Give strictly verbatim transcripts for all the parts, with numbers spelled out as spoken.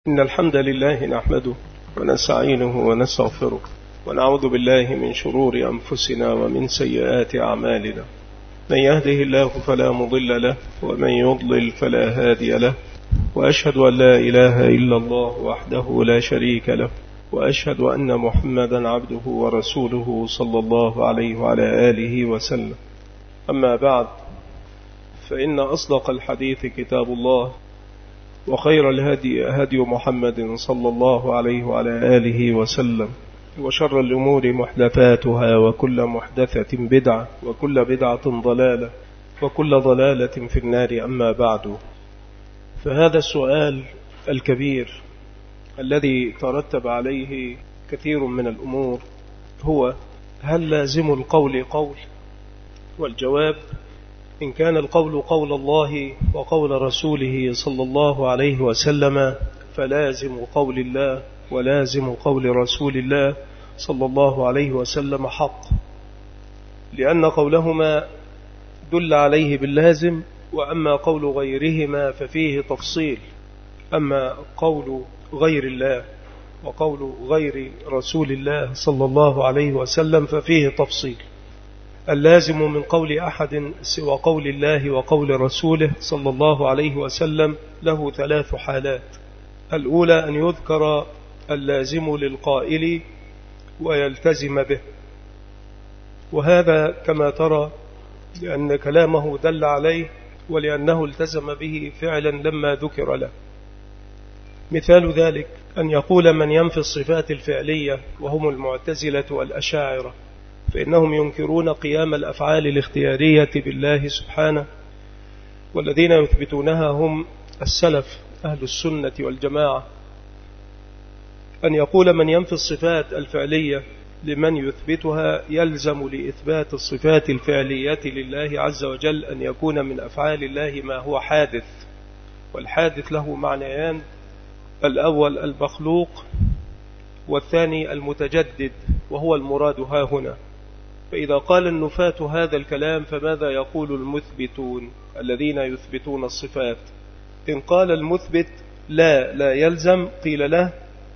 إن الحمد لله نحمده ونستعينه ونستغفره ونعوذ بالله من شرور أنفسنا ومن سيئات أعمالنا. من يهده الله فلا مضل له ومن يضلل فلا هادي له، وأشهد أن لا إله إلا الله وحده لا شريك له، وأشهد أن محمدا عبده ورسوله صلى الله عليه وعلى آله وسلم. أما بعد، فإن أصدق الحديث كتاب الله، وخير الهدي هدي محمد صلى الله عليه وعلى آله وسلم، وشر الأمور محدثاتها، وكل محدثة بدعة، وكل بدعة ضلالة، وكل ضلالة في النار. أما بعد، فهذا السؤال الكبير الذي ترتب عليه كثير من الأمور هو: هل لازم القول قول؟ والجواب: إن كان القول قول الله وقول رسوله صلى الله عليه وسلم فلازم قول الله ولازم قول رسول الله صلى الله عليه وسلم حق، لأن قولهما دل عليه باللازم، وأما قول غيرهما ففيه تفصيل. أما قول غير الله وقول غير رسول الله صلى الله عليه وسلم ففيه تفصيل. اللازم من قول أحد سوى قول الله وقول رسوله صلى الله عليه وسلم له ثلاث حالات. الأولى أن يذكر اللازم للقائل ويلتزم به، وهذا كما ترى لأن كلامه دل عليه ولأنه التزم به فعلا لما ذكر له. مثال ذلك أن يقول من ينفي الصفات الفعلية وهم المعتزلة والأشاعرة، فإنهم ينكرون قيام الأفعال الاختيارية بالله سبحانه، والذين يثبتونها هم السلف أهل السنة والجماعة. أن يقول من ينفي الصفات الفعلية لمن يثبتها يلزم لإثبات الصفات الفعلية لله عز وجل أن يكون من أفعال الله ما هو حادث، والحادث له معنيان: الأول المخلوق، والثاني المتجدد، وهو المراد ها هنا. فإذا قال النفاة هذا الكلام فماذا يقول المثبتون الذين يثبتون الصفات؟ إن قال المثبت لا لا يلزم قيل له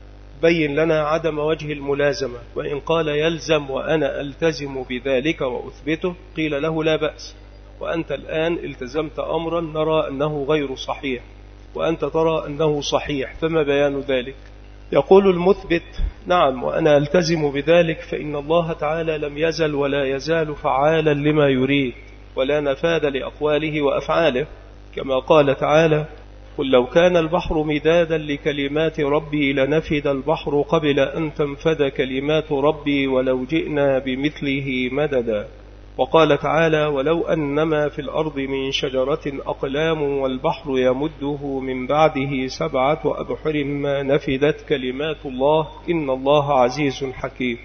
بين لنا عدم وجه الملازمة، وإن قال يلزم وأنا ألتزم بذلك وأثبته قيل له لا بأس، وأنت الآن التزمت أمرا نرى أنه غير صحيح وأنت ترى أنه صحيح، فما بيان ذلك؟ يقول المثبت: نعم وأنا ألتزم بذلك، فإن الله تعالى لم يزل ولا يزال فعالا لما يريد، ولا نفاذ لأقواله وأفعاله، كما قال تعالى: قل لو كان البحر مدادا لكلمات ربي لنفد البحر قبل أن تنفد كلمات ربي ولو جئنا بمثله مددا. وقال تعالى: ولو أنما في الأرض من شجرة أقلام والبحر يمده من بعده سبعة أبحر ما نفدت كلمات الله إن الله عزيز حكيم.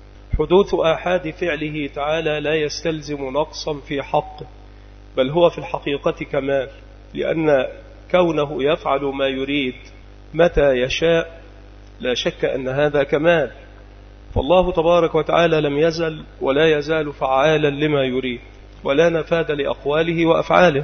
حدوث آحاد فعله تعالى لا يستلزم نقصا في حقه، بل هو في الحقيقة كمال، لأن كونه يفعل ما يريد متى يشاء لا شك أن هذا كمال. فالله تبارك وتعالى لم يزل ولا يزال فعالا لما يريد، ولا نفاذ لأقواله وأفعاله.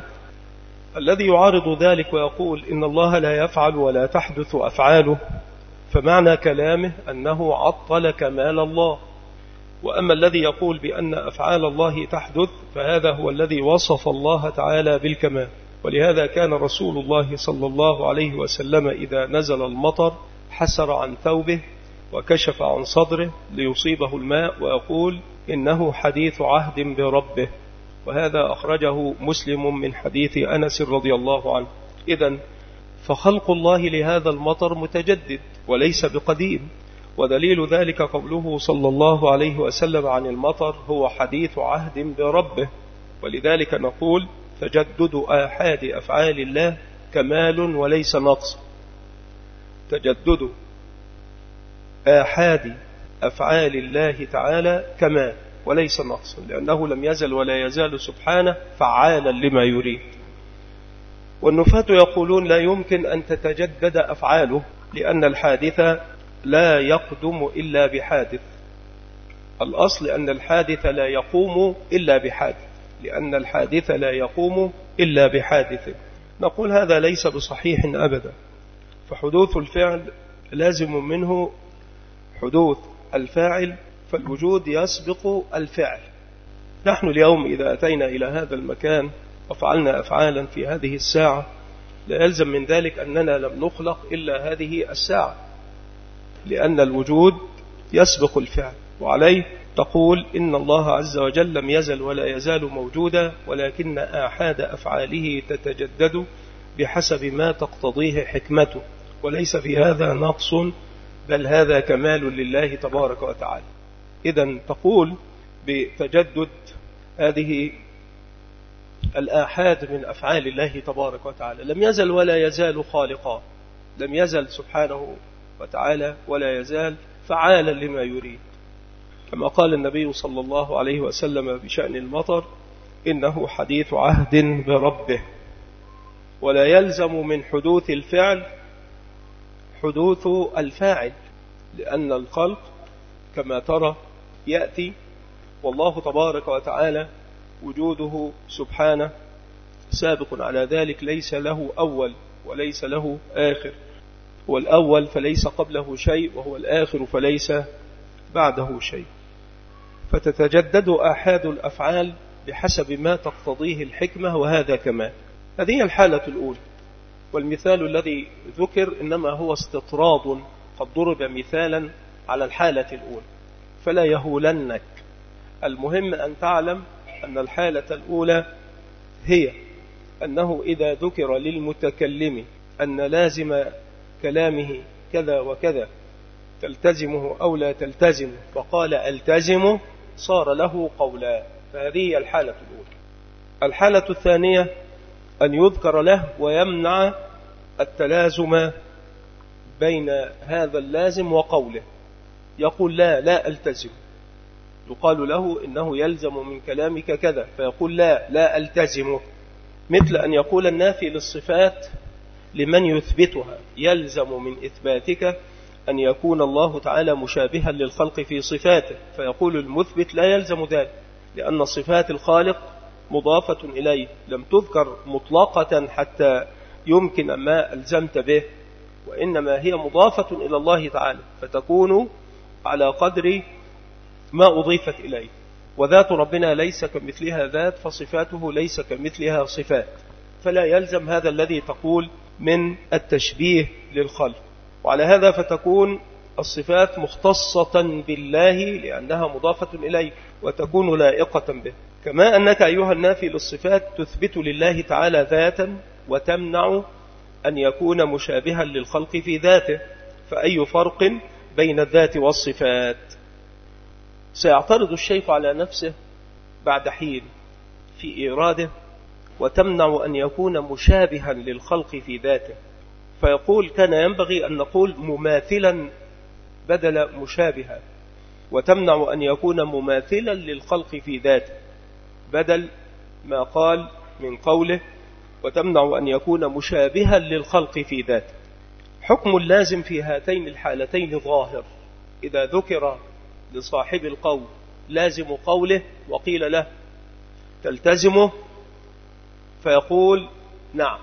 الذي يعارض ذلك ويقول إن الله لا يفعل ولا تحدث أفعاله، فمعنى كلامه أنه عطل كمال الله. وأما الذي يقول بأن أفعال الله تحدث فهذا هو الذي وصف الله تعالى بالكمال. ولهذا كان رسول الله صلى الله عليه وسلم إذا نزل المطر حسر عن ثوبه وكشف عن صدره ليصيبه الماء ويقول إنه حديث عهد بربه، وهذا أخرجه مسلم من حديث أنس رضي الله عنه. إذن فخلق الله لهذا المطر متجدد وليس بقديم، ودليل ذلك قوله صلى الله عليه وسلم عن المطر هو حديث عهد بربه. ولذلك نقول تجدد آحاد أفعال الله كمال وليس نقص. تجدد آحاد أفعال الله تعالى كمال وليس نقص، لأنه لم يزل ولا يزال سبحانه فعالا لما يريد. والنفاة يقولون لا يمكن أن تتجدد أفعاله، لأن الحادث لا يقدم إلا بحادث. الأصل أن الحادث لا يقوم إلا بحادث، لأن الحادث لا يقوم إلا بحادث. نقول هذا ليس بصحيح أبدا، فحدوث الفعل لازم منه حدوث الفاعل، فالوجود يسبق الفعل. نحن اليوم إذا أتينا إلى هذا المكان وفعلنا أفعالا في هذه الساعة لا يلزم من ذلك أننا لم نخلق إلا هذه الساعة، لأن الوجود يسبق الفعل. وعليه تقول إن الله عز وجل لم يزل ولا يزال موجودا، ولكن آحاد أفعاله تتجدد بحسب ما تقتضيه حكمته، وليس في هذا نقص بل هذا كمال لله تبارك وتعالى. إذن تقول بتجدد هذه الآحاد من أفعال الله تبارك وتعالى. لم يزل ولا يزال خالقا، لم يزل سبحانه وتعالى ولا يزال فعالا لما يريد، كما قال النبي صلى الله عليه وسلم بشأن المطر: إنه حديث عهد بربه. ولا يلزم من حدوث الفعل حدوث الفاعل، لأن الخلق كما ترى يأتي، والله تبارك وتعالى وجوده سبحانه سابق على ذلك، ليس له أول وليس له آخر، هو الأول فليس قبله شيء، وهو الآخر فليس بعده شيء. فتتجدد آحاد الأفعال بحسب ما تقتضيه الحكمة، وهذا كمال. هذه الحالة الأولى. والمثال الذي ذكر إنما هو استطراد، قد ضرب مثالا على الحالة الأولى فلا يهولنك. المهم أن تعلم أن الحالة الأولى هي أنه إذا ذكر للمتكلم أن لازم كلامه كذا وكذا تلتزمه أو لا تلتزمه، فقال ألتزمه، صار له قولا. فهذه الحالة الأولى. الحالة الثانية أن يذكر له ويمنع التلازم بين هذا اللازم وقوله، يقول لا لا ألتزم، يقال له إنه يلزم من كلامك كذا، فيقول لا لا ألتزمه. مثل أن يقول النافي للصفات لمن يثبتها: يلزم من إثباتك أن يكون الله تعالى مشابها للخلق في صفاته، فيقول المثبت لا يلزم ذلك، لأن صفات الخالق مضافة إليه، لم تذكر مطلقة حتى يمكن ما ألزمت به، وإنما هي مضافة إلى الله تعالى، فتكون على قدر ما أضيفت إليه. وذات ربنا ليس كمثلها ذات، فصفاته ليس كمثلها صفات، فلا يلزم هذا الذي تقول من التشبيه للخلق. وعلى هذا فتكون الصفات مختصة بالله لأنها مضافة إليه، وتكون لائقة به. كما أنك أيها النافي للصفات تثبت لله تعالى ذاتا وتمنع أن يكون مشابها للخلق في ذاته، فأي فرق بين الذات والصفات؟ سيعترض الشيخ على نفسه بعد حين في إيراده: وتمنع أن يكون مشابها للخلق في ذاته، فيقول كان ينبغي أن نقول مماثلا بدل مشابها، وتمنع أن يكون مماثلا للخلق في ذاته بدل ما قال من قوله وتمنع أن يكون مشابها للخلق في ذاته. حكم اللازم في هاتين الحالتين ظاهر. إذا ذكر لصاحب القول لازم قوله وقيل له تلتزمه، فيقول نعم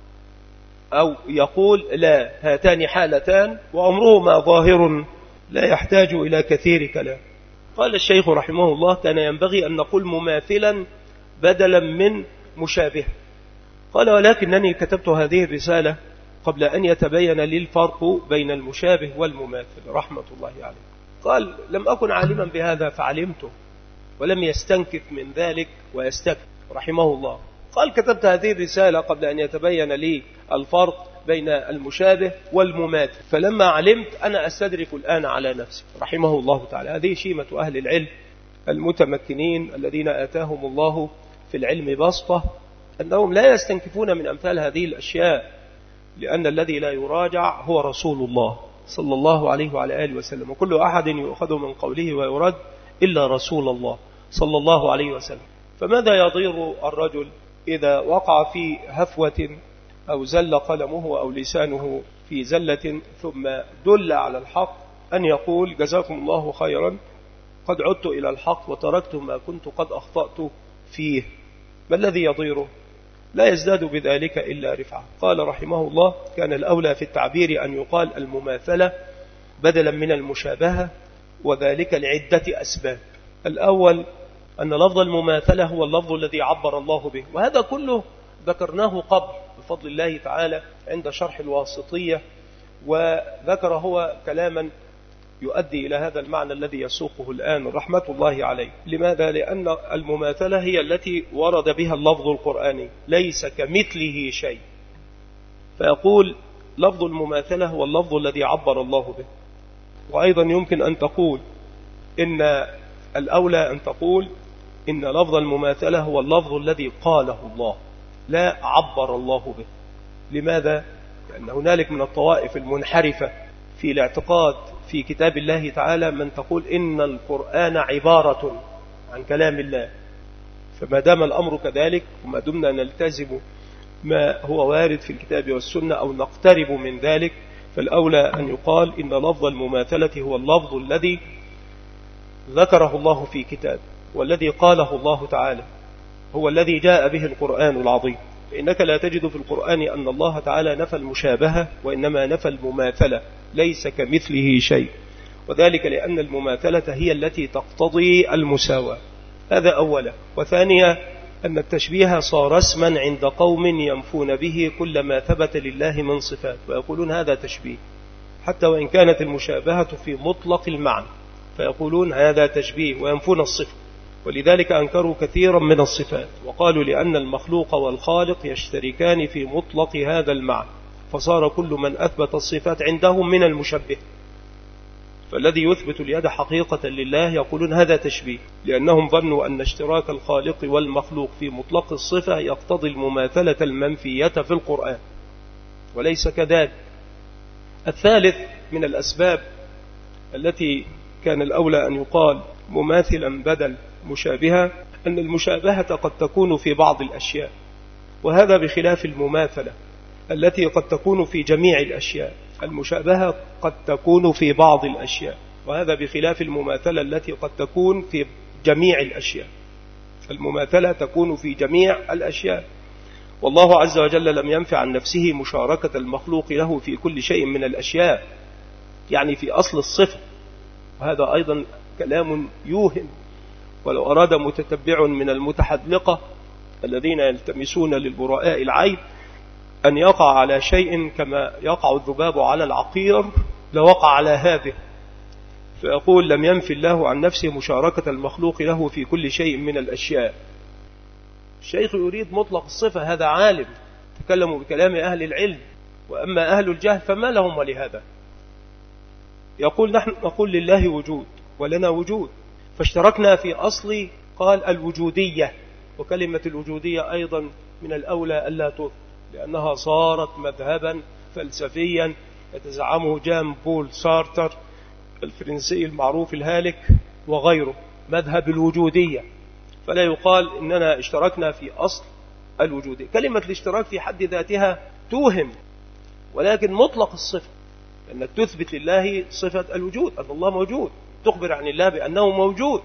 أو يقول لا، هاتان حالتان وأمرهما ظاهر لا يحتاج إلى كثير كلام. قال الشيخ رحمه الله: كان ينبغي أن نقول مماثلا بدلا من مشابه. قال: ولكنني كتبت هذه الرسالة قبل أن يتبين لي الفرق بين المشابه والمماثل رحمة الله عليه. قال: لم أكن عالما بهذا فعلمته، ولم يستنكف من ذلك ويستكف رحمه الله. قال: كتبت هذه الرسالة قبل أن يتبين لي الفرق بين المشابه والمماثل، فلما علمت أنا أستدرك الآن على نفسي رحمه الله تعالى. هذه شيمة أهل العلم المتمكنين الذين آتاهم الله في العلم بسطة، أنهم لا يستنكفون من أمثال هذه الأشياء، لأن الذي لا يراجع هو رسول الله صلى الله عليه وعلى آله وسلم، وكل أحد يؤخذ من قوله ويرد إلا رسول الله صلى الله عليه وسلم. فماذا يضير الرجل إذا وقع في هفوة أو زل قلمه أو لسانه في زلة ثم دل على الحق أن يقول جزاكم الله خيرا قد عدت إلى الحق وتركت ما كنت قد أخطأت فيه؟ ما الذي يضيره؟ لا يزداد بذلك إلا رفعة. قال رحمه الله: كان الأولى في التعبير أن يقال المماثلة بدلا من المشابهة، وذلك لعدة أسباب. الأول أن لفظ المماثلة هو اللفظ الذي عبر الله به، وهذا كله ذكرناه قبل بفضل الله تعالى عند شرح الواسطية، وذكر هو كلاما يؤدي إلى هذا المعنى الذي يسوقه الآن رحمة الله عليه. لماذا؟ لأن المماثلة هي التي ورد بها اللفظ القرآني، ليس كمثله شيء. فيقول لفظ المماثلة هو اللفظ الذي عبر الله به. وأيضا يمكن أن تقول إن الأولى أن تقول إن لفظ المماثلة هو اللفظ الذي قاله الله، لا عبر الله به. لماذا؟ لأن هنالك من الطوائف المنحرفة في الاعتقاد في كتاب الله تعالى من تقول إن القرآن عبارة عن كلام الله. فما دام الأمر كذلك، وما دمنا نلتزم ما هو وارد في الكتاب والسنة أو نقترب من ذلك، فالأولى أن يقال إن لفظ المماثلة هو اللفظ الذي ذكره الله في كتاب، والذي قاله الله تعالى، هو الذي جاء به القرآن العظيم. فإنك لا تجد في القرآن أن الله تعالى نفى المشابهة، وإنما نفى المماثلة، ليس كمثله شيء، وذلك لأن المماثلة هي التي تقتضي المساواة. هذا أولا. وثانيا أن التشبيه صار اسما عند قوم ينفون به كل ما ثبت لله من صفات، ويقولون هذا تشبيه، حتى وإن كانت المشابهة في مطلق المعنى، فيقولون هذا تشبيه وينفون الصفة. ولذلك أنكروا كثيرا من الصفات، وقالوا لأن المخلوق والخالق يشتركان في مطلق هذا المعنى، فصار كل من أثبت الصفات عندهم من المشبه. فالذي يثبت اليد حقيقة لله يقولون هذا تشبيه، لأنهم ظنوا أن اشتراك الخالق والمخلوق في مطلق الصفة يقتضي المماثلة المنفية في القرآن، وليس كذلك. الثالث من الأسباب التي كان الأولى أن يقال مماثلا بدل مشابهة أن المشابهة قد تكون في بعض الأشياء، وهذا بخلاف المماثلة التي قد تكون في جميع الأشياء. المشابهة قد تكون في بعض الأشياء، وهذا بخلاف المماثلة التي قد تكون في جميع الأشياء. المماثلة تكون في جميع الأشياء، والله عز وجل لم ينفع عن نفسه مشاركة المخلوق له في كل شيء من الأشياء، يعني في أصل الصفة. وهذا أيضا كلام يوهم، ولو أراد متتبع من المتحذلقة الذين يلتمسون للبراء العيب أن يقع على شيء كما يقع الذباب على العقير لوقع على هذه، فيقول لم ينفي الله عن نفسه مشاركة المخلوق له في كل شيء من الأشياء. الشيخ يريد مطلق الصفة، هذا عالم تكلموا بكلام أهل العلم، وأما أهل الجهل فما لهم ولهذا. يقول نحن نقول لله وجود ولنا وجود، فاشتركنا في أصل قال الوجودية، وكلمة الوجودية أيضا من الأولى ألا تذكر، لأنها صارت مذهبا فلسفيا يتزعمه جان بول سارتر الفرنسي المعروف الهالك وغيره، مذهب الوجودية. فلا يقال إننا اشتركنا في أصل الوجودية. كلمة الاشتراك في حد ذاتها توهم، ولكن مطلق الصفة أنك تثبت لله صفة الوجود، أن الله موجود، تخبر عن الله بأنه موجود.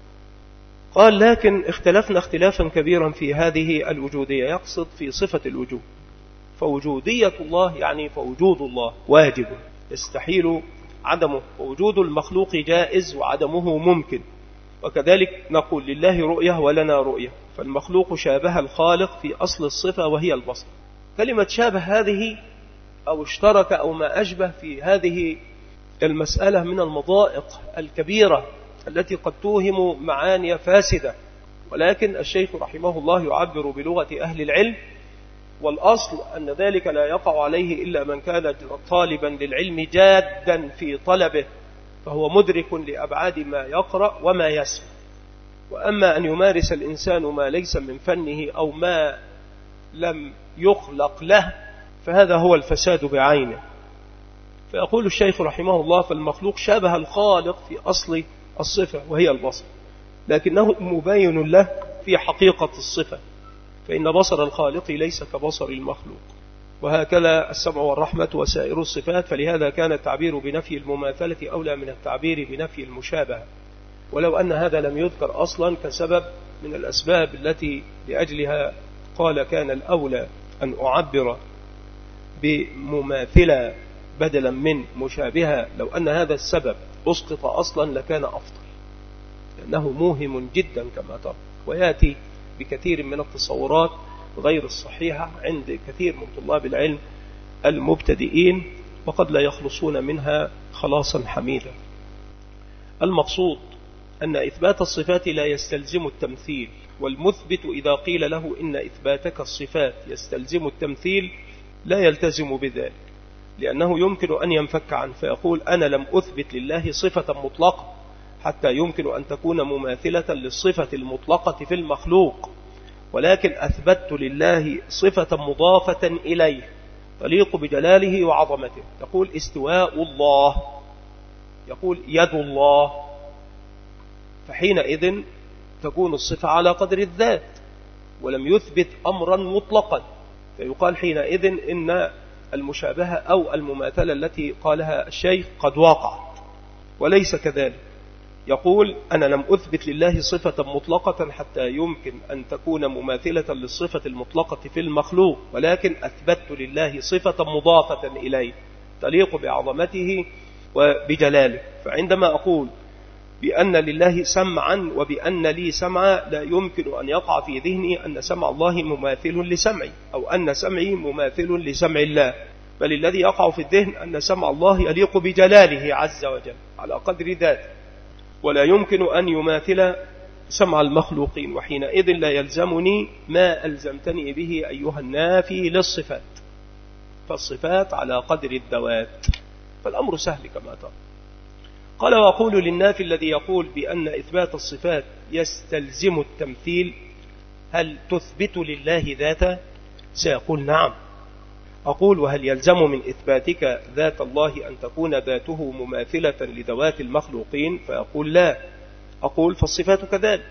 قال لكن اختلفنا اختلافا كبيرا في هذه الوجودية، يقصد في صفة الوجود. فوجودية الله يعني فوجود الله واجب يستحيل عدمه، ووجود المخلوق جائز وعدمه ممكن. وكذلك نقول لله رؤية ولنا رؤية، فالمخلوق شابه الخالق في أصل الصفة وهي البصر. كلمة شابه هذه أو اشترك أو ما أشبه في هذه المسألة من المضائق الكبيرة التي قد توهم معاني فاسدة، ولكن الشيخ رحمه الله يعبر بلغة أهل العلم، والأصل أن ذلك لا يقع عليه إلا من كان طالبا للعلم جادا في طلبه، فهو مدرك لأبعاد ما يقرأ وما يسمع. وأما أن يمارس الإنسان ما ليس من فنه أو ما لم يخلق له فهذا هو الفساد بعينه. فيقول الشيخ رحمه الله فالمخلوق شابه الخالق في أصل الصفة وهي البصر، لكنه مبين له في حقيقة الصفة، فإن بصر الخالق ليس كبصر المخلوق. وهكذا السمع والرحمة وسائر الصفات، فلهذا كان التعبير بنفي المماثلة أولى من التعبير بنفي المشابهة، ولو أن هذا لم يذكر أصلا كسبب من الأسباب التي لأجلها قال كان الأولى أن أعبر بمماثلة بدلا من مشابهة لو أن هذا السبب أسقط أصلا لكان أفضل، لأنه موهم جدا كما ترى، ويأتي بكثير من التصورات غير الصحيحة عند كثير من طلاب العلم المبتدئين، وقد لا يخلصون منها خلاصا حميدا. المقصود أن إثبات الصفات لا يستلزم التمثيل، والمثبت إذا قيل له إن إثباتك الصفات يستلزم التمثيل لا يلتزم بذلك، لأنه يمكن أن ينفك عنه فيقول أنا لم أثبت لله صفة مطلقة حتى يمكن أن تكون مماثلة للصفة المطلقة في المخلوق، ولكن أثبتت لله صفة مضافة إليه تليق بجلاله وعظمته. تقول استواء الله، يقول يد الله، فحينئذ تكون الصفة على قدر الذات ولم يثبت أمرا مطلقا، فيقال حينئذ إن المشابهة أو المماثلة التي قالها الشيخ قد وقعت، وليس كذلك. يقول أنا لم أثبت لله صفة مطلقة حتى يمكن أن تكون مماثلة للصفة المطلقة في المخلوق، ولكن أثبتت لله صفة مضافة إليه تليق بعظمته وبجلاله. فعندما أقول بأن لله سمعا وبأن لي سمعا لا يمكن أن يقع في ذهني أن سمع الله مماثل لسمعي أو أن سمعي مماثل لسمع الله، بل الذي يقع في الذهن أن سمع الله يليق بجلاله عز وجل على قدر ذاته، ولا يمكن أن يماثل سمع المخلوقين، وحينئذ لا يلزمني ما ألزمتني به أيها النافي للصفات، فالصفات على قدر الذوات، فالأمر سهل كما ترى. قال وأقول للنافي الذي يقول بأن إثبات الصفات يستلزم التمثيل هل تثبت لله ذاته؟ سيقول نعم. أقول وهل يلزم من إثباتك ذات الله أن تكون ذاته مماثلة لذوات المخلوقين؟ فيقول لا. أقول فالصفات كذلك،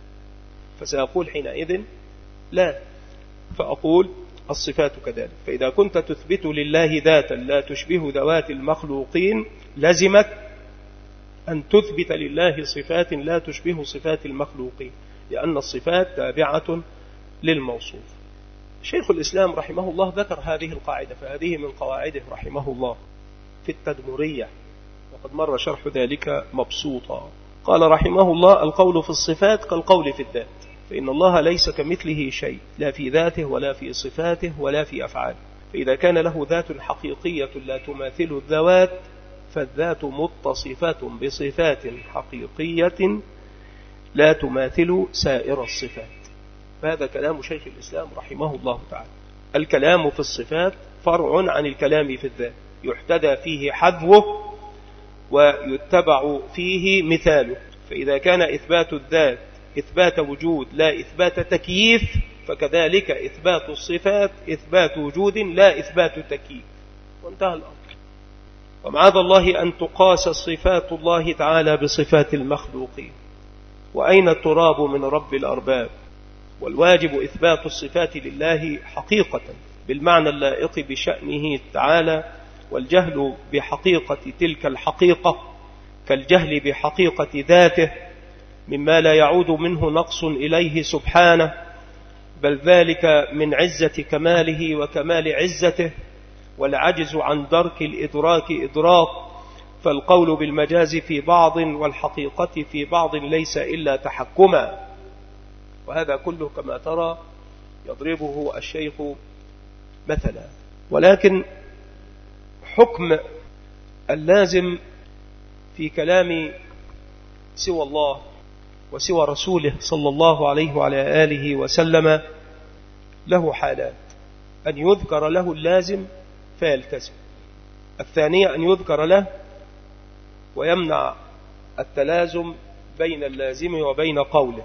فسيقول حينئذ لا، فأقول الصفات كذلك. فإذا كنت تثبت لله ذاتا لا تشبه ذوات المخلوقين لزمك أن تثبت لله صفات لا تشبه صفات المخلوقين، لأن الصفات تابعة للموصوف. شيخ الإسلام رحمه الله ذكر هذه القاعدة، فهذه من قواعده رحمه الله في التدمرية، وقد مر شرح ذلك مبسوطا. قال رحمه الله القول في الصفات كالقول في الذات، فإن الله ليس كمثله شيء لا في ذاته ولا في صفاته ولا في أفعاله، فإذا كان له ذات حقيقية لا تماثل الذوات فالذات متصفة بصفات حقيقية لا تماثل سائر الصفات. هذا كلام شيخ الإسلام رحمه الله تعالى. الكلام في الصفات فرع عن الكلام في الذات، يحتدى فيه حذوه ويتبع فيه مثاله. فإذا كان إثبات الذات إثبات وجود لا إثبات تكييف، فكذلك إثبات الصفات إثبات وجود لا إثبات تكييف، وانتهى الأمر. ومعاذ الله أن تقاس صفات الله تعالى بصفات المخلوقين، وأين التراب من رب الأرباب؟ والواجب إثبات الصفات لله حقيقة بالمعنى اللائق بشأنه تعالى، والجهل بحقيقة تلك الحقيقة كالجهل بحقيقة ذاته مما لا يعود منه نقص إليه سبحانه، بل ذلك من عزة كماله وكمال عزته، والعجز عن درك الإدراك إدراك. فالقول بالمجاز في بعض والحقيقة في بعض ليس إلا تحكما. وهذا كله كما ترى يضربه الشيخ مثلا. ولكن حكم اللازم في كلام سوى الله وسوى رسوله صلى الله عليه وعلى آله وسلم له حالات: أن يذكر له اللازم فيلتزم، الثانية أن يذكر له ويمنع التلازم بين اللازم وبين قوله،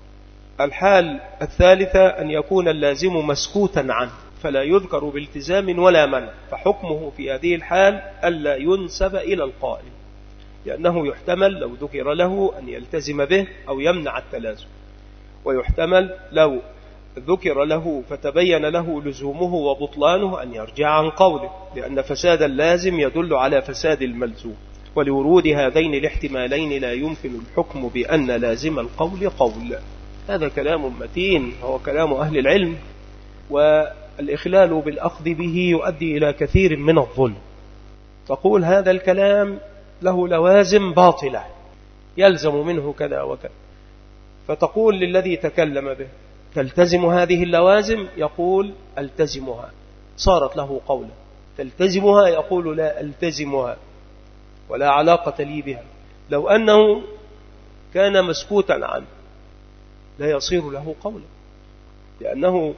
الحال الثالثة أن يكون اللازم مسكوتا عنه فلا يذكر بالتزام ولا منع، فحكمه في هذه الحال ألا ينسب إلى القائل، لأنه يحتمل لو ذكر له أن يلتزم به أو يمنع التلازم، ويحتمل لو ذكر له فتبين له لزومه وبطلانه أن يرجع عن قوله، لأن فساد اللازم يدل على فساد الملزوم. ولورود هذين الاحتمالين لا يمكن الحكم بأن لازم القول قول. هذا كلام متين، هو كلام أهل العلم والإخلال بالأخذ به يؤدي إلى كثير من الظلم. تقول هذا الكلام له لوازم باطلة يلزم منه كذا وكذا، فتقول للذي تكلم به تلتزم هذه اللوازم؟ يقول ألتزمها، صارت له قولا. تلتزمها؟ يقول لا ألتزمها ولا علاقة لي بها. لو أنه كان مسكوتا عنه لا يصير له قولا، لأنه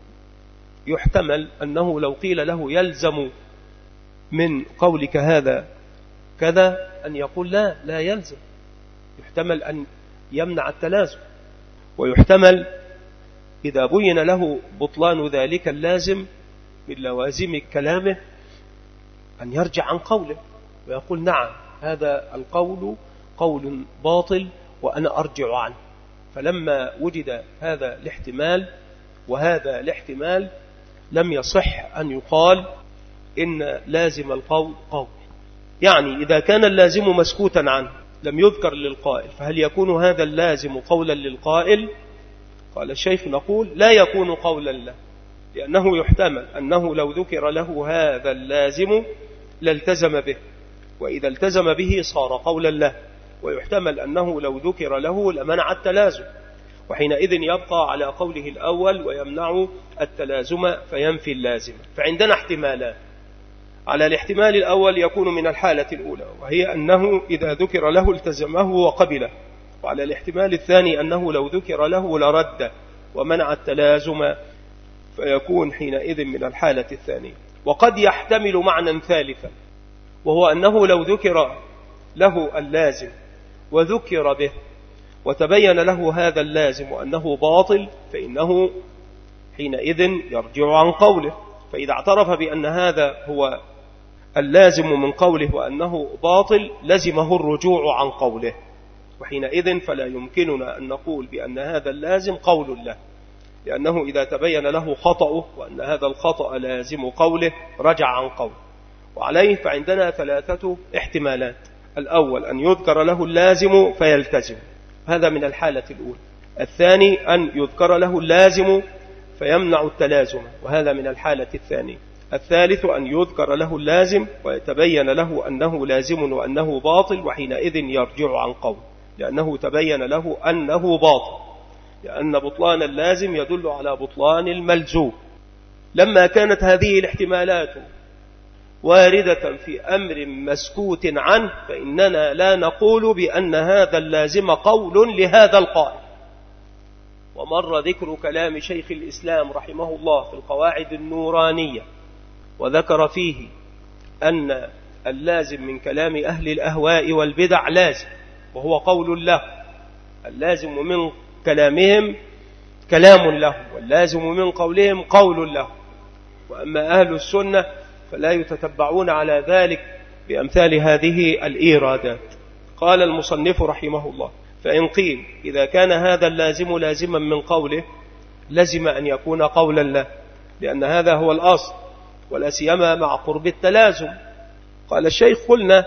يحتمل أنه لو قيل له يلزم من قولك هذا كذا أن يقول لا لا يلزم، يحتمل أن يمنع التلازم، ويحتمل إذا بين له بطلان ذلك اللازم من لوازم كلامه أن يرجع عن قوله ويقول نعم هذا القول قول باطل وأنا أرجع عنه. فلما وجد هذا الاحتمال وهذا الاحتمال لم يصح أن يقال إن لازم القول قول. يعني إذا كان اللازم مسكوتا عنه لم يذكر للقائل، فهل يكون هذا اللازم قولا للقائل؟ قال الشيخ نقول لا يكون قولا له، لأنه يحتمل أنه لو ذكر له هذا اللازم لالتزم به، وإذا التزم به صار قولا له، ويحتمل أنه لو ذكر له لمنع التلازم، وحينئذ يبقى على قوله الأول ويمنع التلازم فينفي اللازم. فعندنا احتمالات. على الاحتمال الأول يكون من الحالة الأولى، وهي أنه إذا ذكر له التزمه وقبله، وعلى الاحتمال الثاني أنه لو ذكر له لرد ومنع التلازم فيكون حينئذ من الحالة الثانية. وقد يحتمل معنى ثالثا، وهو أنه لو ذكر له اللازم وذكر به وتبين له هذا اللازم وأنه باطل فإنه حينئذ يرجع عن قوله. فإذا اعترف بأن هذا هو اللازم من قوله وأنه باطل لزمه الرجوع عن قوله، وحينئذ فلا يمكننا أن نقول بأن هذا اللازم قول له، لأنه إذا تبين له خطأه وأن هذا الخطأ لازم قوله رجع عن قوله. وعليه فعندنا ثلاثة احتمالات. الأول أن يذكر له اللازم فيلتزم، هذا من الحالة الأولى. الثاني أن يذكر له اللازم فيمنع التلازم، وهذا من الحالة الثانية. الثالث أن يذكر له اللازم ويتبين له أنه لازم وأنه باطل، وحينئذ يرجع عن قول، لأنه تبين له أنه باطل، لأن بطلان اللازم يدل على بطلان الملزوم. لما كانت هذه الاحتمالات واردة في أمر مسكوت عنه فإننا لا نقول بأن هذا اللازم قول لهذا القائل. ومر ذكر كلام شيخ الإسلام رحمه الله في القواعد النورانية، وذكر فيه أن اللازم من كلام أهل الأهواء والبدع لازم وهو قول له، اللازم من كلامهم كلام له، واللازم من قولهم قول له. وأما أهل السنة فلا يتتبعون على ذلك بأمثال هذه الإيرادات. قال المصنف رحمه الله: فإن قيل إذا كان هذا اللازم لازما من قوله لزم أن يكون قولا له، لأن هذا هو الأصل، ولا سيما مع قرب التلازم. قال الشيخ: قلنا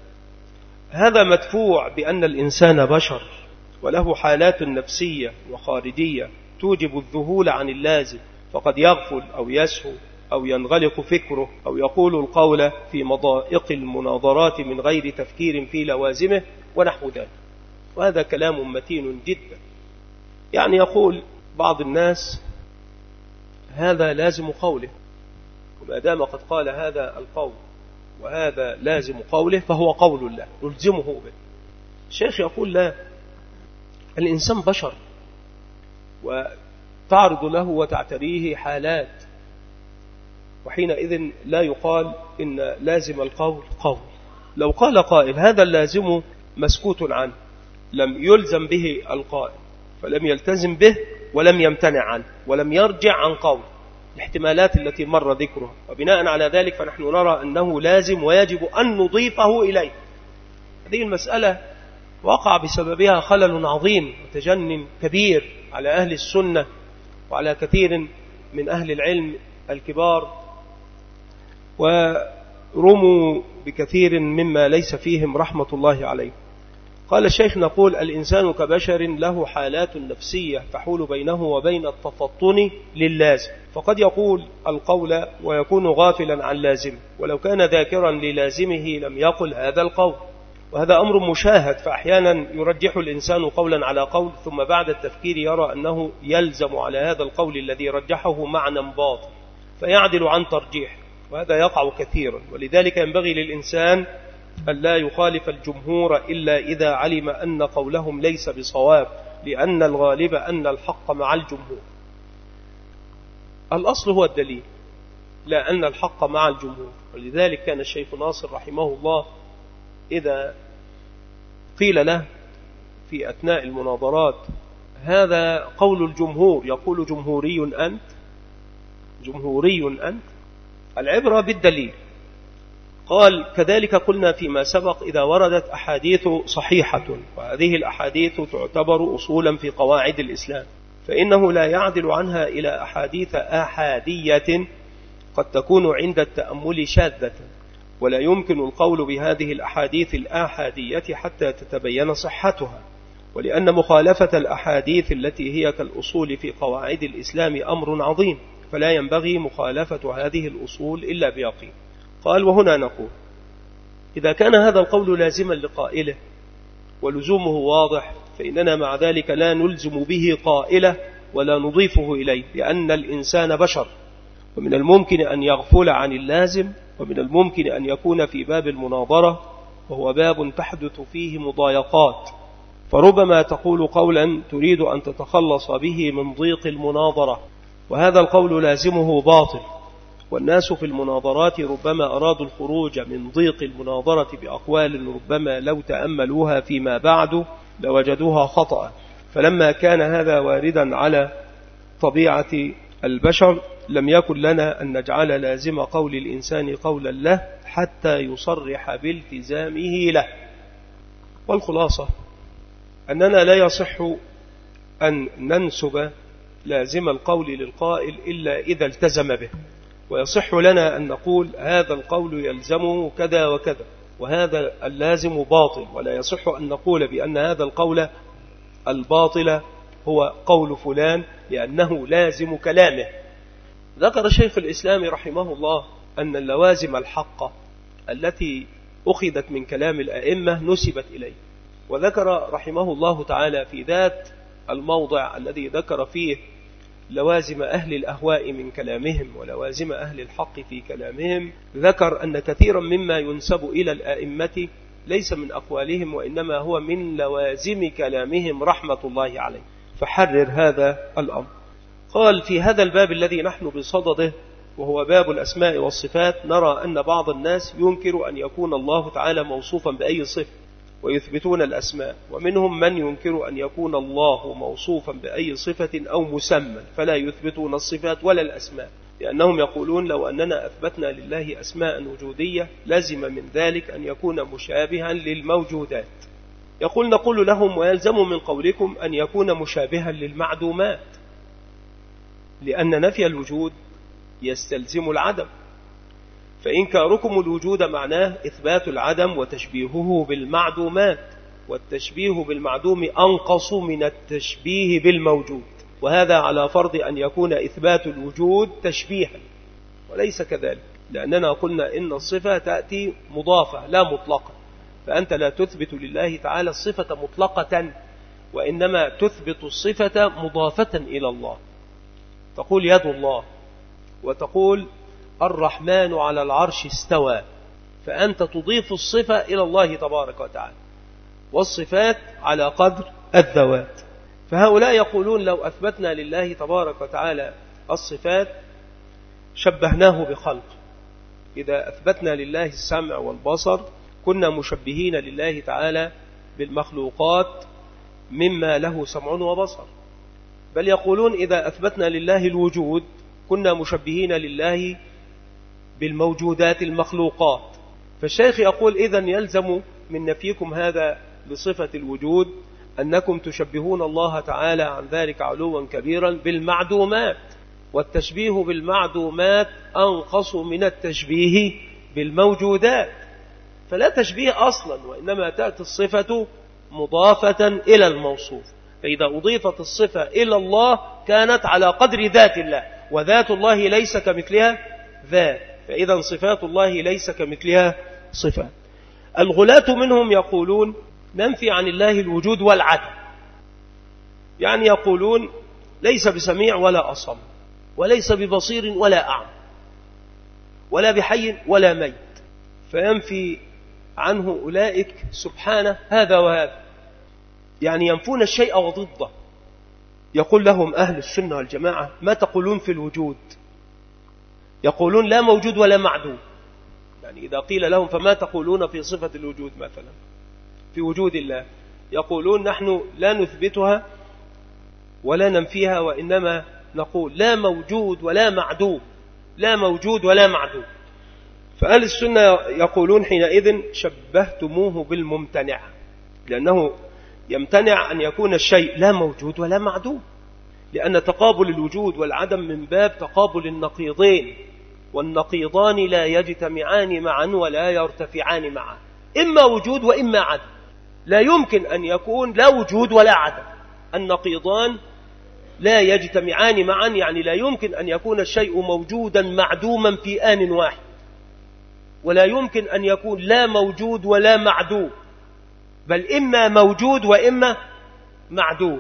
هذا مدفوع بأن الإنسان بشر وله حالات نفسية وخارجية توجب الذهول عن اللازم، فقد يغفل أو يسهو أو ينغلق فكره أو يقول القول في مضائق المناظرات من غير تفكير في لوازمه ونحو ذلك. وهذا كلام متين جدا. يعني يقول بعض الناس هذا لازم قوله، وما دام قد قال هذا القول وهذا لازم قوله فهو قول الله نلزمه به. الشيخ يقول لا، الإنسان بشر وتعرض له وتعتريه حالات، وحينئذ لا يقال إن لازم القول قول. لو قال قائل هذا اللازم مسكوت عنه لم يلزم به القائل، فلم يلتزم به ولم يمتنع عنه ولم يرجع عن قول، الاحتمالات التي مر ذكرها، وبناء على ذلك فنحن نرى أنه لازم ويجب أن نضيفه إليه. هذه المسألة وقع بسببها خلل عظيم وتجنن كبير على أهل السنة وعلى كثير من أهل العلم الكبار، ورموا بكثير مما ليس فيهم رحمة الله عليه. قال الشيخ: نقول الإنسان كبشر له حالات نفسية تحول بينه وبين التفطن للازم، فقد يقول القول ويكون غافلا عن لازمه، ولو كان ذاكرا للازمه لم يقل هذا القول، وهذا أمر مشاهد. فأحيانا يرجح الإنسان قولا على قول، ثم بعد التفكير يرى أنه يلزم على هذا القول الذي رجحه معنى باطل فيعدل عن ترجيح، وهذا يقع كثيرا. ولذلك ينبغي للإنسان أن لا يخالف الجمهور إلا إذا علم أن قولهم ليس بصواب، لأن الغالب أن الحق مع الجمهور. الأصل هو الدليل، لا أن الحق مع الجمهور. ولذلك كان الشيخ ناصر رحمه الله إذا قيل له في أثناء المناظرات: هذا قول الجمهور، يقول: جمهوري أنت؟ جمهوري أنت؟ العبرة بالدليل. قال: كذلك قلنا فيما سبق إذا وردت أحاديث صحيحة، وهذه الأحاديث تعتبر أصولا في قواعد الإسلام، فإنه لا يعدل عنها إلى أحاديث آحادية قد تكون عند التأمل شاذة، ولا يمكن القول بهذه الأحاديث الآحادية حتى تتبين صحتها، ولأن مخالفة الأحاديث التي هي كالأصول في قواعد الإسلام أمر عظيم، فلا ينبغي مخالفة هذه الأصول إلا بيقين. قال: وهنا نقول: إذا كان هذا القول لازما لقائله ولزومه واضح، فإننا مع ذلك لا نلزم به قائله ولا نضيفه إليه، لأن الإنسان بشر، ومن الممكن أن يغفل عن اللازم، ومن الممكن أن يكون في باب المناظرة، وهو باب تحدث فيه مضايقات، فربما تقول قولا تريد أن تتخلص به من ضيق المناظرة، وهذا القول لازمه باطل. والناس في المناظرات ربما أرادوا الخروج من ضيق المناظرة بأقوال ربما لو تأملوها فيما بعد لوجدوها خطأ، فلما كان هذا واردا على طبيعة البشر لم يكن لنا أن نجعل لازم قول الإنسان قولا له حتى يصرح بالتزامه له. والخلاصة أننا لا يصح أن ننسب لازم القول للقائل إلا إذا التزم به، ويصح لنا أن نقول هذا القول يلزمه كذا وكذا وهذا اللازم باطل، ولا يصح أن نقول بأن هذا القول الباطل هو قول فلان لأنه لازم كلامه. ذكر شيخ الإسلام رحمه الله أن اللوازم الحقة التي أخذت من كلام الأئمة نسبت إليه، وذكر رحمه الله تعالى في ذات الموضع الذي ذكر فيه لوازم أهل الأهواء من كلامهم ولوازم أهل الحق في كلامهم، ذكر أن كثيرا مما ينسب إلى الأئمة ليس من أقوالهم، وإنما هو من لوازم كلامهم رحمة الله عليه، فحرر هذا الأمر. قال: في هذا الباب الذي نحن بصدده وهو باب الأسماء والصفات، نرى أن بعض الناس ينكر أن يكون الله تعالى موصوفا بأي صفة ويثبتون الأسماء، ومنهم من ينكر أن يكون الله موصوفا بأي صفة أو مسمى فلا يثبتون الصفات ولا الأسماء، لأنهم يقولون لو أننا أثبتنا لله أسماء وجودية لزم من ذلك أن يكون مشابها للموجودات. يقول: نقول لهم: ويلزم من قولكم أن يكون مشابها للمعدومات، لأن نفي الوجود يستلزم العدم، فإنكاركم الوجود معناه إثبات العدم وتشبيهه بالمعدومات، والتشبيه بالمعدوم أنقص من التشبيه بالموجود، وهذا على فرض أن يكون إثبات الوجود تشبيها، وليس كذلك، لأننا قلنا إن الصفة تأتي مضافة لا مطلقة، فأنت لا تثبت لله تعالى الصفة مطلقة، وإنما تثبت الصفة مضافة إلى الله. تقول يد الله، وتقول الرحمن على العرش استوى، فأنت تضيف الصفة إلى الله تبارك وتعالى، والصفات على قدر الذوات. فهؤلاء يقولون لو أثبتنا لله تبارك وتعالى الصفات شبهناه بخلق، إذا أثبتنا لله السمع والبصر كنا مشبهين لله تعالى بالمخلوقات مما له سمع وبصر، بل يقولون إذا أثبتنا لله الوجود كنا مشبهين لله بالموجودات المخلوقات. فالشيخ يقول: إذن يلزم من نفيكم هذا لصفة الوجود أنكم تشبهون الله تعالى عن ذلك علوا كبيرا بالمعدومات، والتشبيه بالمعدومات أنقص من التشبيه بالموجودات، فلا تشبيه أصلا، وإنما تأتي الصفة مضافة إلى الموصوف، فإذا أضيفت الصفة إلى الله كانت على قدر ذات الله، وذات الله ليس كمثلها ذات، فإذا صفات الله ليس كمثلها صفات. الغلاة منهم يقولون ننفي عن الله الوجود والعدم، يعني يقولون ليس بسميع ولا أصم، وليس ببصير ولا أعمى، ولا بحي ولا ميت، فينفي عنه أولئك سبحانه هذا وهذا، يعني ينفون الشيء وضده. يقول لهم أهل السنة والجماعة ما تقولون في الوجود؟ يقولون لا موجود ولا معدوم. يعني إذا قيل لهم فما تقولون في صفة الوجود مثلا في وجود الله، يقولون نحن لا نثبتها ولا ننفيها، وإنما نقول لا موجود ولا معدوم، لا موجود ولا معدوم. فأهل السنة يقولون حينئذ شبهتموه بالممتنع، لأنه يمتنع أن يكون الشيء لا موجود ولا معدوم، لأن تقابل الوجود والعدم من باب تقابل النقيضين، والنقيضان لا يجتمعان معا ولا يرتفعان معا، إما وجود وإما عدم، لا يمكن أن يكون لا وجود ولا عدم. النقيضان لا يجتمعان معا، يعني لا يمكن أن يكون الشيء موجودا معدوما في آن واحد، ولا يمكن أن يكون لا موجود ولا معدوم، بل إما موجود وإما معدوم.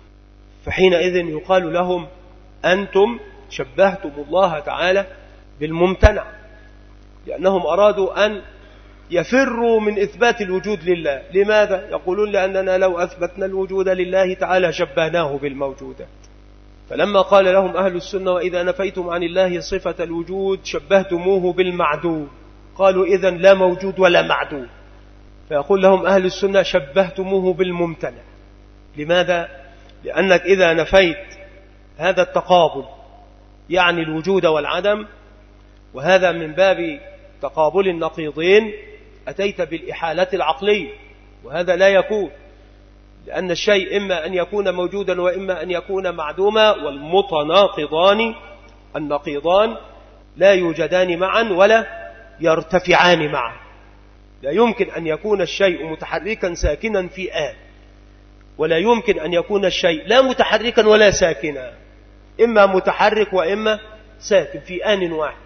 فحينئذ يقال لهم أنتم شبهتم الله تعالى بالممتنع، لأنهم أرادوا أن يفروا من إثبات الوجود لله. لماذا؟ يقولون لأننا لو أثبتنا الوجود لله تعالى شبهناه بالموجودات. فلما قال لهم أهل السنة وإذا نفيتم عن الله صفة الوجود شبهتموه بالمعدوم، قالوا إذن لا موجود ولا معدوم. فيقول لهم أهل السنة شبهتموه بالممتنع. لماذا؟ لأنك إذا نفيت هذا التقابل يعني الوجود والعدم، وهذا من باب تقابل النقيضين، أتيت بالإحالة العقلية، وهذا لا يكون، لأن الشيء إما أن يكون موجودا وإما أن يكون معدوما، والمتناقضان النقيضان لا يوجدان معا ولا يرتفعان معا. لا يمكن أن يكون الشيء متحركا ساكنا في آن، ولا يمكن أن يكون الشيء لا متحركا ولا ساكنا، إما متحرك وإما ساكن في آن واحد.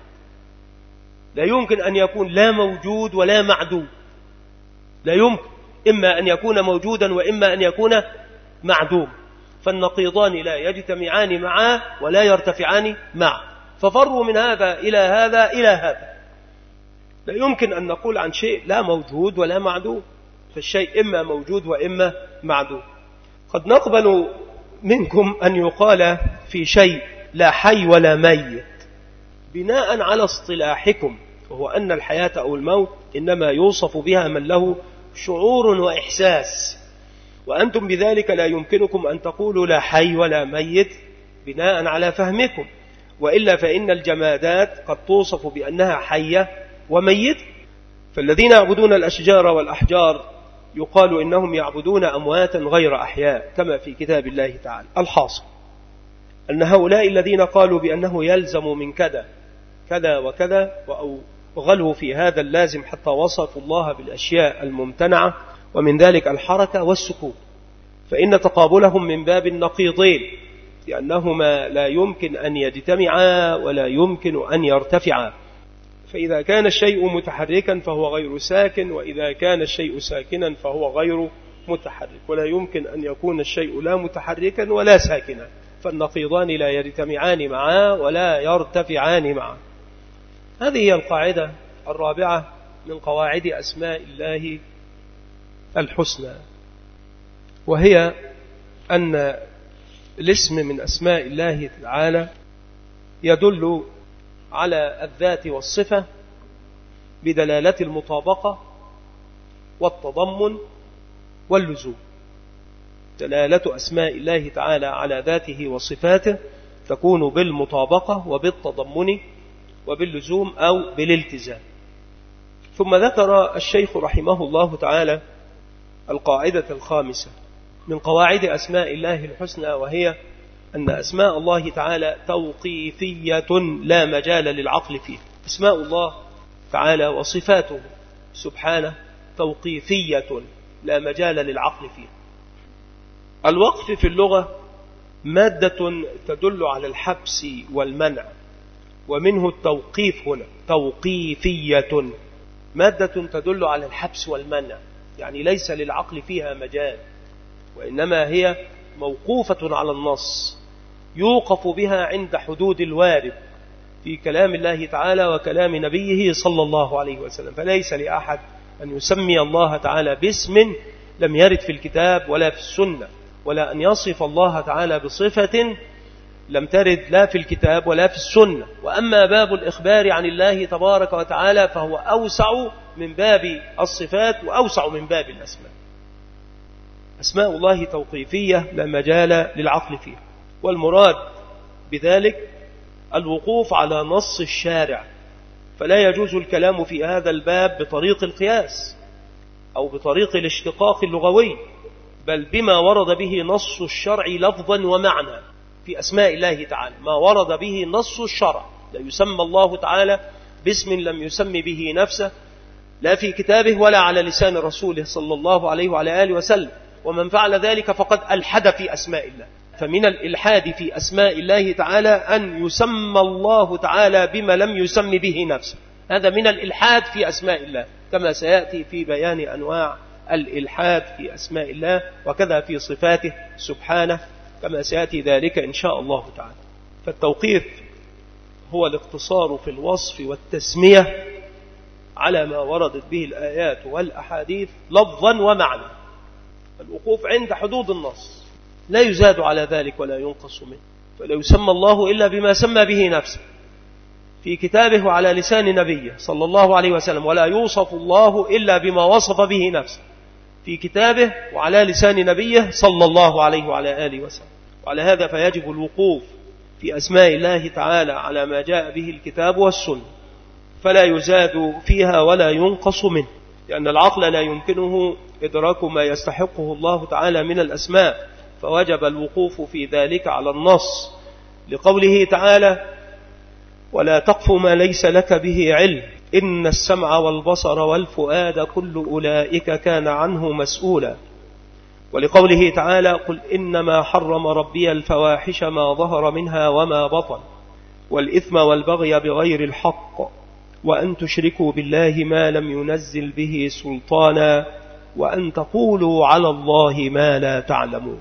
لا يمكن أن يكون لا موجود ولا معدوم، لا يمكن، إما أن يكون موجودا وإما أن يكون معدوم. فالنقيضان لا يجتمعان معا ولا يرتفعان معا، ففروا من هذا إلى هذا إلى هذا. لا يمكن أن نقول عن شيء لا موجود ولا معدوم، فالشيء إما موجود وإما معدوم. قد نقبل منكم أن يقال في شيء لا حي ولا ميت بناء على اصطلاحكم، وهو أن الحياة أو الموت إنما يوصف بها من له شعور وإحساس، وأنتم بذلك لا يمكنكم أن تقولوا لا حي ولا ميت بناء على فهمكم، وإلا فإن الجمادات قد توصف بأنها حية وميت. فالذين يعبدون الأشجار والأحجار يقال إنهم يعبدون أمواتا غير أحياء، كما في كتاب الله تعالى. الحاصل أن هؤلاء الذين قالوا بأنه يلزم من كذا كذا وكذا وغلوا في هذا اللازم حتى وصفوا الله بالأشياء الممتنعة، ومن ذلك الحركة والسكون، فإن تقابلهم من باب النقيضين، لأنهما لا يمكن أن يجتمعا ولا يمكن أن يرتفعا. فإذا كان الشيء متحركا فهو غير ساكن، وإذا كان الشيء ساكنا فهو غير متحرك، ولا يمكن أن يكون الشيء لا متحركا ولا ساكنا، فالنقيضان لا يجتمعان معا ولا يرتفعان معا. هذه هي القاعدة الرابعة من قواعد أسماء الله الحسنى، وهي أن الاسم من أسماء الله تعالى يدل على الذات والصفة بدلالة المطابقة والتضمن واللزوم. دلالة أسماء الله تعالى على ذاته وصفاته تكون بالمطابقة وبالتضمن وباللزوم أو بالالتزام. ثم ذكر الشيخ رحمه الله تعالى القاعدة الخامسة من قواعد أسماء الله الحسنى، وهي أن أسماء الله تعالى توقيفية لا مجال للعقل فيه. أسماء الله تعالى وصفاته سبحانه توقيفية لا مجال للعقل فيها. الوقف في اللغة مادة تدل على الحبس والمنع، ومنه التوقيف هنا توقيفية، مادة تدل على الحبس والمنع، يعني ليس للعقل فيها مجال، وإنما هي موقوفة على النص يوقف بها عند حدود الوارد في كلام الله تعالى وكلام نبيه صلى الله عليه وسلم. فليس لأحد أن يسمي الله تعالى باسم لم يرد في الكتاب ولا في السنة، ولا أن يصف الله تعالى بصفة لم ترد لا في الكتاب ولا في السنة. وأما باب الإخبار عن الله تبارك وتعالى فهو أوسع من باب الصفات وأوسع من باب الأسماء. أسماء الله توقيفية لا مجال للعقل فيها، والمراد بذلك الوقوف على نص الشارع، فلا يجوز الكلام في هذا الباب بطريق القياس أو بطريق الاشتقاق اللغوي، بل بما ورد به نص الشرع لفظا ومعنى في أسماء الله تعالى، ما ورد به نص الشرع. لا يسمى الله تعالى باسم لم يسمي به نفسه لا في كتابه ولا على لسان رسوله صلى الله عليه وعلى آله وسلم، ومن فعل ذلك فقد ألحد في أسماء الله. فمن الإلحاد في أسماء الله تعالى أن يسمى الله تعالى بما لم يسمي به نفسه، هذا من الإلحاد في أسماء الله، كما سيأتي في بيان أنواع الإلحاد في أسماء الله وكذا في صفاته سبحانه، كما سيأتي ذلك إن شاء الله تعالى. فالتوقيف هو الاقتصار في الوصف والتسمية على ما وردت به الآيات والأحاديث لفظا ومعنى، الوقوف عند حدود النص لا يزاد على ذلك ولا ينقص منه. فلا يسمى الله إلا بما سمى به نفسه في كتابه وعلى لسان نبيه صلى الله عليه وسلم، ولا يوصف الله إلا بما وصف به نفسه في كتابه وعلى لسان نبيه صلى الله عليه وعلى آله وسلم. وعلى هذا فيجب الوقوف في أسماء الله تعالى على ما جاء به الكتاب والسنة، فلا يزاد فيها ولا ينقص منه، لأن العقل لا يمكنه إدراك ما يستحقه الله تعالى من الأسماء، فوجب الوقوف في ذلك على النص، لقوله تعالى: ولا تقف ما ليس لك به علم إن السمع والبصر والفؤاد كل أولئك كان عنه مسؤولا. ولقوله تعالى: قل إنما حرم ربي الفواحش ما ظهر منها وما بطن والإثم والبغي بغير الحق وأن تشركوا بالله ما لم ينزل به سلطانا وأن تقولوا على الله ما لا تعلمون.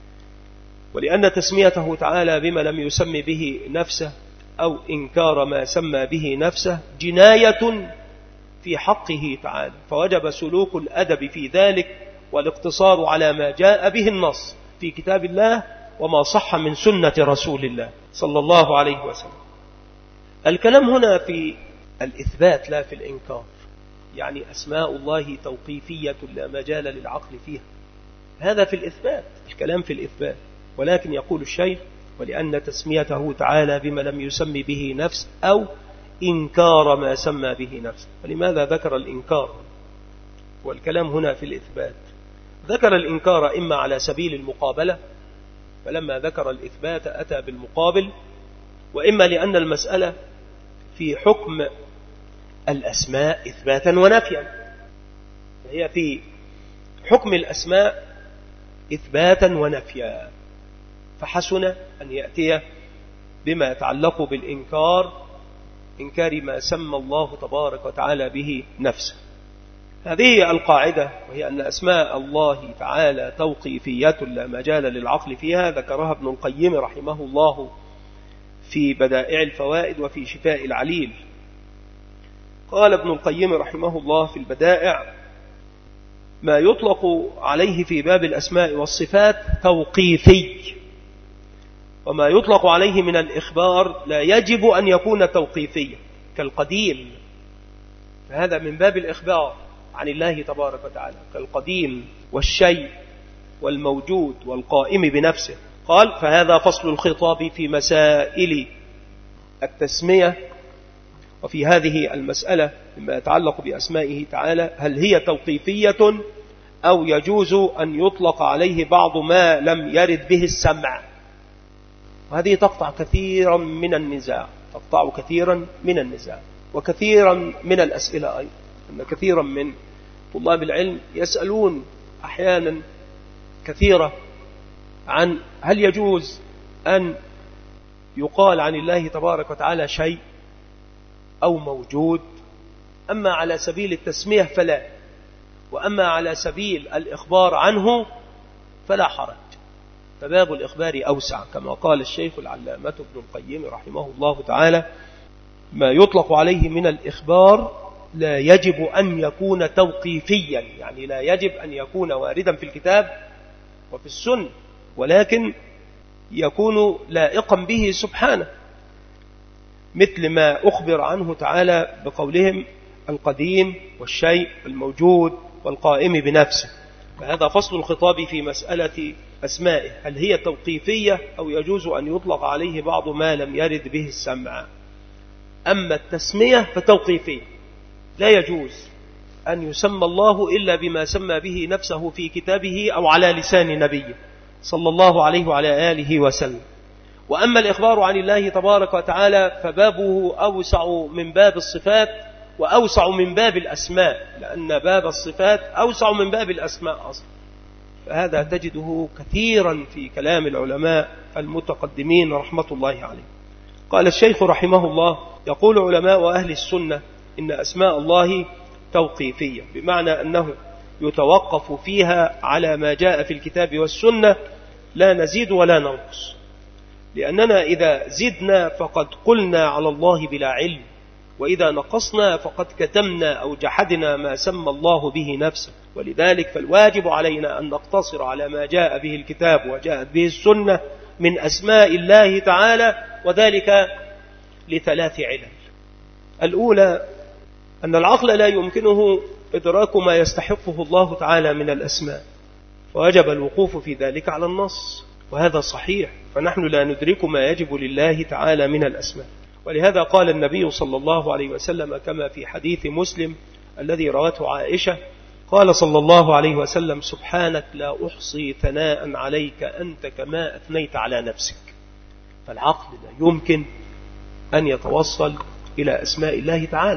ولأن تسميته تعالى بما لم يسمي به نفسه أو إنكار ما سمى به نفسه جناية في حقه تعالى، فوجب سلوك الأدب في ذلك والاقتصار على ما جاء به النص في كتاب الله وما صح من سنة رسول الله صلى الله عليه وسلم. الكلام هنا في الإثبات لا في الإنكار، يعني أسماء الله توقيفية لا مجال للعقل فيها، هذا في الإثبات، الكلام في الإثبات. ولكن يقول الشيخ: ولأن تسميته تعالى بما لم يسمي به نفس أو إنكار ما سمى به نفس. ولماذا ذكر الإنكار؟ والكلام هنا في الإثبات. ذكر الإنكار إما على سبيل المقابلة، فلما ذكر الإثبات أتى بالمقابل، وإما لأن المسألة في حكم الأسماء إثباتا ونفيا، هي في حكم الأسماء إثباتا ونفيا، فحسن أن يأتي بما يتعلق بالإنكار، إنكار ما سمى الله تبارك وتعالى به نفسه. هذه القاعدة، وهي أن أسماء الله تعالى توقيفية لا مجال للعقل فيها، ذكرها ابن القيم رحمه الله في بدائع الفوائد وفي شفاء العليل. قال ابن القيم رحمه الله في البدائع: ما يطلق عليه في باب الأسماء والصفات توقيفي، وما يطلق عليه من الإخبار لا يجب أن يكون توقيفيا كالقديم، فهذا من باب الإخبار عن الله تبارك وتعالى، كالقديم والشيء والموجود والقائم بنفسه. قال: فهذا فصل الخطاب في مسائل التسمية. وفي هذه المسألة مما يتعلق بأسمائه تعالى، هل هي توقيفية أو يجوز أن يطلق عليه بعض ما لم يرد به السمع؟ وهذه تقطع كثيرا من النزاع، تقطع كثيرا من النزاع وكثيرا من الأسئلة أيضا، أن كثيرا من طلاب العلم يسألون أحيانا كثيرة عن هل يجوز أن يقال عن الله تبارك وتعالى شيء أو موجود. أما على سبيل التسمية فلا، وأما على سبيل الإخبار عنه فلا حرج، فباب الإخبار أوسع كما قال الشيخ العلامة ابن القيم رحمه الله تعالى: ما يطلق عليه من الإخبار لا يجب أن يكون توقيفيا، يعني لا يجب أن يكون واردا في الكتاب وفي السنة، ولكن يكون لائقا به سبحانه، مثل ما أخبر عنه تعالى بقولهم القديم والشيء والموجود والقائم بنفسه. فهذا فصل الخطاب في مسألة أسمائه، هل هي توقيفية أو يجوز أن يطلق عليه بعض ما لم يرد به السمع. أما التسمية فتوقيفية، لا يجوز أن يسمى الله إلا بما سمى به نفسه في كتابه أو على لسان نبيه صلى الله عليه وعلى آله وسلم. وأما الإخبار عن الله تبارك وتعالى فبابه أوسع من باب الصفات وأوسع من باب الأسماء، لأن باب الصفات أوسع من باب الأسماء أصلا. فهذا تجده كثيرا في كلام العلماء المتقدمين رحمة الله عليه. قال الشيخ رحمه الله: يقول علماء أهل السنة إن أسماء الله توقيفية، بمعنى أنه يتوقف فيها على ما جاء في الكتاب والسنة، لا نزيد ولا ننقص، لأننا إذا زدنا فقد قلنا على الله بلا علم، وإذا نقصنا فقد كتمنا أو جحدنا ما سمى الله به نفسه. ولذلك فالواجب علينا أن نقتصر على ما جاء به الكتاب وجاءت به السنة من أسماء الله تعالى، وذلك لثلاث علل. الأولى أن العقل لا يمكنه إدراك ما يستحقه الله تعالى من الأسماء، فوجب الوقوف في ذلك على النص، وهذا صحيح، فنحن لا ندرك ما يجب لله تعالى من الأسماء. ولهذا قال النبي صلى الله عليه وسلم كما في حديث مسلم الذي روته عائشة، قال صلى الله عليه وسلم: سبحانك لا أحصي ثناء عليك أنت كما أثنيت على نفسك. فالعقل لا يمكن أن يتوصل إلى أسماء الله تعالى،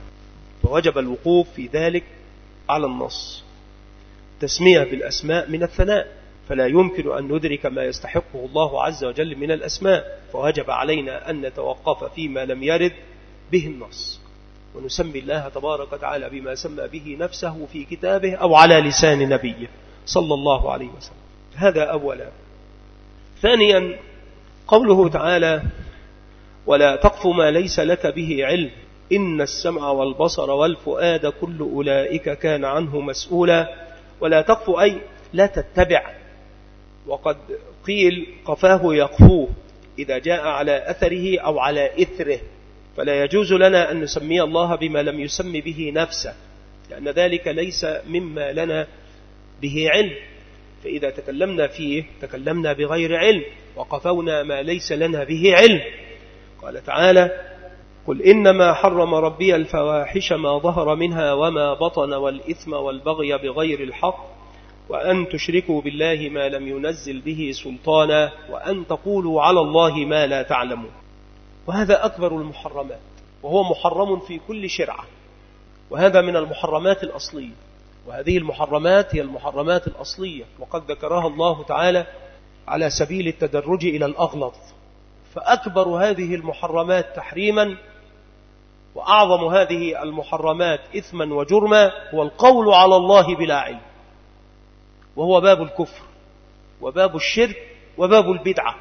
فوجب الوقوف في ذلك على النص. تسمية بالأسماء من الثناء، فلا يمكن أن ندرك ما يستحقه الله عز وجل من الأسماء، فوجب علينا أن نتوقف فيما لم يرد به النص، ونسمي الله تبارك وتعالى بما سمى به نفسه في كتابه أو على لسان نبيه صلى الله عليه وسلم. هذا أولا. ثانيا قوله تعالى: ولا تقف ما ليس لك به علم إن السمع والبصر والفؤاد كل أولئك كان عنه مسؤولا. ولا تقف أي لا تتبع، وقد قيل قفاه يقفوه إذا جاء على أثره أو على إثره، فلا يجوز لنا أن نسمي الله بما لم يسمي به نفسه، لأن ذلك ليس مما لنا به علم، فإذا تكلمنا فيه تكلمنا بغير علم وقفونا ما ليس لنا به علم. قال تعالى: قل إنما حرم ربي الفواحش ما ظهر منها وما بطن والإثم والبغي بغير الحق وأن تشركوا بالله ما لم ينزل به سلطانا وأن تقولوا على الله ما لا تعلمون. وهذا أكبر المحرمات، وهو محرم في كل شرعة، وهذا من المحرمات الأصلية، وهذه المحرمات هي المحرمات الأصلية، وقد ذكرها الله تعالى على سبيل التدرج إلى الأغلظ. فأكبر هذه المحرمات تحريما وأعظم هذه المحرمات إثما وجرما هو القول على الله بلا علم، وهو باب الكفر وباب الشرك وباب البدعة.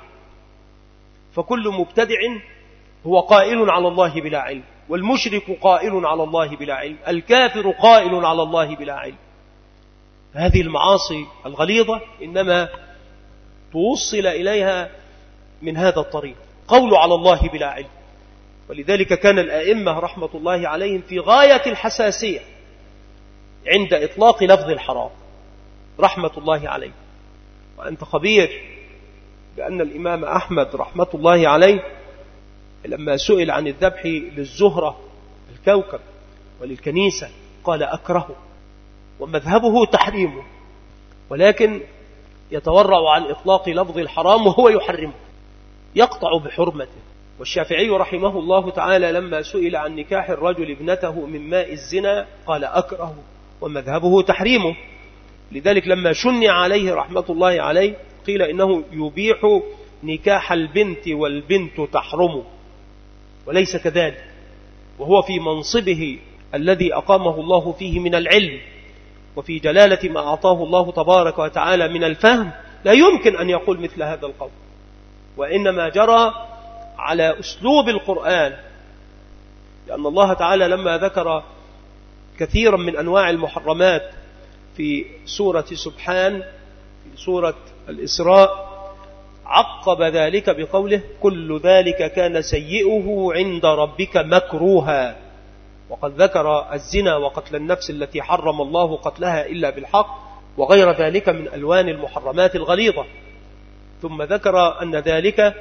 فكل مبتدع هو قائل على الله بلا علم، والمشرك قائل على الله بلا علم، الكافر قائل على الله بلا علم. هذه المعاصي الغليظة إنما توصل إليها من هذا الطريق، قول على الله بلا علم. ولذلك كان الآئمة رحمة الله عليهم في غاية الحساسية عند إطلاق لفظ الحرام رحمة الله عليه. وأنت خبير بأن الإمام أحمد رحمة الله عليه لما سئل عن الذبح للزهرة الكوكب وللكنيسة قال أكره، ومذهبه تحريمه، ولكن يتورع عن إطلاق لفظ الحرام وهو يحرمه، يقطع بحرمته. والشافعي رحمه الله تعالى لما سئل عن نكاح الرجل ابنته من ماء الزنا قال أكره، ومذهبه تحريمه. لذلك لما شنع عليه رحمة الله عليه قيل إنه يبيح نكاح البنت والبنت تحرم، وليس كذلك، وهو في منصبه الذي أقامه الله فيه من العلم وفي جلالة ما أعطاه الله تبارك وتعالى من الفهم لا يمكن أن يقول مثل هذا القول، وإنما جرى على أسلوب القرآن، لأن الله تعالى لما ذكر كثيرا من أنواع المحرمات في سورة سبحان في سورة الإسراء عقب ذلك بقوله كل ذلك كان سيئه عند ربك مكروها، وقد ذكر الزنا وقتل النفس التي حرم الله قتلها إلا بالحق وغير ذلك من ألوان المحرمات الغليظة، ثم ذكر أن ذلك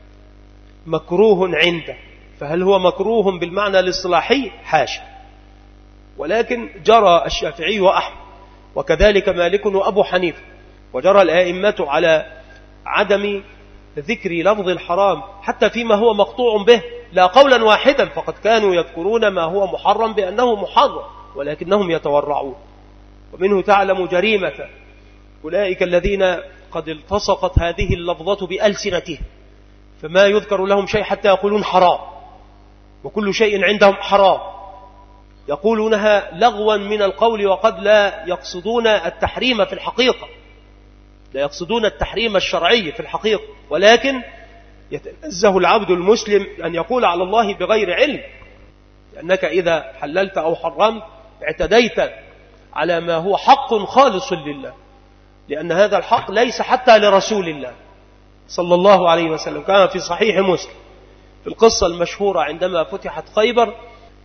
مكروه عنده. فهل هو مكروه بالمعنى الاصطلاحي؟ حاشا، ولكن جرى الشافعي وأحمد وكذلك مالك وأبو حنيفة وجرى الآئمة على عدم ذكر لفظ الحرام حتى فيما هو مقطوع به، لا قولا واحدا، فقد كانوا يذكرون ما هو محرم بأنه محرم ولكنهم يتورعون. ومنه تعلم جريمة أولئك الذين قد التصقت هذه اللفظة بألسنتهم، فما يذكر لهم شيء حتى يقولون حرام، وكل شيء عندهم حرام، يقولونها لغوا من القول وقد لا يقصدون التحريم في الحقيقة، لا يقصدون التحريم الشرعي في الحقيقة، ولكن يتنزه العبد المسلم أن يقول على الله بغير علم، لأنك إذا حللت أو حرمت اعتديت على ما هو حق خالص لله، لأن هذا الحق ليس حتى لرسول الله صلى الله عليه وسلم. كان في صحيح مسلم في القصة المشهورة عندما فتحت خيبر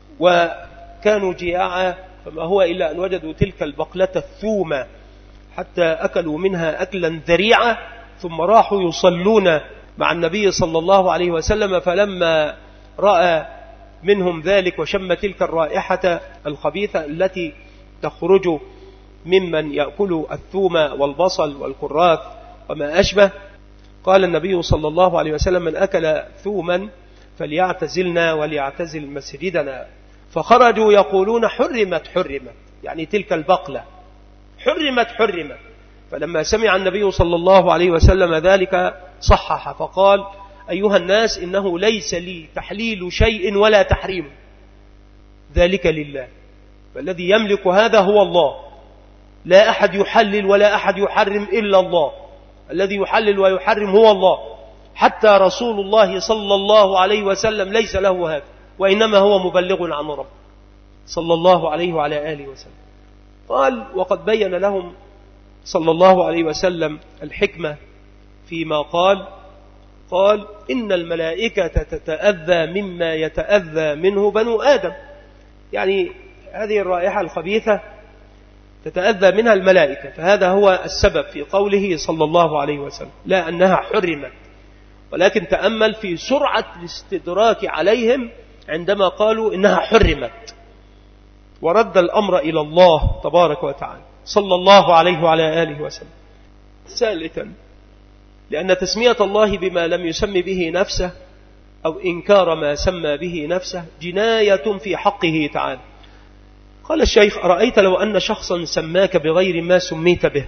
وكانوا جياعا، فما هو إلا أن وجدوا تلك البقلة الثومة حتى أكلوا منها أكلا ذريعا، ثم راحوا يصلون مع النبي صلى الله عليه وسلم، فلما رأى منهم ذلك وشم تلك الرائحة الخبيثة التي تخرج ممن يأكل الثوم والبصل والكراث وما أشبه، قال النبي صلى الله عليه وسلم من أكل ثوما فليعتزلنا وليعتزل مسجدنا، فخرجوا يقولون حرمت حرمت، يعني تلك البقلة حرمت حرمت. فلما سمع النبي صلى الله عليه وسلم ذلك صحح فقال أيها الناس إنه ليس لي تحليل شيء ولا تحريم، ذلك لله، فالذي يملك هذا هو الله، لا أحد يحلل ولا أحد يحرم إلا الله، الذي يحلل ويحرم هو الله، حتى رسول الله صلى الله عليه وسلم ليس له هذا، وإنما هو مبلغ عن رب صلى الله عليه وعلى آله وسلم. قال وقد بين لهم صلى الله عليه وسلم الحكمة فيما قال قال إن الملائكة تتأذى مما يتأذى منه بنو آدم، يعني هذه الرائحة الخبيثة تتأذى منها الملائكة، فهذا هو السبب في قوله صلى الله عليه وسلم لا أنها حرمت، ولكن تأمل في سرعة الاستدراك عليهم عندما قالوا إنها حرمت، ورد الأمر إلى الله تبارك وتعالى صلى الله عليه وعلى آله وسلم. ثالثا لأن تسمية الله بما لم يسم به نفسه أو إنكار ما سمى به نفسه جناية في حقه تعالى. قال الشيخ أرأيت لو أن شخصا سماك بغير ما سميت به،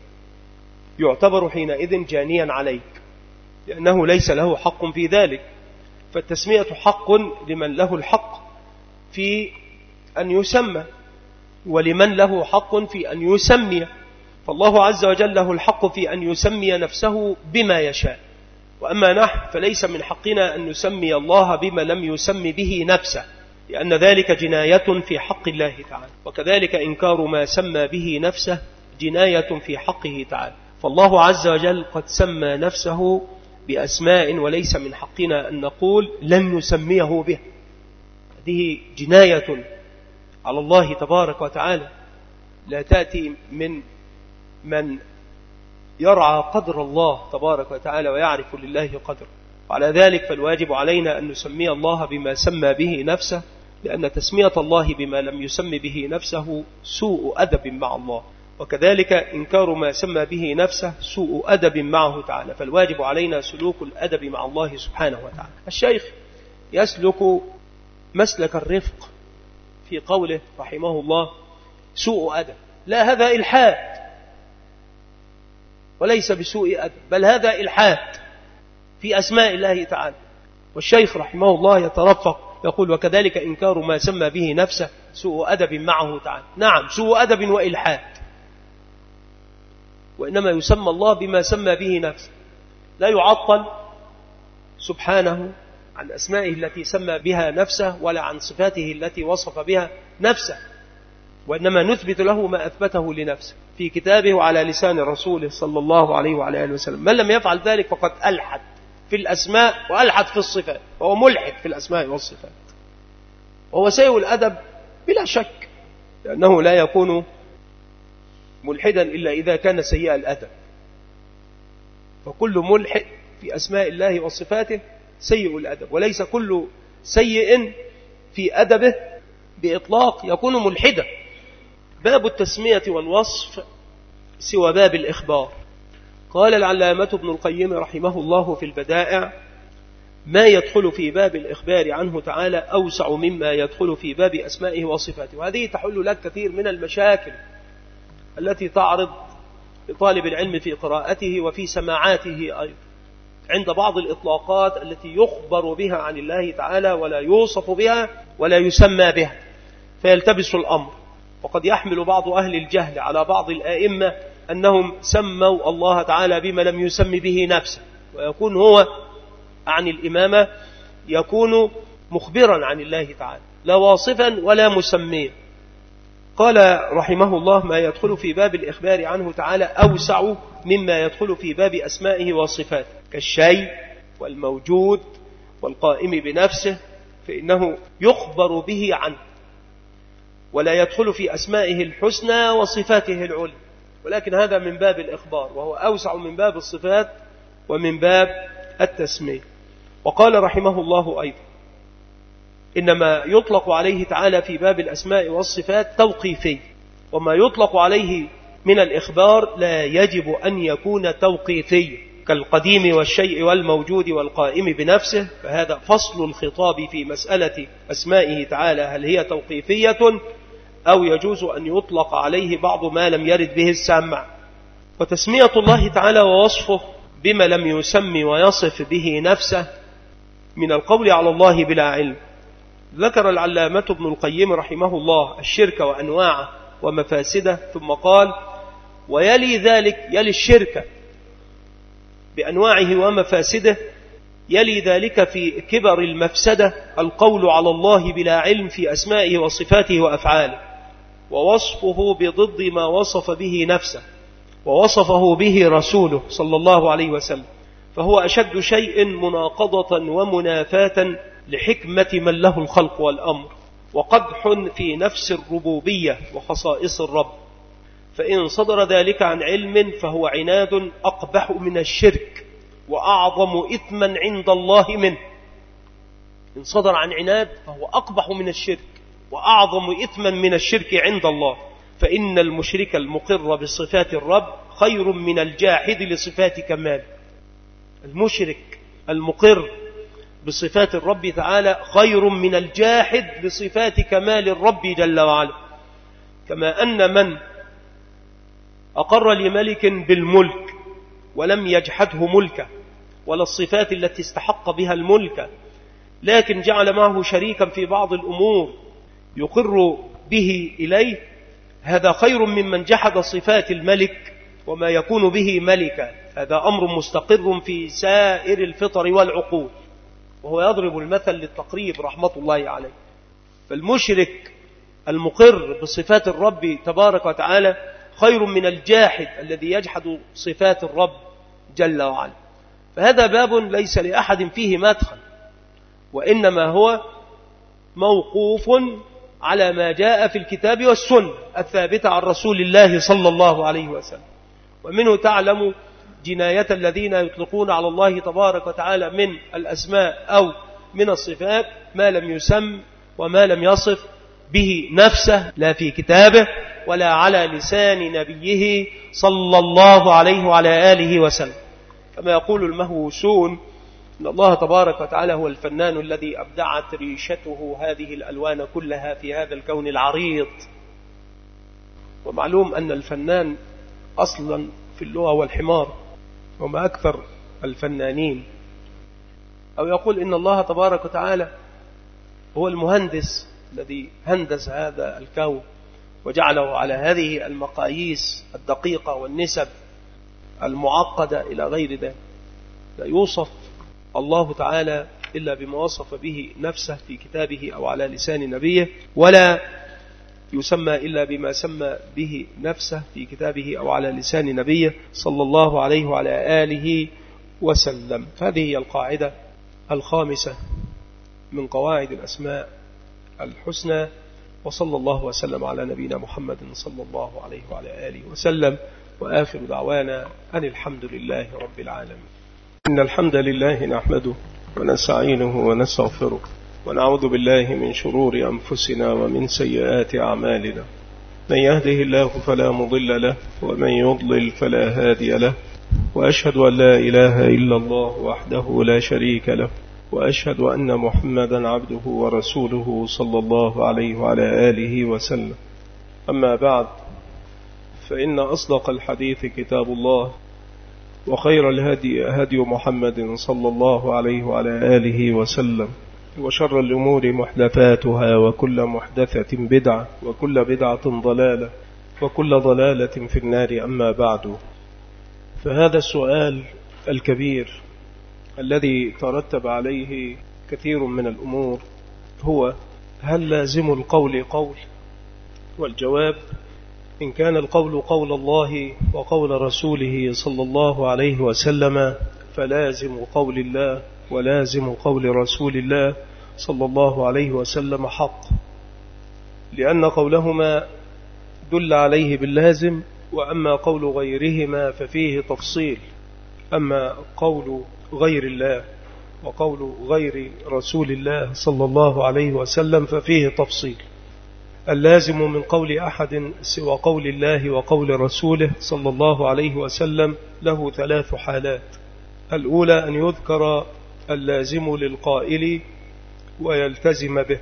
يعتبر حينئذ جانيا عليك، لأنه ليس له حق في ذلك، فالتسمية حق لمن له الحق في أن يسمى، ولمن له حق في أن يسمي، فالله عز وجل له الحق في أن يسمي نفسه بما يشاء، وأما نحن فليس من حقنا أن نسمي الله بما لم يسم به نفسه، لأن ذلك جناية في حق الله تعالى، وكذلك إنكار ما سمى به نفسه جناية في حقه تعالى، فالله عز وجل قد سمى نفسه بأسماء وليس من حقنا أن نقول لن نسميه به، هذه جناية على الله تبارك وتعالى لا تأتي من من يرعى قدر الله تبارك وتعالى ويعرف لله قدر. وعلى ذلك فالواجب علينا أن نسمي الله بما سمى به نفسه، لأن تسمية الله بما لم يسم به نفسه سوء أدب مع الله، وكذلك إنكار ما سمى به نفسه سوء أدب معه تعالى، فالواجب علينا سلوك الأدب مع الله سبحانه وتعالى. الشيخ يسلك مسلك الرفق في قوله رحمه الله سوء أدب، لا هذا إلحاد، وليس بسوء أدب، بل هذا إلحاد في أسماء الله تعالى. والشيخ رحمه الله يترفق يقول: وكذلك إنكار ما سمى به نفسه سوء أدب معه تعالى. نعم، سوء أدب وإلحاد، وإنما يسمى الله بما سمى به نفسه، لا يعطل سبحانه عن أسمائه التي سمى بها نفسه ولا عن صفاته التي وصف بها نفسه، وإنما نثبت له ما أثبته لنفسه في كتابه وعلى لسان رسوله صلى الله عليه وعلى آله وسلم. من لم يفعل ذلك فقد ألحد في الأسماء وألحد في الصفات، وهو ملحد في الأسماء والصفات، وهو سيء الأدب بلا شك، لأنه لا يكون ملحدا إلا إذا كان سيء الأدب. فكل ملحد في أسماء الله وصفاته سيء الأدب، وليس كل سيء في أدبه بإطلاق يكون ملحدا. باب التسمية والوصف سوى باب الإخبار. قال العلامة ابن القيم رحمه الله في البدائع: ما يدخل في باب الإخبار عنه تعالى أوسع مما يدخل في باب أسمائه وصفاته. وهذه تحل لك كثير من المشاكل التي تعرض لطالب العلم في قراءته وفي سماعاته أيضا، عند بعض الإطلاقات التي يخبر بها عن الله تعالى ولا يوصف بها ولا يسمى بها، فيلتبس الأمر. وقد يحمل بعض أهل الجهل على بعض الآئمة أنهم سموا الله تعالى بما لم يسم به نفسه، ويكون هو عن الإمامة يكون مخبرا عن الله تعالى لا واصفا ولا مسميا. قال رحمه الله: ما يدخل في باب الإخبار عنه تعالى أوسع مما يدخل في باب أسمائه وصفاته، كالشيء والموجود والقائم بنفسه، فإنه يخبر به عنه، ولا يدخل في أسمائه الحسنى وصفاته العلى، ولكن هذا من باب الإخبار، وهو أوسع من باب الصفات ومن باب التسمية. وقال رحمه الله أيضا: إنما يطلق عليه تعالى في باب الأسماء والصفات توقيفي، وما يطلق عليه من الإخبار لا يجب أن يكون توقيفي، كالقديم والشيء والموجود والقائم بنفسه، فهذا فصل الخطاب في مسألة أسمائه تعالى، هل هي توقيفية أو يجوز أن يطلق عليه بعض ما لم يرد به السمع. وتسمية الله تعالى ووصفه بما لم يسمي ويصف به نفسه من القول على الله بلا علم. ذكر العلامة ابن القيم رحمه الله الشرك وأنواعه ومفاسده، ثم قال: ويلي ذلك، يلي الشرك بأنواعه ومفاسده، يلي ذلك في كبر المفسدة القول على الله بلا علم في أسمائه وصفاته وأفعاله، ووصفه بضد ما وصف به نفسه ووصفه به رسوله صلى الله عليه وسلم، فهو أشد شيء مناقضة ومنافاة لحكمة من له الخلق والأمر، وقدح في نفس الربوبية وخصائص الرب. فإن صدر ذلك عن علم فهو عناد أقبح من الشرك وأعظم إثما عند الله منه. إن صدر عن عناد فهو أقبح من الشرك وأعظم إثما من الشرك عند الله، فإن المشرك المقر بصفات الرب خير من الجاحد لصفات كمال. المشرك المقر بصفات الرب تعالى خير من الجاحد لصفات كمال الرب جل وعلا. كما أن من أقر لملك بالملك ولم يجحده ملكه ولا الصفات التي استحق بها الملك، لكن جعل معه شريكا في بعض الأمور يقر به إليه، هذا خير ممن جحد صفات الملك وما يكون به ملكا. هذا أمر مستقر في سائر الفطر والعقول، وهو يضرب المثل للتقريب رحمة الله عليه. فالمشرك المقر بصفات الرب تبارك وتعالى خير من الجاحد الذي يجحد صفات الرب جل وعلا. فهذا باب ليس لأحد فيه مدخل، وإنما هو موقوف على ما جاء في الكتاب والسنة الثابتة عن رسول الله صلى الله عليه وسلم. ومنه تعلم جناية الذين يطلقون على الله تبارك وتعالى من الأسماء أو من الصفات ما لم يسم وما لم يصف به نفسه، لا في كتابه ولا على لسان نبيه صلى الله عليه وعلى آله وسلم. كما يقول المهووسون إن الله تبارك وتعالى هو الفنان الذي أبدعت ريشته هذه الألوان كلها في هذا الكون العريض. ومعلوم أن الفنان أصلا في اللغة والحمار، وما أكثر الفنانين. أو يقول إن الله تبارك وتعالى هو المهندس الذي هندس هذا الكون وجعله على هذه المقاييس الدقيقة والنسب المعقدة إلى غير ذلك. لا يوصف الله تعالى إلا بما وصف به نفسه في كتابه أو على لسان نبيه، ولا يسمى إلا بما سمى به نفسه في كتابه أو على لسان نبيه صلى الله عليه وعلى آله وسلم. هذه هي القاعدة الخامسة من قواعد الأسماء الحسنى. وصلى الله وسلم على نبينا محمد صلى الله عليه وعلى آله وسلم، وآخر دعوانا أن الحمد لله رب العالمين. إن الحمد لله نحمده ونستعينه ونستغفره، ونعوذ بالله من شرور أنفسنا ومن سيئات أعمالنا. من يهده الله فلا مضل له، ومن يضلل فلا هادي له، وأشهد أن لا إله إلا الله وحده لا شريك له، وأشهد أن محمدا عبده ورسوله صلى الله عليه وعلى آله وسلم. أما بعد، فإن أصدق الحديث كتاب الله، وخير الهدي هدي محمد صلى الله عليه وعلى آله وسلم، وشر الأمور محدثاتها، وكل محدثة بدعة، وكل بدعة ضلالة، وكل ضلالة في النار. أما بعد، فهذا السؤال الكبير الذي ترتب عليه كثير من الأمور هو: هل لازم القول قول؟ والجواب: إن كان القول قول الله وقول رسوله صلى الله عليه وسلم فلازم قول الله ولازم قول رسول الله صلى الله عليه وسلم حق، لأن قولهما دل عليه باللازم، وأما قول غيرهما ففيه تفصيل. أما قول غير الله وقول غير رسول الله صلى الله عليه وسلم ففيه تفصيل. اللازم من قول أحد سوى قول الله وقول رسوله صلى الله عليه وسلم له ثلاث حالات. الأولى أن يذكر اللازم للقائل ويلتزم به،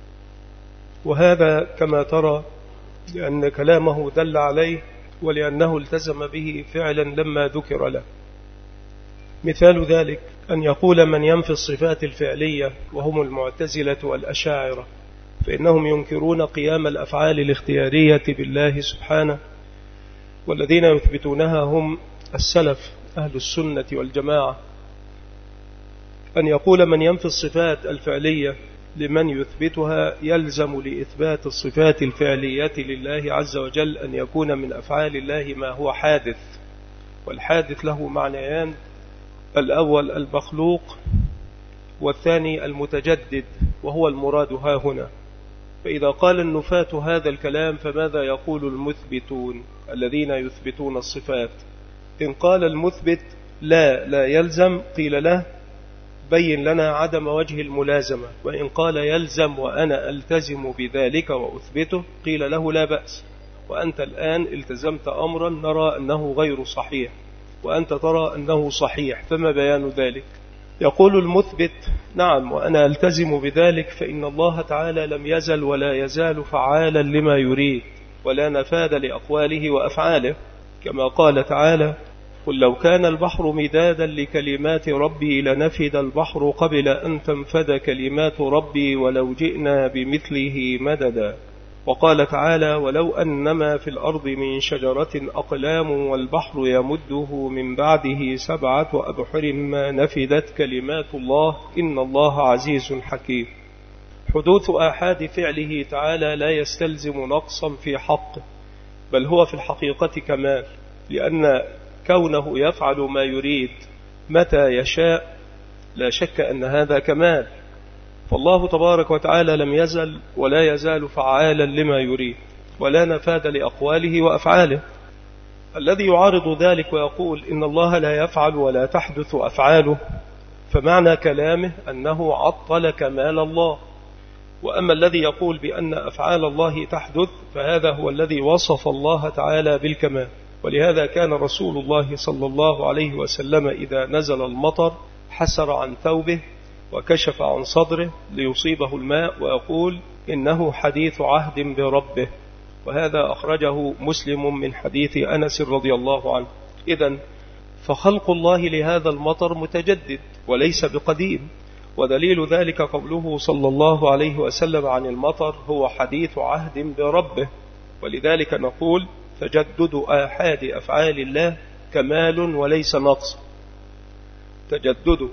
وهذا كما ترى لأن كلامه دل عليه ولأنه التزم به فعلا لما ذكر له. مثال ذلك أن يقول من ينفي الصفات الفعلية وهم المعتزلة والأشاعرة، فإنهم ينكرون قيام الأفعال الاختيارية بالله سبحانه، والذين يثبتونها هم السلف أهل السنة والجماعة. أن يقول من ينفي الصفات الفعلية لمن يثبتها يلزم لإثبات الصفات الفعلية لله عز وجل أن يكون من أفعال الله ما هو حادث، والحادث له معنيان: الأول المخلوق، والثاني المتجدد، وهو المراد ها هنا. فإذا قال النفاة هذا الكلام فماذا يقول المثبتون الذين يثبتون الصفات؟ إن قال المثبت لا لا يلزم قيل له بين لنا عدم وجه الملازمة، وإن قال يلزم وأنا ألتزم بذلك وأثبته قيل له لا بأس، وأنت الآن التزمت أمرا نرى أنه غير صحيح وأنت ترى أنه صحيح، فما بيان ذلك؟ يقول المثبت: نعم وأنا ألتزم بذلك، فإن الله تعالى لم يزل ولا يزال فعالا لما يريد، ولا نفاذ لأقواله وأفعاله، كما قال تعالى: قل لو كان البحر مدادا لكلمات ربي لنفد البحر قبل أن تنفد كلمات ربي ولو جئنا بمثله مددا. وقال تعالى: ولو أنما في الأرض من شجرة أقلام والبحر يمده من بعده سبعة أبحر ما نفدت كلمات الله إن الله عزيز حكيم. حدوث آحاد فعله تعالى لا يستلزم نقصا في حقه، بل هو في الحقيقة كمال، لأن كونه يفعل ما يريد متى يشاء لا شك أن هذا كمال. فالله تبارك وتعالى لم يزل ولا يزال فعالا لما يريد، ولا نفاذ لأقواله وأفعاله. الذي يعارض ذلك ويقول إن الله لا يفعل ولا تحدث أفعاله، فمعنى كلامه أنه عطل كمال الله. وأما الذي يقول بأن أفعال الله تحدث فهذا هو الذي وصف الله تعالى بالكمال. ولهذا كان رسول الله صلى الله عليه وسلم إذا نزل المطر حسر عن ثوبه وكشف عن صدره ليصيبه الماء ويقول إنه حديث عهد بربه. وهذا أخرجه مسلم من حديث أنس رضي الله عنه. إذن فخلق الله لهذا المطر متجدد وليس بقديم، ودليل ذلك قوله صلى الله عليه وسلم عن المطر هو حديث عهد بربه. ولذلك نقول تجدد آحاد أفعال الله كمال وليس نقص. تجدد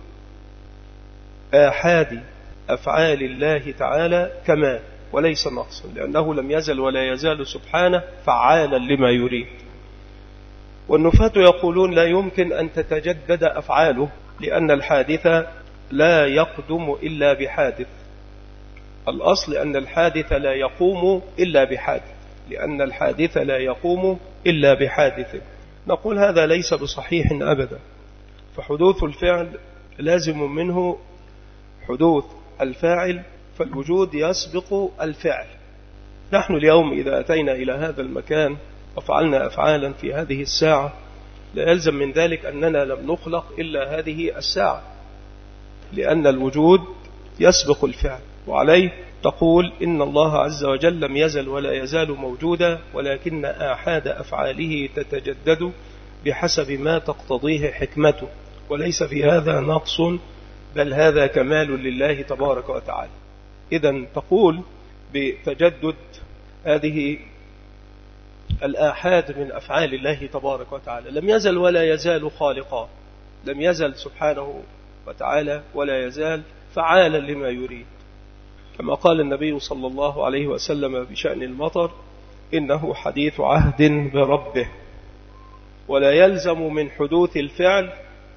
آحاد أفعال الله تعالى كمال وليس نقص، لأنه لم يزل ولا يزال سبحانه فعالا لما يريد. والنفاة يقولون لا يمكن أن تتجدد أفعاله، لأن الحادث لا يقدم إلا بحادث. الأصل أن الحادث لا يقوم إلا بحادث، لأن الحادث لا يقوم إلا بحادث. نقول هذا ليس بصحيح أبدا، فحدوث الفعل لازم منه حدوث الفاعل، فالوجود يسبق الفعل. نحن اليوم إذا أتينا إلى هذا المكان وفعلنا أفعالا في هذه الساعة لا يلزم من ذلك أننا لم نخلق إلا هذه الساعة، لأن الوجود يسبق الفعل. وعليه تقول إن الله عز وجل لم يزل ولا يزال موجودا، ولكن آحاد أفعاله تتجدد بحسب ما تقتضيه حكمته، وليس في هذا نقص بل هذا كمال لله تبارك وتعالى. إذن تقول بتجدد هذه الآحاد من أفعال الله تبارك وتعالى. لم يزل ولا يزال خالقا، لم يزل سبحانه وتعالى ولا يزال فعالا لما يريد، كما قال النبي صلى الله عليه وسلم بشأن المطر إنه حديث عهد بربه. ولا يلزم من حدوث الفعل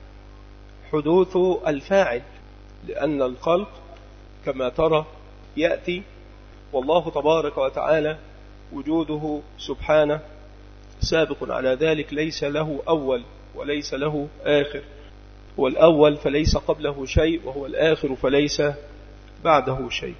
حدوث الفاعل، لأن الخلق كما ترى يأتي، والله تبارك وتعالى وجوده سبحانه سابق على ذلك، ليس له أول وليس له آخر. هو الأول فليس قبله شيء، وهو الآخر فليس بعده شيء.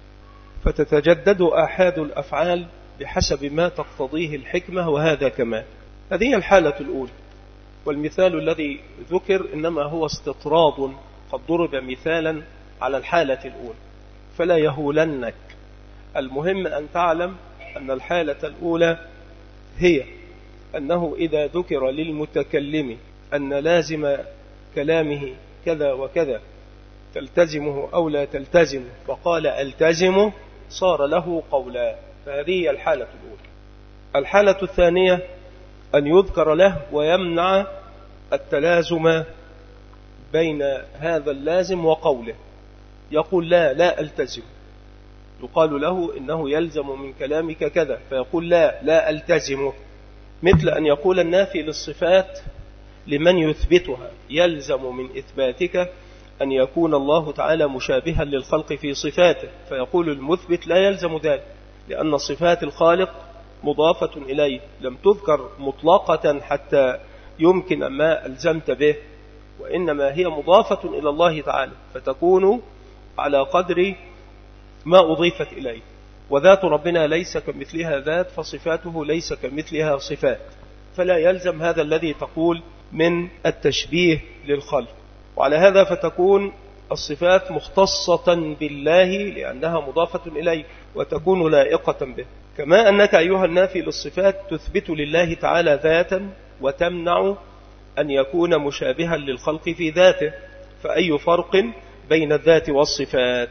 فتتجدد آحاد الأفعال بحسب ما تقتضيه الحكمة، وهذا كمال. هذه الحالة الأولى. والمثال الذي ذكر إنما هو استطراد، قد ضرب مثالا على الحالة الأولى فلا يهولنك. المهم أن تعلم أن الحالة الأولى هي أنه إذا ذكر للمتكلم أن لازم كلامه كذا وكذا تلتزمه أو لا تلتزمه، فقال ألتزمه، صار له قولا، فهذه الحالة الأولى. الحالة الثانية أن يذكر له ويمنع التلازم بين هذا اللازم وقوله، يقول لا لا ألتزم، يقال له إنه يلزم من كلامك كذا، فيقول لا لا ألتزمه. مثل أن يقول النافي للصفات لمن يثبتها يلزم من إثباتك أن يكون الله تعالى مشابها للخلق في صفاته، فيقول المثبت لا يلزم ذلك، لأن صفات الخالق مضافة إليه لم تذكر مطلقة حتى يمكن ما ألزمت به، وإنما هي مضافة إلى الله تعالى، فتكون على قدر ما أضيفت إليه. وذات ربنا ليس كمثلها ذات، فصفاته ليس كمثلها صفات، فلا يلزم هذا الذي تقول من التشبيه للخلق. وعلى هذا فتكون الصفات مختصة بالله لأنها مضافة إليه، وتكون لائقة به. كما أنك أيها النافي للصفات تثبت لله تعالى ذاتا وتمنع أن يكون مشابها للخلق في ذاته، فأي فرق بين الذات والصفات؟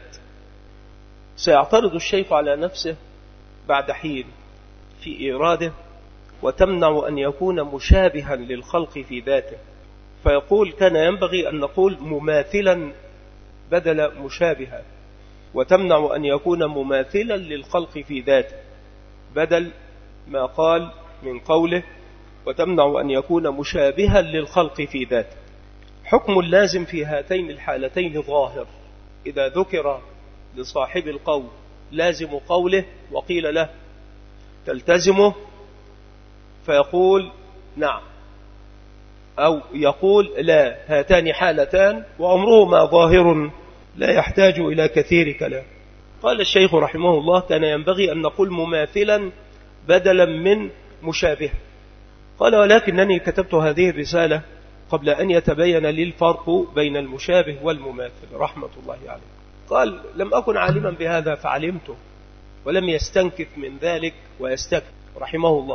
سيعترض الشيخ على نفسه بعد حين في إيراده وتمنع أن يكون مشابها للخلق في ذاته، فيقول كان ينبغي أن نقول مماثلا بدل مشابها، وتمنع أن يكون مماثلا للخلق في ذاته بدل ما قال من قوله وتمنع أن يكون مشابها للخلق في ذاته. حكم اللازم في هاتين الحالتين ظاهر. إذا ذكر لصاحب القول لازم قوله وقيل له تلتزمه، فيقول نعم أو يقول لا، هاتان حالتان وأمرهما ظاهر لا يحتاج إلى كثير كلام. قال الشيخ رحمه الله كان ينبغي أن نقول مماثلا بدلا من مشابه. قال ولكنني كتبت هذه الرسالة قبل أن يتبين لي الفرق بين المشابه والمماثل رحمة الله عليه. قال لم أكن عالما بهذا فعلمته، ولم يستنكف من ذلك ويستكف رحمه الله.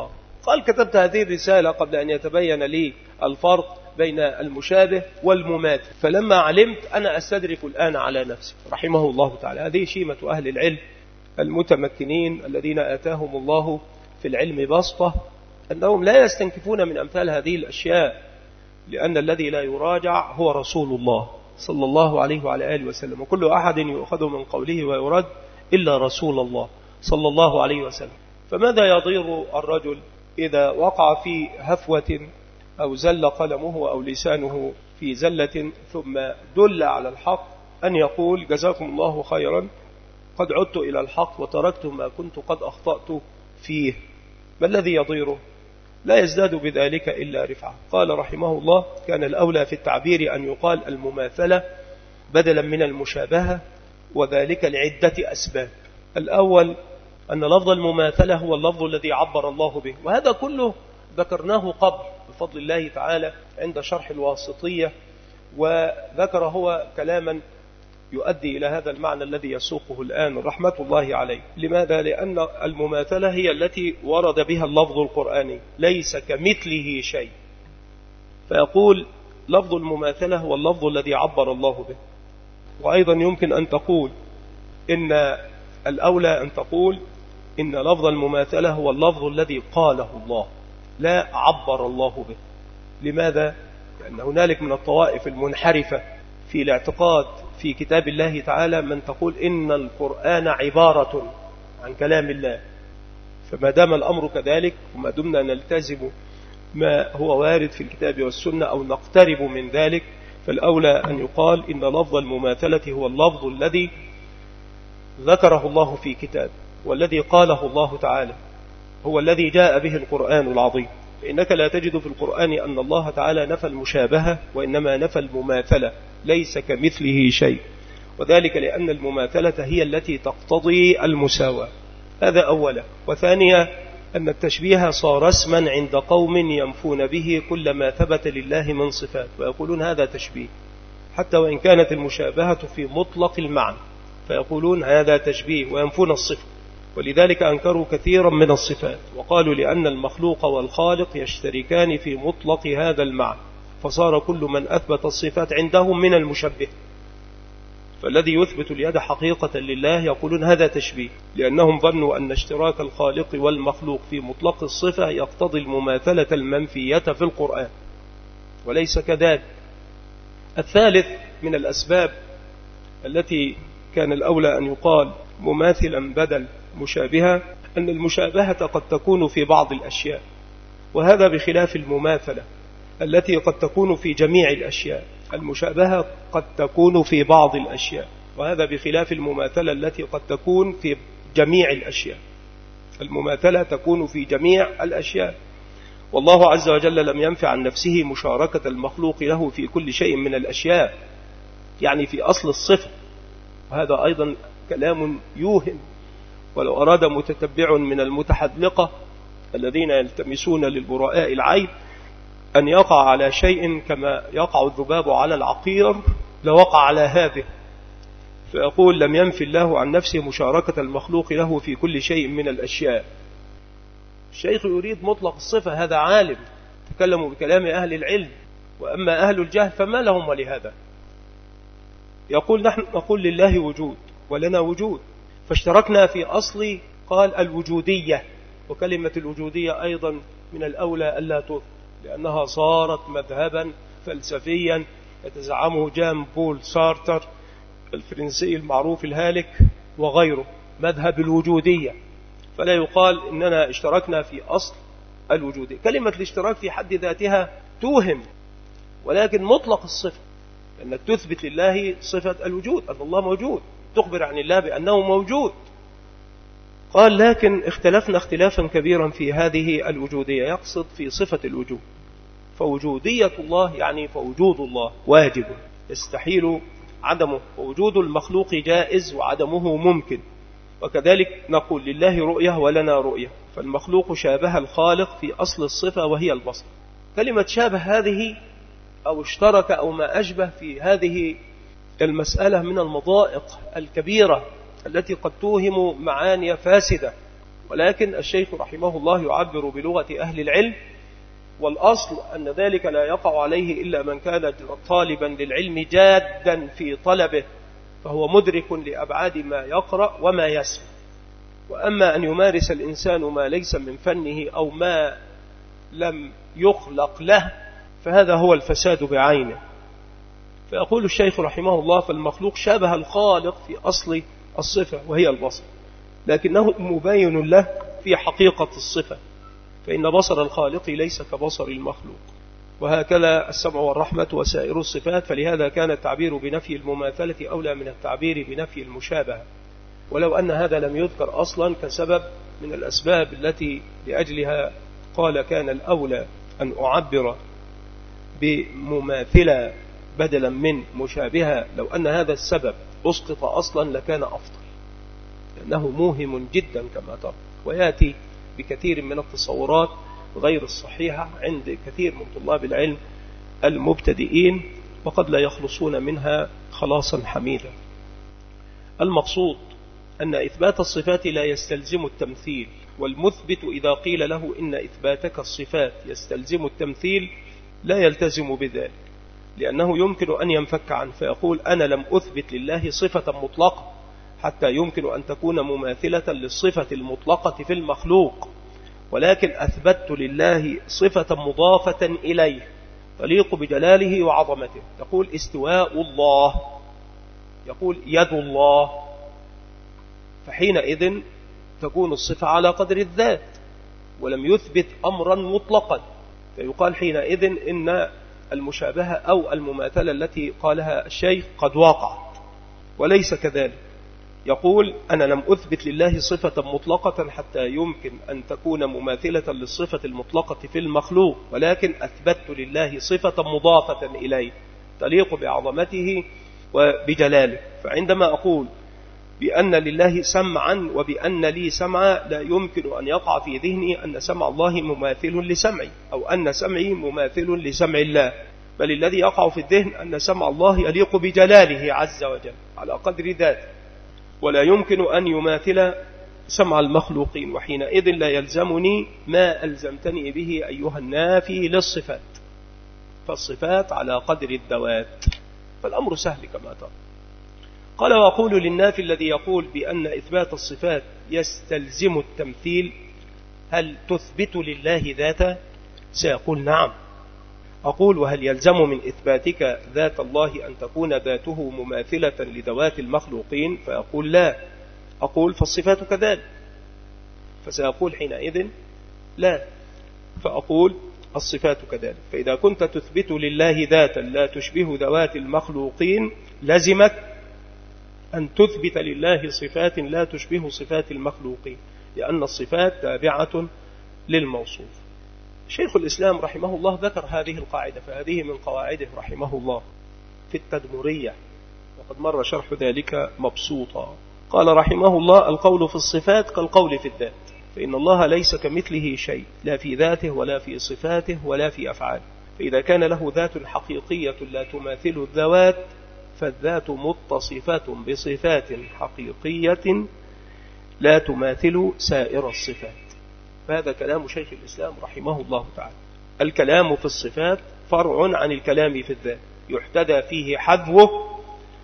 قال كتبت هذه الرسالة قبل أن يتبين لي الفرق بين المشابه والمماثل، فلما علمت أنا أستدرك الآن على نفسي. رحمه الله تعالى. هذه شيمة أهل العلم المتمكنين الذين آتاهم الله في العلم بسطة، أنهم لا يستنكفون من أمثال هذه الأشياء، لأن الذي لا يراجع هو رسول الله صلى الله عليه وعلى آله وسلم، وكل أحد يؤخذ من قوله ويرد إلا رسول الله صلى الله عليه وسلم. فماذا يضير الرجل إذا وقع في هفوة أو زل قلمه أو لسانه في زلة ثم دل على الحق أن يقول جزاكم الله خيرا قد عدت إلى الحق وتركت ما كنت قد أخطأت فيه؟ ما الذي يضيره؟ لا يزداد بذلك إلا رفعة. قال رحمه الله كان الأولى في التعبير أن يقال المماثلة بدلا من المشابهة، وذلك لعدة أسباب. الأول أن لفظ المماثلة هو اللفظ الذي عبر الله به، وهذا كله ذكرناه قبل بفضل الله تعالى عند شرح الواسطية، وذكر هو كلاما يؤدي إلى هذا المعنى الذي يسوقه الآن رحمة الله عليه. لماذا؟ لأن المماثلة هي التي ورد بها اللفظ القرآني، ليس كمثله شيء، فيقول لفظ المماثلة هو اللفظ الذي عبر الله به. وأيضا يمكن أن تقول إن الأولى أن تقول إن لفظ المماثلة هو اللفظ الذي قاله الله لا عبر الله به. لماذا؟ لأن هنالك من الطوائف المنحرفة في الاعتقاد في كتاب الله تعالى من تقول إن القرآن عبارة عن كلام الله، فما دام الأمر كذلك وما دمنا نلتزم ما هو وارد في الكتاب والسنة أو نقترب من ذلك، فالأولى أن يقال إن لفظ المماثلة هو اللفظ الذي ذكره الله في كتاب، والذي قاله الله تعالى، هو الذي جاء به القرآن العظيم. فإنك لا تجد في القرآن أن الله تعالى نفى المشابهة، وإنما نفى المماثلة، ليس كمثله شيء، وذلك لأن المماثلة هي التي تقتضي المساواة. هذا أولا. وثانيا أن التشبيه صار اسما عند قوم ينفون به كل ما ثبت لله من صفات، ويقولون هذا تشبيه حتى وإن كانت المشابهة في مطلق المعنى، فيقولون هذا تشبيه وينفون الصفة. ولذلك أنكروا كثيرا من الصفات، وقالوا لأن المخلوق والخالق يشتركان في مطلق هذا المعنى، فصار كل من أثبت الصفات عندهم من المشبه. فالذي يثبت اليد حقيقة لله يقولون هذا تشبيه، لأنهم ظنوا أن اشتراك الخالق والمخلوق في مطلق الصفة يقتضي المماثلة المنفية في القرآن، وليس كذلك. الثالث من الأسباب التي كان الأولى أن يقال مماثلا بدل مشابهة أن المشابهة قد تكون في بعض الأشياء، وهذا بخلاف المماثلة التي قد تكون في جميع الأشياء. المشابهة قد تكون في بعض الأشياء، وهذا بخلاف المماثلة التي قد تكون في جميع الأشياء. المماثلة تكون في جميع الأشياء، والله عز وجل لم ينفع عن نفسه مشاركة المخلوق له في كل شيء من الأشياء، يعني في أصل الصفة. وهذا أيضا كلام يوهم، ولو أراد متتبع من المتحذلقة الذين يلتمسون للبراء العيب أن يقع على شيء كما يقع الذباب على العقير لوقع على هذه، فيقول لم ينفي الله عن نفسه مشاركة المخلوق له في كل شيء من الأشياء. الشيخ يريد مطلق الصفة، هذا عالم تكلموا بكلام أهل العلم، وأما أهل الجهل فما لهم ولهذا. يقول نحن نقول لله وجود ولنا وجود، فاشتركنا في أصل قال الوجودية، وكلمة الوجودية أيضا من الأولى ألا تذكر، لأنها صارت مذهبا فلسفيا يتزعمه جان بول سارتر الفرنسي المعروف الهالك وغيره، مذهب الوجودية، فلا يقال إننا اشتركنا في أصل الوجودية. كلمة الاشتراك في حد ذاتها توهم، ولكن مطلق الصفة أنك تثبت لله صفة الوجود، أن الله موجود، تخبر عن الله بأنه موجود. قال لكن اختلفنا اختلافا كبيرا في هذه الوجودية، يقصد في صفة الوجود. فوجودية الله يعني فوجود الله واجب يستحيل عدمه، ووجود المخلوق جائز وعدمه ممكن. وكذلك نقول لله رؤية ولنا رؤية، فالمخلوق شابه الخالق في أصل الصفة وهي البصر. كلمة شابه هذه أو اشترك أو ما أشبه في هذه المسألة من المضائق الكبيرة التي قد توهم معاني فاسدة، ولكن الشيخ رحمه الله يعبر بلغة أهل العلم، والأصل أن ذلك لا يقع عليه إلا من كان طالبا للعلم جادا في طلبه، فهو مدرك لأبعاد ما يقرأ وما يسمع. وأما أن يمارس الإنسان ما ليس من فنه أو ما لم يخلق له فهذا هو الفساد بعينه. فيقول الشيخ رحمه الله: فالمخلوق شابه الخالق في أصل الصفة وهي البصر، لكنه مبين له في حقيقة الصفة، فإن بصر الخالق ليس كبصر المخلوق. وهكذا السمع والرحمة وسائر الصفات، فلهذا كان التعبير بنفي المماثلة أولى من التعبير بنفي المشابهة، ولو أن هذا لم يذكر أصلا كسبب من الأسباب التي لأجلها قال كان الأولى أن أعبر بمماثلة بدلا من مشابهة، لو أن هذا السبب أسقط أصلا لكان أفضل، لأنه موهم جدا كما ترى، ويأتي بكثير من التصورات غير الصحيحة عند كثير من طلاب العلم المبتدئين، وقد لا يخلصون منها خلاصا حميدا. المقصود أن إثبات الصفات لا يستلزم التمثيل، والمثبت إذا قيل له إن إثباتك الصفات يستلزم التمثيل لا يلتزم بذلك، لأنه يمكن أن ينفك عنه فيقول: أنا لم أثبت لله صفة مطلقة حتى يمكن أن تكون مماثلة للصفة المطلقة في المخلوق، ولكن أثبت لله صفة مضافة إليه تليق بجلاله وعظمته. يقول: استواء الله، يقول يد الله، فحينئذ تكون الصفة على قدر الذات، ولم يثبت أمرا مطلقا، فيقال حينئذ إن المشابهة أو المماثلة التي قالها الشيخ قد وقعت، وليس كذلك. يقول: أنا لم أثبت لله صفة مطلقة حتى يمكن أن تكون مماثلة للصفة المطلقة في المخلوق، ولكن أثبت لله صفة مضافة إليه تليق بعظمته وبجلاله. فعندما أقول بأن لله سمعا وبأن لي سمعا، لا يمكن أن يقع في ذهني أن سمع الله مماثل لسمعي أو أن سمعي مماثل لسمع الله، بل الذي يقع في الذهن أن سمع الله يليق بجلاله عز وجل على قدر ذاته، ولا يمكن أن يماثل سمع المخلوقين، وحينئذ لا يلزمني ما ألزمتني به أيها النافي للصفات، فالصفات على قدر الذوات، فالأمر سهل كما ترى. قال: وأقول للنافي الذي يقول بأن إثبات الصفات يستلزم التمثيل: هل تثبت لله ذاته؟ سيقول: نعم. أقول: وهل يلزم من إثباتك ذات الله أن تكون ذاته مماثلة لذوات المخلوقين؟ فيقول: لا. أقول: فالصفات كذلك؟ فسيقول حينئذ: لا. فأقول: الصفات كذلك. فإذا كنت تثبت لله ذاتا لا تشبه ذوات المخلوقين، لزمك أن تثبت لله صفات لا تشبه صفات المخلوقين، لأن الصفات تابعة للموصوف. شيخ الإسلام رحمه الله ذكر هذه القاعدة، فهذه من قواعده رحمه الله في التدمرية، وقد مر شرح ذلك مبسوطا. قال رحمه الله: القول في الصفات كالقول في الذات، فإن الله ليس كمثله شيء، لا في ذاته ولا في صفاته ولا في أفعاله، فإذا كان له ذات حقيقية لا تماثل الذوات فالذات متصفة بصفات حقيقية لا تماثل سائر الصفات. فهذا كلام شيخ الإسلام رحمه الله تعالى. الكلام في الصفات فرع عن الكلام في الذات، يحتدى فيه حذوه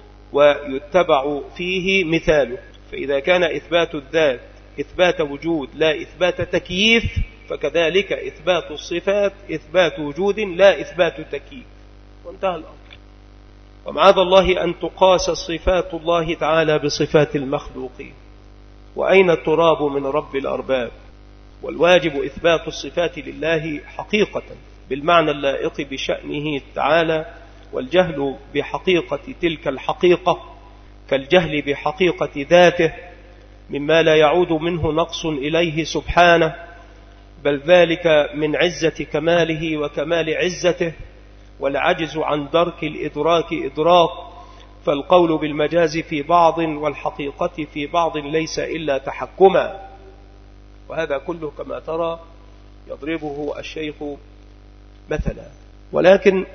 ويتبع فيه مثاله. فإذا كان إثبات الذات إثبات وجود لا إثبات تكييف، فكذلك إثبات الصفات إثبات وجود لا إثبات تكييف، وانتهى الأمر. ومعاذ الله أن تقاس صفات الله تعالى بصفات المخلوقين، وأين التراب من رب الأرباب؟ والواجب إثبات الصفات لله حقيقة بالمعنى اللائق بشأنه تعالى، والجهل بحقيقة تلك الحقيقة كالجهل بحقيقة ذاته مما لا يعود منه نقص إليه سبحانه، بل ذلك من عزة كماله وكمال عزته، والعجز عن درك الإدراك إدراك. فالقول بالمجاز في بعض والحقيقة في بعض ليس إلا تحكما. وهذا كله كما ترى يضربه الشيخ مثلا. ولكن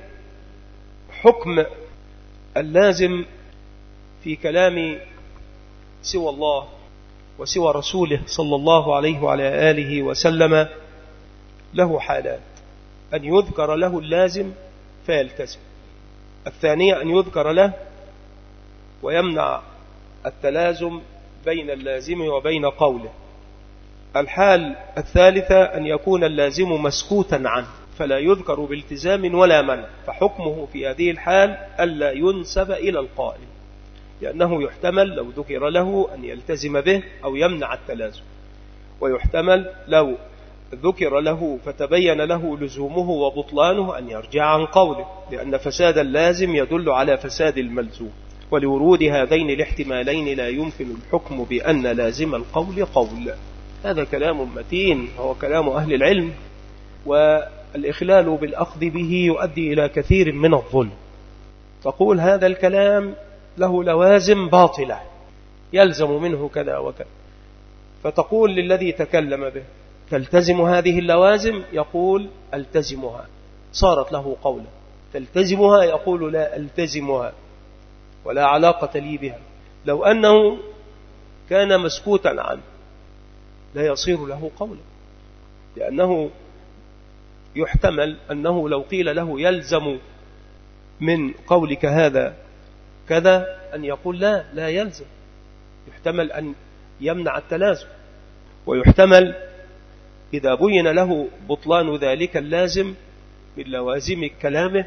حكم اللازم في كلام سوى الله وسوى رسوله صلى الله عليه وعلى آله وسلم له حالات: أن يذكر له اللازم فيلتزم، الثانية أن يذكر له ويمنع التلازم بين اللازم وبين قوله، الحال الثالثة أن يكون اللازم مسكوتا عنه فلا يذكر بالتزام ولا منع، فحكمه في هذه الحال ألا ينسب إلى القائل، لأنه يحتمل لو ذكر له أن يلتزم به أو يمنع التلازم، ويحتمل لو ذكر له فتبين له لزومه وبطلانه أن يرجع عن قوله، لأن فساد اللازم يدل على فساد الملزوم، ولورود هذين الاحتمالين لا يمكن الحكم بأن لازم القول قول. هذا كلام متين، هو كلام أهل العلم، والإخلال بالأخذ به يؤدي إلى كثير من الظلم. تقول هذا الكلام له لوازم باطلة يلزم منه كذا وكذا، فتقول للذي تكلم به: تلتزم هذه اللوازم؟ يقول: ألتزمها. صارت له قولا. تلتزمها؟ يقول: لا ألتزمها ولا علاقة لي بها. لو أنه كان مسكوتا عنه لا يصير له قولا، لأنه يحتمل أنه لو قيل له يلزم من قولك هذا كذا أن يقول لا لا يلزم، يحتمل أن يمنع التلازم، ويحتمل إذا بين له بطلان ذلك اللازم من لوازم كلامه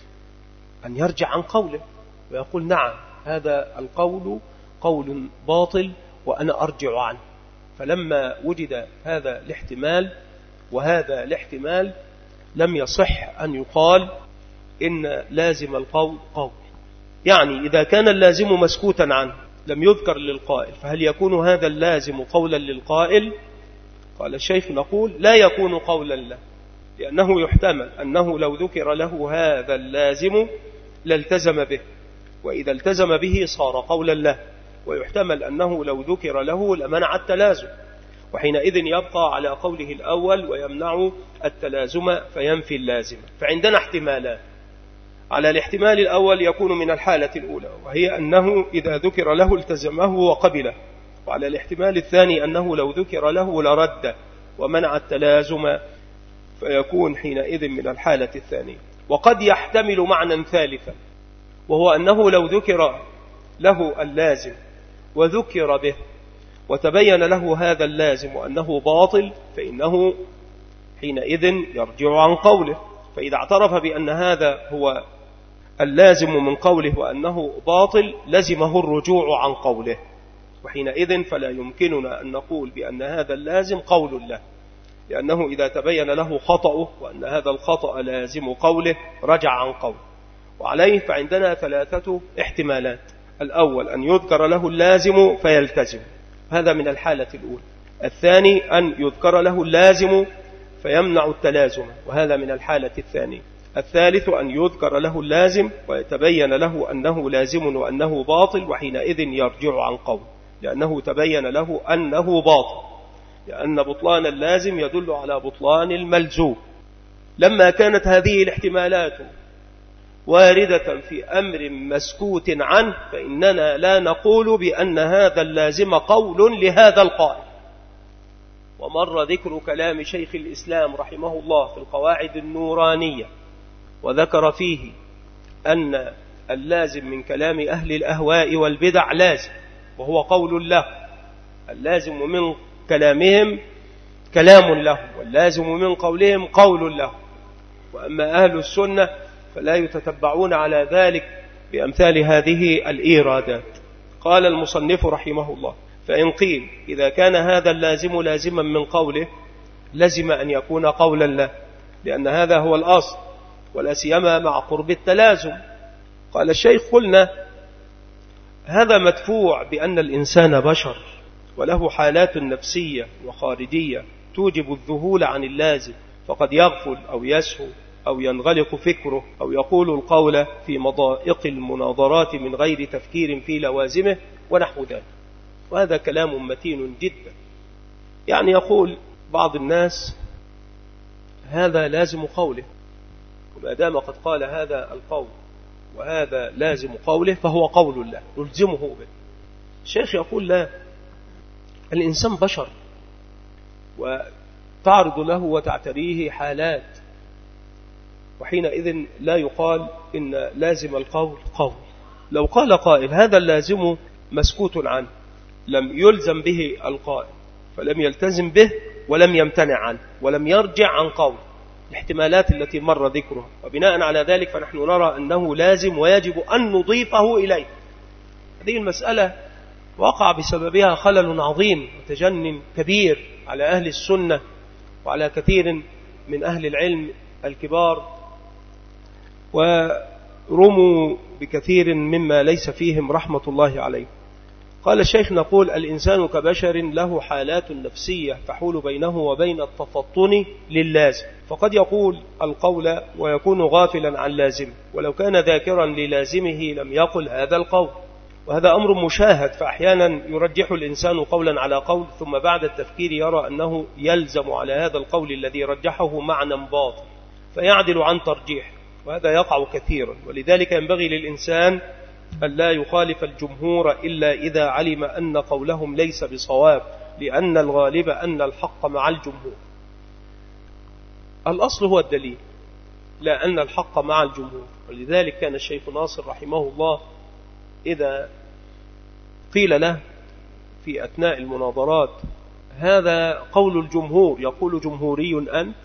أن يرجع عن قوله ويقول: نعم هذا القول قول باطل وأنا أرجع عنه. فلما وجد هذا الاحتمال وهذا الاحتمال لم يصح أن يقال إن لازم القول قول. يعني إذا كان اللازم مسكوتا عنه لم يذكر للقائل، فهل يكون هذا اللازم قولا للقائل؟ قال الشيخ: نقول لا يكون قولا له، لأنه يحتمل أنه لو ذكر له هذا اللازم لالتزم به، وإذا التزم به صار قولا له، ويحتمل أنه لو ذكر له لمنع التلازم، وحينئذ يبقى على قوله الأول ويمنع التلازم فينفي اللازم. فعندنا احتمالات. على الاحتمال الأول يكون من الحالة الأولى، وهي أنه إذا ذكر له التزمه وقبله، وعلى الاحتمال الثاني أنه لو ذكر له لرد ومنع التلازم، فيكون حينئذ من الحالة الثانية. وقد يحتمل معنى ثالثا، وهو أنه لو ذكر له اللازم وذكر به وتبين له هذا اللازم وأنه باطل، فإنه حينئذ يرجع عن قوله. فإذا اعترف بأن هذا هو اللازم من قوله وأنه باطل لزمه الرجوع عن قوله، وحينئذ فلا يمكننا أن نقول بأن هذا اللازم قول له، لأنه إذا تبين له خطأه وأن هذا الخطأ لازم قوله رجع عن قوله. وعليه فعندنا ثلاثة احتمالات: الأول أن يذكر له اللازم فيلتزم، هذا من الحالة الأولى. الثاني أن يذكر له اللازم فيمنع التلازم، وهذا من الحالة الثانية. الثالث أن يذكر له اللازم ويتبين له أنه لازم وأنه باطل، وحينئذ يرجع عن قول، لأنه تبين له أنه باطل، لأن بطلان اللازم يدل على بطلان الملزوم. لما كانت هذه الاحتمالات واردة في أمر مسكوت عنه، فإننا لا نقول بأن هذا اللازم قول لهذا القائل. ومر ذكر كلام شيخ الإسلام رحمه الله في القواعد النورانية، وذكر فيه أن اللازم من كلام أهل الأهواء والبدع لازم، وهو قول له. اللازم من كلامهم كلام له، واللازم من قولهم قول له. وأما أهل السنة فلا يتتبعون على ذلك بأمثال هذه الإيرادات. قال المصنف رحمه الله: فإن قيل إذا كان هذا اللازم لازما من قوله لزم أن يكون قولا له، لأن هذا هو الأصل، ولا سيما مع قرب التلازم. قال الشيخ: قلنا هذا مدفوع بأن الإنسان بشر وله حالات نفسية وخارجية توجب الذهول عن اللازم، فقد يغفل أو يسهو أو ينغلق فكره أو يقول القول في مضائق المناظرات من غير تفكير في لوازمه ونحو ذلك. وهذا كلام متين جدا. يعني يقول بعض الناس هذا لازم قوله، وما دام قد قال هذا القول وهذا لازم قوله فهو قول الله نلزمه به. الشيخ يقول لا، الإنسان بشر وتعرض له وتعتريه حالات، وحينئذ لا يقال إن لازم القول قول. لو قال قائل هذا اللازم مسكوت عنه لم يلزم به القائل، فلم يلتزم به ولم يمتنع عنه ولم يرجع عن قول الاحتمالات التي مر ذكرها، وبناء على ذلك فنحن نرى أنه لازم ويجب أن نضيفه إليه. هذه المسألة وقع بسببها خلل عظيم وتجنن كبير على أهل السنة وعلى كثير من أهل العلم الكبار، ورموا بكثير مما ليس فيهم رحمة الله عليه. قال الشيخ: نقول الإنسان كبشر له حالات نفسية تحول بينه وبين التفطن للازم، فقد يقول القول ويكون غافلا عن لازم، ولو كان ذاكرا للازمه لم يقل هذا القول، وهذا أمر مشاهد. فأحيانا يرجح الإنسان قولا على قول، ثم بعد التفكير يرى أنه يلزم على هذا القول الذي رجحه معنى باطل فيعدل عن ترجيح، وهذا يقع كثيرا. ولذلك ينبغي للإنسان أن لا يخالف الجمهور إلا إذا علم أن قولهم ليس بصواب، لأن الغالب أن الحق مع الجمهور. الأصل هو الدليل، لا أن الحق مع الجمهور. ولذلك كان الشيخ ناصر رحمه الله إذا قيل له في أثناء المناظرات هذا قول الجمهور، يقول: جمهوري أنت؟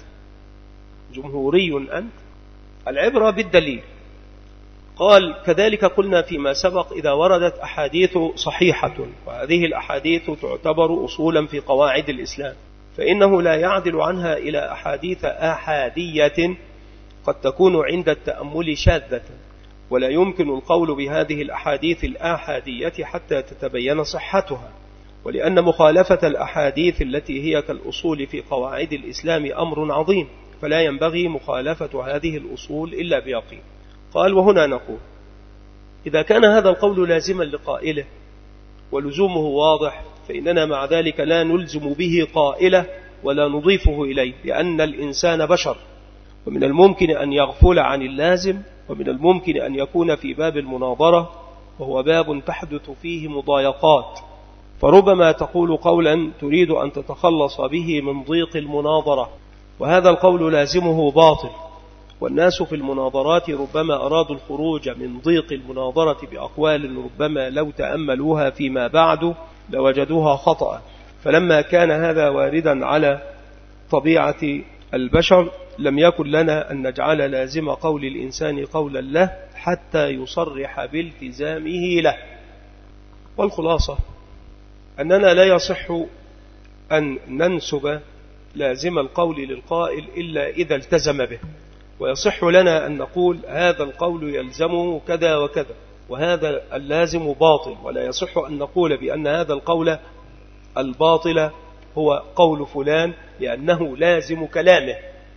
جمهوري أنت؟ العبرة بالدليل. قال: كذلك قلنا فيما سبق إذا وردت أحاديث صحيحة، وهذه الأحاديث تعتبر أصولا في قواعد الإسلام، فإنه لا يعدل عنها إلى أحاديث آحادية قد تكون عند التأمل شاذة، ولا يمكن القول بهذه الأحاديث الآحادية حتى تتبين صحتها، ولأن مخالفة الأحاديث التي هي كالأصول في قواعد الإسلام أمر عظيم، فلا ينبغي مخالفة هذه الأصول إلا بيقين. قال: وهنا نقول إذا كان هذا القول لازما لقائله ولزومه واضح، فإننا مع ذلك لا نلزم به قائله ولا نضيفه إليه، لأن الإنسان بشر، ومن الممكن أن يغفل عن اللازم، ومن الممكن أن يكون في باب المناظرة وهو باب تحدث فيه مضايقات، فربما تقول قولا تريد أن تتخلص به من ضيق المناظرة، وهذا القول لازمه باطل. والناس في المناظرات ربما أرادوا الخروج من ضيق المناظرة بأقوال ربما لو تأملوها فيما بعد لوجدوها خطأ، فلما كان هذا واردا على طبيعة البشر لم يكن لنا أن نجعل لازم قول الإنسان قولا له حتى يصرح بالتزامه له. والخلاصة أننا لا يصح أن ننسب لازم القول للقائل إلا إذا التزم به، ويصح لنا أن نقول هذا القول يلزمه كذا وكذا وهذا اللازم باطل، ولا يصح أن نقول بأن هذا القول الباطل هو قول فلان لأنه لازم كلامه.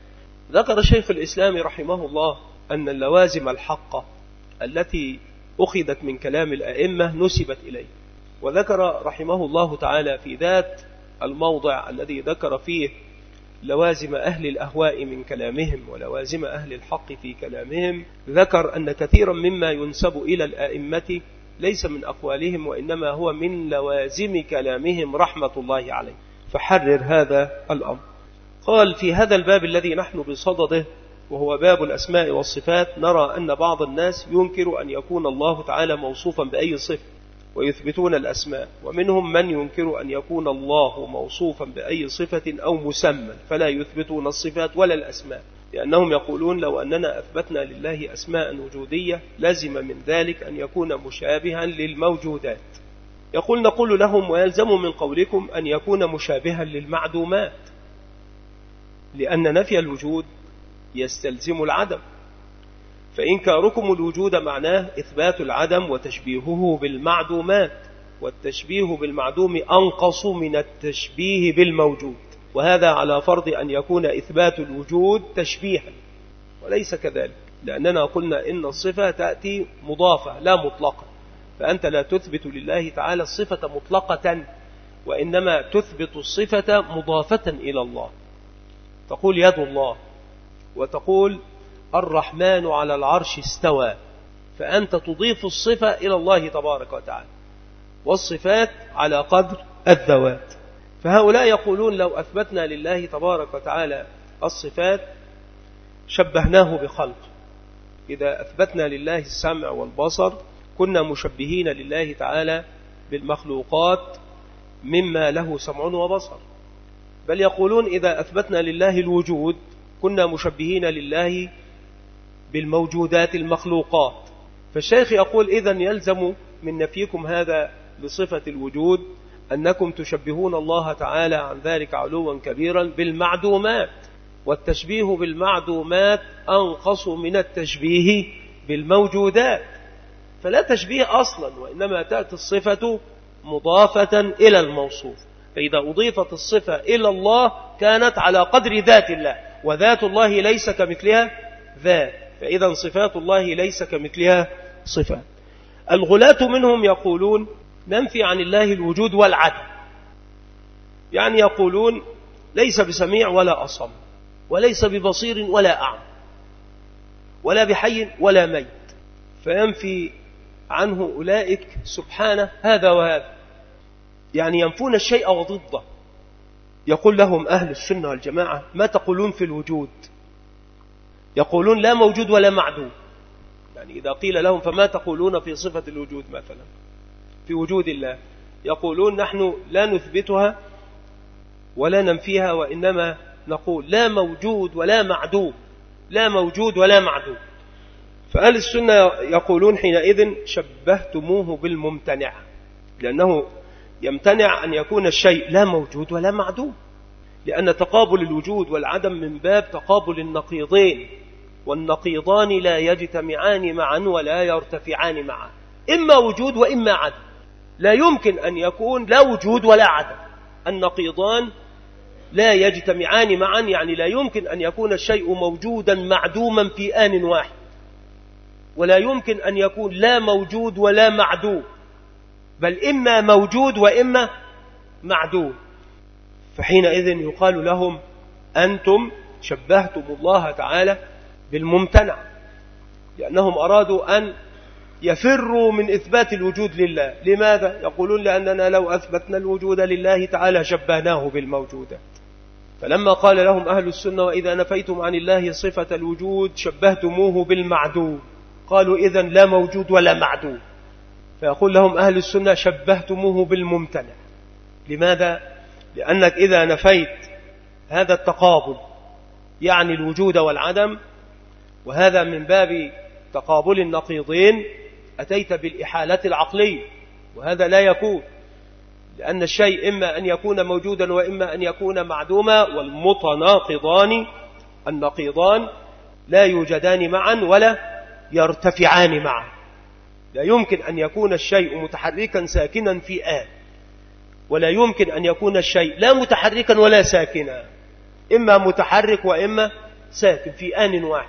ذكر شيخ الإسلام رحمه الله أن اللوازم الحقة التي أخذت من كلام الأئمة نسبت إليه، وذكر رحمه الله تعالى في ذات الموضع الذي ذكر فيه لوازم أهل الأهواء من كلامهم ولوازم أهل الحق في كلامهم، ذكر أن كثيرا مما ينسب إلى الأئمة ليس من أقوالهم وإنما هو من لوازم كلامهم رحمة الله عليه، فحرر هذا الأمر. قال: في هذا الباب الذي نحن بصدده وهو باب الأسماء والصفات نرى أن بعض الناس ينكر أن يكون الله تعالى موصوفا بأي صفة ويثبتون الأسماء، ومنهم من ينكر أن يكون الله موصوفا بأي صفة أو مسمى فلا يثبتون الصفات ولا الأسماء، لأنهم يقولون لو أننا أثبتنا لله أسماء وجودية لزم من ذلك أن يكون مشابها للموجودات. يقول: نقول لهم: ويلزم من قولكم أن يكون مشابها للمعدومات، لأن نفي الوجود يستلزم العدم، فإنكاركم الوجود معناه إثبات العدم وتشبيهه بالمعدومات، والتشبيه بالمعدوم أنقص من التشبيه بالموجود، وهذا على فرض أن يكون إثبات الوجود تشبيها، وليس كذلك، لأننا قلنا إن الصفة تأتي مضافة لا مطلقة، فأنت لا تثبت لله تعالى الصفة مطلقة، وإنما تثبت الصفة مضافة إلى الله. تقول يد الله، وتقول الرحمن على العرش استوى، فأنت تضيف الصفة إلى الله تبارك وتعالى، والصفات على قدر الذوات، فهؤلاء يقولون لو أثبتنا لله تبارك وتعالى الصفات شبهناه بخلق. إذا أثبتنا لله السمع والبصر كنا مشبهين لله تعالى بالمخلوقات مما له سمع وبصر. بل يقولون إذا أثبتنا لله الوجود كنا مشبهين لله بالموجودات المخلوقات. فالشيخ يقول إذن يلزم من نفيكم هذا لصفة الوجود أنكم تشبهون الله تعالى عن ذلك علوا كبيرا بالمعدومات، والتشبيه بالمعدومات أنقص من التشبيه بالموجودات، فلا تشبيه أصلا، وإنما تأتي الصفة مضافة إلى الموصوف. فإذا أضيفت الصفة إلى الله كانت على قدر ذات الله، وذات الله ليس كمثلها ذات، فإذا صفات الله ليس كمثلها صفات. الغلاة منهم يقولون ننفي عن الله الوجود والعدم، يعني يقولون ليس بسميع ولا أصم، وليس ببصير ولا أعمى، ولا بحي ولا ميت، فينفي عنه أولئك سبحانه هذا وهذا، يعني ينفون الشيء وضده. يقول لهم أهل السنة والجماعة ما تقولون في الوجود؟ يقولون لا موجود ولا معدوم. يعني إذا قيل لهم فما تقولون في صفة الوجود مثلا في وجود الله، يقولون نحن لا نثبتها ولا ننفيها، وإنما نقول لا موجود ولا معدوم، لا موجود ولا معدوم. فأهل السنة يقولون حينئذ شبهتموه بالممتنع، لأنه يمتنع أن يكون الشيء لا موجود ولا معدوم، لأن تقابل الوجود والعدم من باب تقابل النقيضين، والنقيضان لا يجتمعان معا ولا يرتفعان معا، إما وجود وإما عدم. لا يمكن أن يكون لا وجود ولا عدم، النقيضان لا يجتمعان معا، يعني لا يمكن أن يكون الشيء موجودا معدوما في آن واحد، ولا يمكن أن يكون لا موجود ولا معدوم، بل إما موجود وإما معدوم. فحينئذ يقال لهم أنتم شبهتم الله تعالى بالممتنع، لأنهم أرادوا أن يفروا من إثبات الوجود لله. لماذا؟ يقولون لأننا لو أثبتنا الوجود لله تعالى شبهناه بالموجودات. فلما قال لهم أهل السنة وإذا نفيتم عن الله صفة الوجود شبهتموه بالمعدوم، قالوا إذن لا موجود ولا معدوم. فيقول لهم أهل السنة شبهتموه بالممتنع. لماذا؟ لأنك إذا نفيت هذا التقابل يعني الوجود والعدم، وهذا من باب تقابل النقيضين، أتيت بالإحالة العقلية، وهذا لا يكون، لأن الشيء إما أن يكون موجودا وإما أن يكون معدوما، والمتناقضان النقيضان لا يوجدان معا ولا يرتفعان معا. لا يمكن أن يكون الشيء متحركا ساكنا في آن، ولا يمكن أن يكون الشيء لا متحركا ولا ساكنا، إما متحرك وإما ساكن في آن واحد.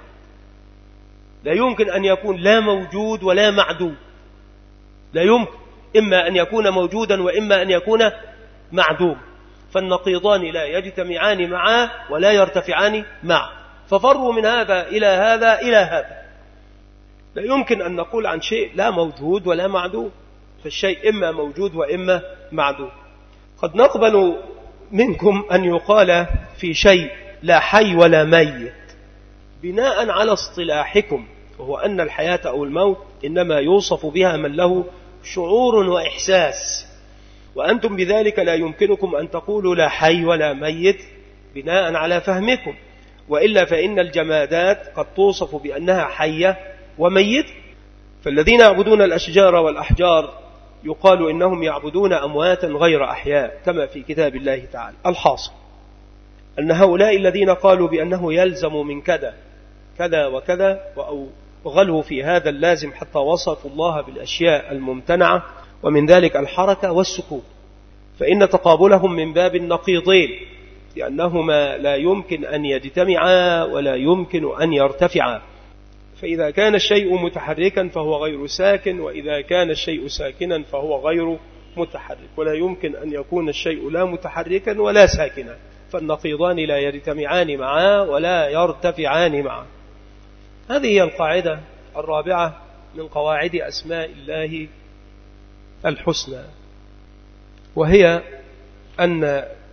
لا يمكن أن يكون لا موجود ولا معدوم، لا يمكن، إما أن يكون موجودا وإما أن يكون معدوم. فالنقيضان لا يجتمعان معا ولا يرتفعان معا، ففروا من هذا إلى هذا إلى هذا. لا يمكن أن نقول عن شيء لا موجود ولا معدوم، فالشيء إما موجود وإما معدوم. قد نقبل منكم أن يقال في شيء لا حي ولا ميت بناء على اصطلاحكم، وهو أن الحياة أو الموت إنما يوصف بها من له شعور وإحساس، وأنتم بذلك لا يمكنكم أن تقولوا لا حي ولا ميت بناء على فهمكم، وإلا فإن الجمادات قد توصف بأنها حية وميت. فالذين يعبدون الأشجار والأحجار يقال إنهم يعبدون أمواتا غير أحياء كما في كتاب الله تعالى. الحاصل أن هؤلاء الذين قالوا بأنه يلزم من كذا كذا وكذا وغلوا في هذا اللازم حتى وصفوا الله بالأشياء الممتنعة، ومن ذلك الحركة والسكون، فإن تقابلهم من باب النقيضين، لأنهما لا يمكن أن يجتمعا ولا يمكن أن يرتفعا. فإذا كان الشيء متحركا فهو غير ساكن، وإذا كان الشيء ساكنا فهو غير متحرك، ولا يمكن أن يكون الشيء لا متحركا ولا ساكنا، فالنقيضان لا يجتمعان معا ولا يرتفعان معا. هذه هي القاعدة الرابعة من قواعد أسماء الله الحسنى، وهي أن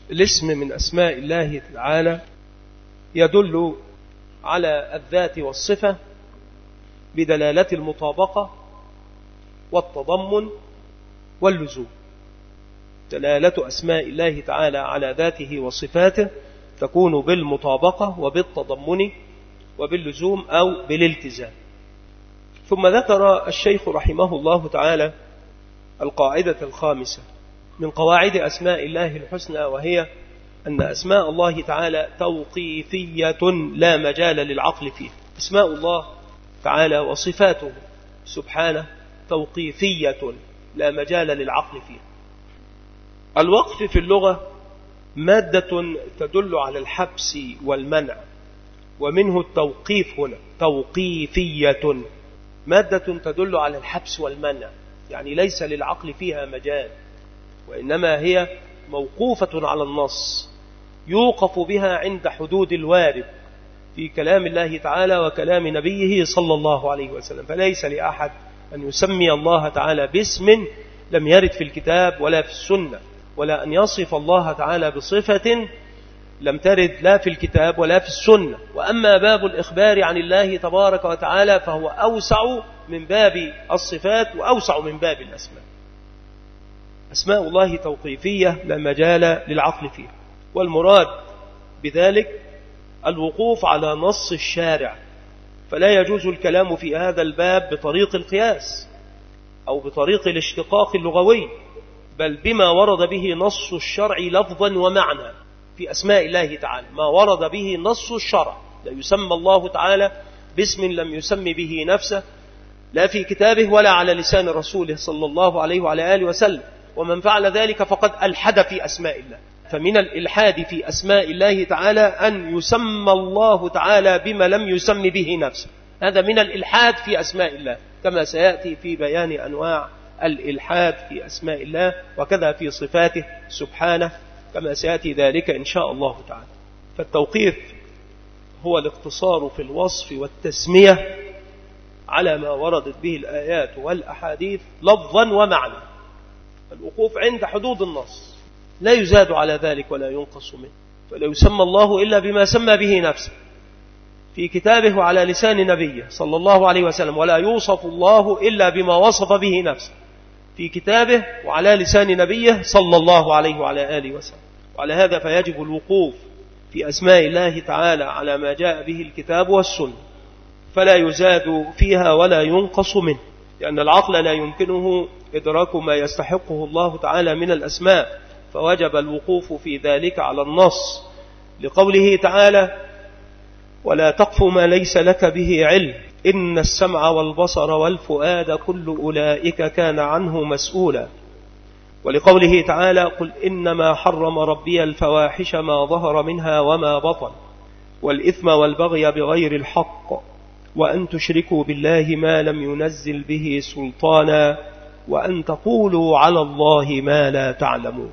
الاسم من أسماء الله تعالى يدل على الذات والصفة بدلالة المطابقة والتضمن واللزوم. دلالة أسماء الله تعالى على ذاته وصفاته تكون بالمطابقة وبالتضمن وباللزوم أو بالالتزام. ثم ذكر الشيخ رحمه الله تعالى القاعدة الخامسة من قواعد أسماء الله الحسنى، وهي أن أسماء الله تعالى توقيفية لا مجال للعقل فيها. أسماء الله تعالى وصفاته سبحانه توقيفية لا مجال للعقل فيها. الوقف في اللغة مادة تدل على الحبس والمنع، ومنه التوقيف هنا توقيفية، مادة تدل على الحبس والمنع، يعني ليس للعقل فيها مجال، وإنما هي موقوفة على النص يوقف بها عند حدود الوارد في كلام الله تعالى وكلام نبيه صلى الله عليه وسلم. فليس لأحد أن يسمي الله تعالى باسم لم يرد في الكتاب ولا في السنة، ولا أن يصف الله تعالى بصفة لم ترد لا في الكتاب ولا في السنة. وأما باب الإخبار عن الله تبارك وتعالى فهو أوسع من باب الصفات وأوسع من باب الأسماء. أسماء الله توقيفية لا مجال للعقل فيها، والمراد بذلك الوقوف على نص الشارع، فلا يجوز الكلام في هذا الباب بطريق القياس أو بطريق الاشتقاق اللغوي، بل بما ورد به نص الشرع لفظا ومعنى في أسماء الله تعالى، ما ورد به نص الشرع. لا يسمى الله تعالى باسم لم يسم به نفسه لا في كتابه ولا على لسان رسوله صلى الله عليه وعلى آله وسلم، ومن فعل ذلك فقد ألحد في أسماء الله. فمن الإلحاد في أسماء الله تعالى أن يسمى الله تعالى بما لم يسم به نفسه، هذا من الإلحاد في أسماء الله، كما سيأتي في بيان أنواع الإلحاد في أسماء الله، وكذا في صفاته سبحانه كما سيأتي ذلك إن شاء الله تعالى. فالتوقيف هو الاقتصار في الوصف والتسمية على ما وردت به الآيات والأحاديث لفظا ومعنى، الوقوف عند حدود النص لا يزاد على ذلك ولا ينقص منه. فلا يسمى الله إلا بما سمى به نفسه في كتابه وعلى لسان نبيه صلى الله عليه وسلم، ولا يوصف الله إلا بما وصف به نفسه في كتابه وعلى لسان نبيه صلى الله عليه وعلى آله وسلم. وعلى هذا فيجب الوقوف في أسماء الله تعالى على ما جاء به الكتاب والسنة، فلا يزاد فيها ولا ينقص منه، لأن العقل لا يمكنه إدراك ما يستحقه الله تعالى من الأسماء، فوجب الوقوف في ذلك على النص، لقوله تعالى: ولا تقف ما ليس لك به علم إن السمع والبصر والفؤاد كل أولئك كان عنه مسؤولا. ولقوله تعالى: قل إنما حرم ربي الفواحش ما ظهر منها وما بطن والإثم والبغي بغير الحق وأن تشركوا بالله ما لم ينزل به سلطانا وأن تقولوا على الله ما لا تعلمون.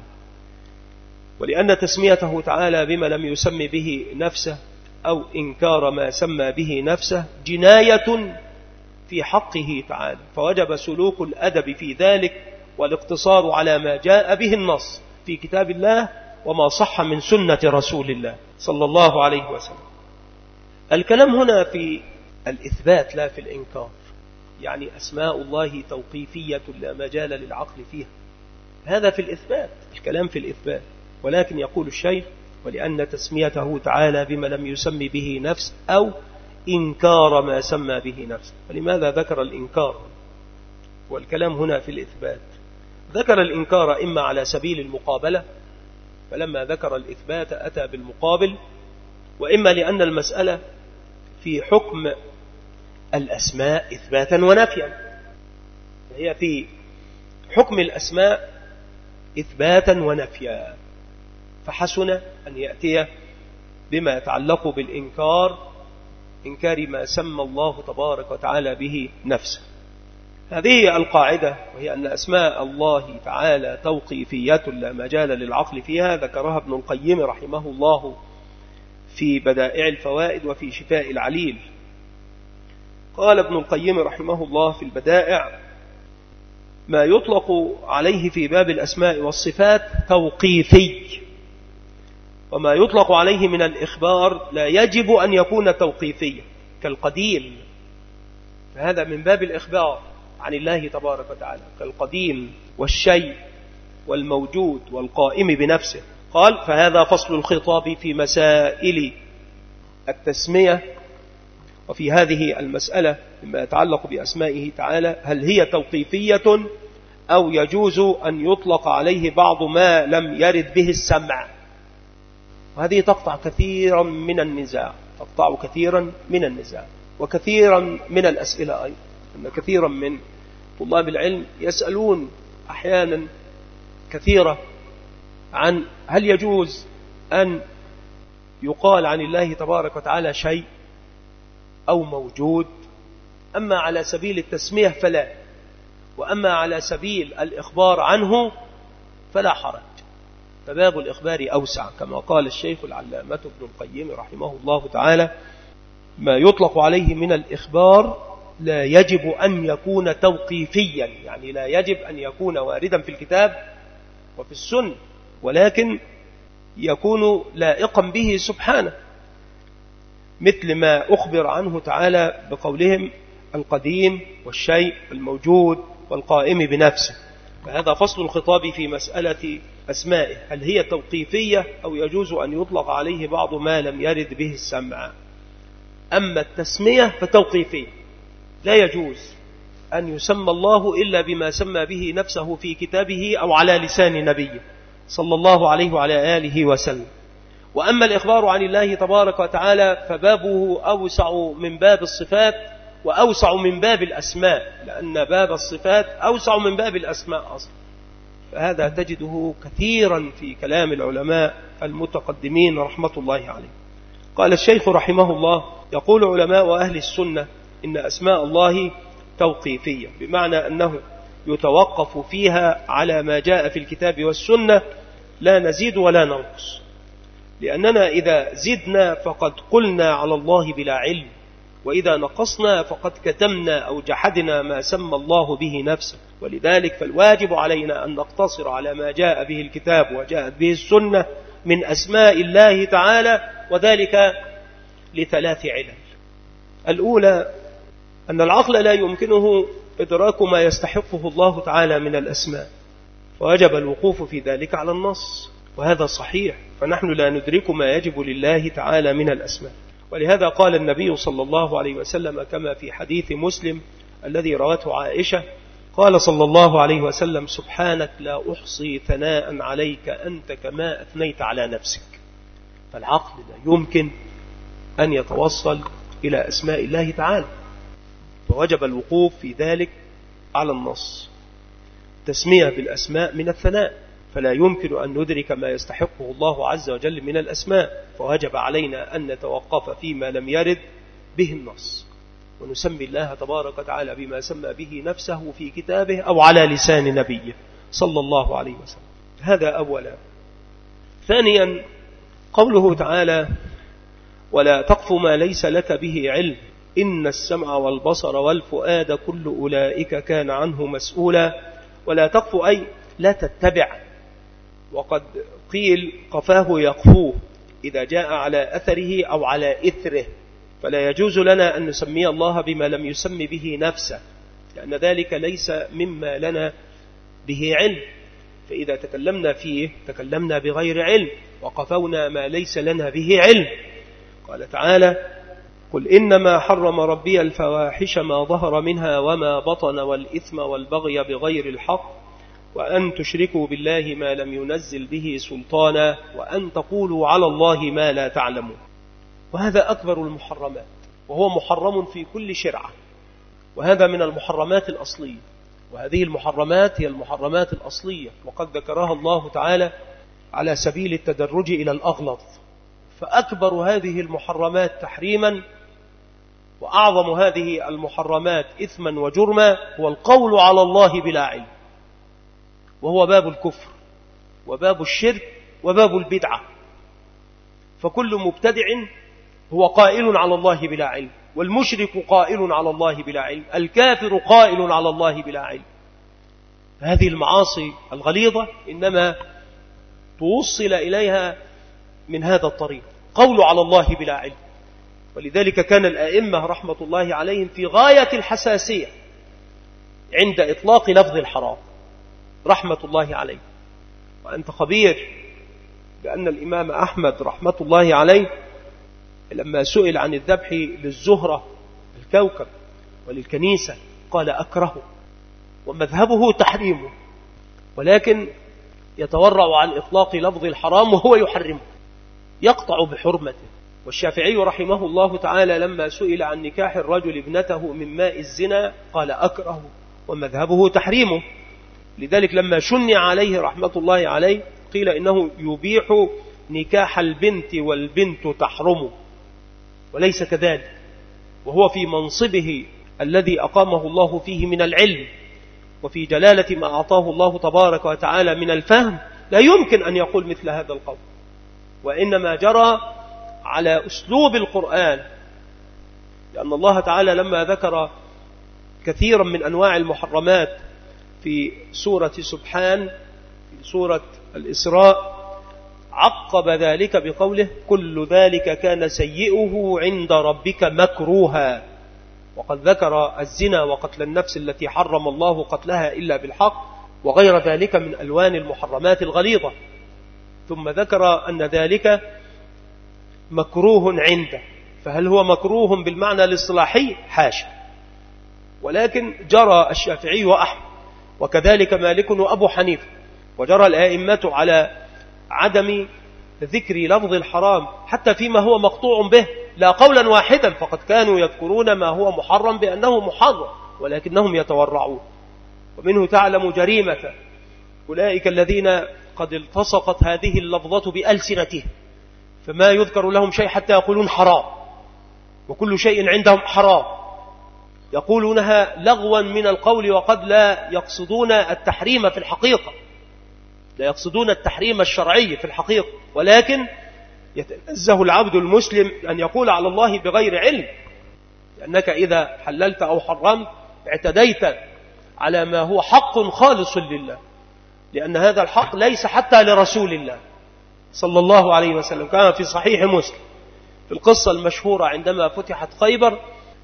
ولأن تسميته تعالى بما لم يسم به نفسه أو إنكار ما سمى به نفسه جناية في حقه تعالى، فوجب سلوك الأدب في ذلك والاقتصار على ما جاء به النص في كتاب الله وما صح من سنة رسول الله صلى الله عليه وسلم. الكلام هنا في الإثبات لا في الإنكار، يعني أسماء الله توقيفية لا مجال للعقل فيها، هذا في الإثبات، الكلام في الإثبات. ولكن يقول الشيخ: ولأن تسميته تعالى بما لم يسم به نفس أو إنكار ما سمى به نفس. فلماذا ذكر الإنكار؟ والكلام هنا في الإثبات. ذكر الإنكار إما على سبيل المقابلة، فلما ذكر الإثبات أتى بالمقابل، وإما لأن المسألة في حكم الأسماء إثباتا ونفيا، فهي في حكم الأسماء إثباتا ونفيا، فحسن أن يأتي بما يتعلق بالإنكار، إنكار ما سمى الله تبارك وتعالى به نفسه. هذه القاعدة، وهي أن أسماء الله تعالى توقيفية لا مجال للعقل فيها، ذكرها ابن القيم رحمه الله في بدائع الفوائد وفي شفاء العليل. قال ابن القيم رحمه الله في البدائع: ما يطلق عليه في باب الأسماء والصفات توقيفي، وما يطلق عليه من الإخبار لا يجب أن يكون توقيفيا كالقديم، فهذا من باب الإخبار عن الله تبارك وتعالى، كالقديم والشيء والموجود والقائم بنفسه. قال فهذا فصل الخطاب في مسائل التسمية. وفي هذه المسألة مما يتعلق بأسمائه تعالى هل هي توقيفية أو يجوز أن يطلق عليه بعض ما لم يرد به السمع. وهذه تقطع كثيرا من النزاع تقطع كثيرا من النزاع وكثيرا من الأسئلة أيضا، أن كثيرا من طلاب العلم يسألون أحيانا كثيرة عن هل يجوز أن يقال عن الله تبارك وتعالى شيء أو موجود. أما على سبيل التسمية فلا، وأما على سبيل الإخبار عنه فلا حرج، فباب الإخبار أوسع كما قال الشيخ العلامة ابن القيم رحمه الله تعالى: ما يطلق عليه من الإخبار لا يجب أن يكون توقيفيا، يعني لا يجب أن يكون واردا في الكتاب وفي السنة، ولكن يكون لائقا به سبحانه، مثل ما أخبر عنه تعالى بقولهم القديم والشيء الموجود والقائم بنفسه. فهذا فصل الخطاب في مسألة أسمائه هل هي توقيفية أو يجوز أن يطلق عليه بعض ما لم يرد به السمع. أما التسمية فتوقيفية، لا يجوز أن يسمى الله إلا بما سمى به نفسه في كتابه أو على لسان نبيه صلى الله عليه وعلى آله وسلم. وأما الإخبار عن الله تبارك وتعالى فبابه أوسع من باب الصفات وأوسع من باب الأسماء، لأن باب الصفات أوسع من باب الأسماء أصلا. فهذا تجده كثيرا في كلام العلماء المتقدمين رحمة الله عليه. قال الشيخ رحمه الله: يقول علماء أهل السنة إن أسماء الله توقيفية، بمعنى أنه يتوقف فيها على ما جاء في الكتاب والسنة، لا نزيد ولا ننقص، لأننا إذا زدنا فقد قلنا على الله بلا علم، وإذا نقصنا فقد كتمنا أو جحدنا ما سمى الله به نفسه. ولذلك فالواجب علينا أن نقتصر على ما جاء به الكتاب وجاءت به السنة من أسماء الله تعالى، وذلك لثلاث علل. الأولى أن العقل لا يمكنه إدراك ما يستحقه الله تعالى من الأسماء، فوجب الوقوف في ذلك على النص، وهذا صحيح، فنحن لا ندرك ما يجب لله تعالى من الأسماء. ولهذا قال النبي صلى الله عليه وسلم كما في حديث مسلم الذي روته عائشة، قال صلى الله عليه وسلم: سبحانك لا أحصي ثناء عليك أنت كما أثنيت على نفسك. فالعقل لا يمكن أن يتوصل إلى أسماء الله تعالى، فوجب الوقوف في ذلك على النص. تسمية بالأسماء من الثناء، فلا يمكن أن ندرك ما يستحقه الله عز وجل من الأسماء، فوجب علينا أن نتوقف فيما لم يرد به النص، ونسمي الله تبارك وتعالى بما سمى به نفسه في كتابه أو على لسان نبيه صلى الله عليه وسلم. هذا أولا. ثانيا قوله تعالى: ولا تقف ما ليس لك به علم إن السمع والبصر والفؤاد كل أولئك كان عنه مسؤولا. ولا تقف أي لا تتبع، وقد قيل قفاه يقفوه إذا جاء على أثره أو على إثره، فلا يجوز لنا أن نسمي الله بما لم يسم به نفسه، لأن ذلك ليس مما لنا به علم، فإذا تكلمنا فيه تكلمنا بغير علم وقفونا ما ليس لنا به علم. قال تعالى: قل إنما حرم ربي الفواحش ما ظهر منها وما بطن والإثم والبغي بغير الحق وأن تشركوا بالله ما لم ينزل به سلطانا وأن تقولوا على الله ما لا تعلمون. وهذا أكبر المحرمات، وهو محرم في كل شرعة، وهذا من المحرمات الأصلية، وهذه المحرمات هي المحرمات الأصلية، وقد ذكرها الله تعالى على سبيل التدرج إلى الأغلظ. فأكبر هذه المحرمات تحريما وأعظم هذه المحرمات إثما وجرما هو القول على الله بلا علم، وهو باب الكفر وباب الشرك وباب البدعة. فكل مبتدع هو قائل على الله بلا علم، والمشرك قائل على الله بلا علم، الكافر قائل على الله بلا علم. هذه المعاصي الغليظة إنما توصل إليها من هذا الطريق، قول على الله بلا علم. ولذلك كان الآئمة رحمة الله عليهم في غاية الحساسية عند إطلاق لفظ الحرام رحمة الله عليه. وأنت خبير بأن الإمام أحمد رحمة الله عليه لما سئل عن الذبح للزهرة الكوكب وللكنيسة قال أكره، ومذهبه تحريمه، ولكن يتورع عن إطلاق لفظ الحرام وهو يحرمه، يقطع بحرمته. والشافعي رحمه الله تعالى لما سئل عن نكاح الرجل ابنته من ماء الزنا قال أكره، ومذهبه تحريمه. لذلك لما شنع عليه رحمة الله عليه قيل إنه يبيح نكاح البنت والبنت تحرمه، وليس كذلك، وهو في منصبه الذي أقامه الله فيه من العلم وفي جلالة ما أعطاه الله تبارك وتعالى من الفهم لا يمكن أن يقول مثل هذا القول، وإنما جرى على أسلوب القرآن. لأن الله تعالى لما ذكر كثيرا من أنواع المحرمات في سورة سبحان في سورة الإسراء عقب ذلك بقوله كل ذلك كان سيئه عند ربك مكروها. وقد ذكر الزنا وقتل النفس التي حرم الله قتلها إلا بالحق وغير ذلك من ألوان المحرمات الغليظة، ثم ذكر أن ذلك مكروه عنده. فهل هو مكروه بالمعنى الاصطلاحي؟ حاشا، ولكن جرى الشافعي وأحمد وكذلك مالك وأبو حنيفة وجرى الآئمة على عدم ذكر لفظ الحرام حتى فيما هو مقطوع به، لا قولا واحدا، فقد كانوا يذكرون ما هو محرم بأنه محرم ولكنهم يتورعون. ومنه تعلم جريمة أولئك الذين قد التصقت هذه اللفظة بألسنتهم، فما يذكر لهم شيء حتى يقولون حرام، وكل شيء عندهم حرام، يقولونها لغوا من القول وقد لا يقصدون التحريم في الحقيقة، لا يقصدون التحريم الشرعي في الحقيقة، ولكن يتنزه العبد المسلم أن يقول على الله بغير علم، لأنك إذا حللت أو حرمت اعتديت على ما هو حق خالص لله، لأن هذا الحق ليس حتى لرسول الله صلى الله عليه وسلم. كان في صحيح مسلم في القصة المشهورة عندما فتحت خيبر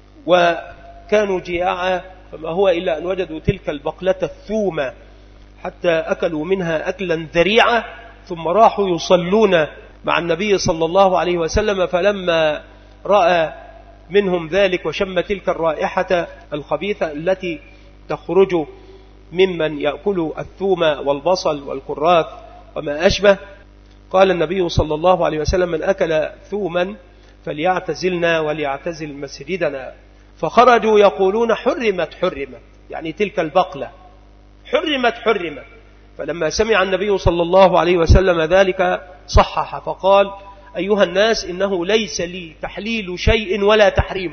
وكانوا جياعا، فما هو إلا أن وجدوا تلك البقلة الثومة حتى أكلوا منها أكلا ذريعا، ثم راحوا يصلون مع النبي صلى الله عليه وسلم، فلما رأى منهم ذلك وشم تلك الرائحة الخبيثة التي تخرج ممن يأكل الثوم والبصل والكراث وما أشبه، قال النبي صلى الله عليه وسلم من أكل ثوما فليعتزلنا وليعتزل مسجدنا. فخرجوا يقولون حرمت حرمت، يعني تلك البقلة حرمت حرمت. فلما سمع النبي صلى الله عليه وسلم ذلك صحح فقال أيها الناس إنه ليس لي تحليل شيء ولا تحريم،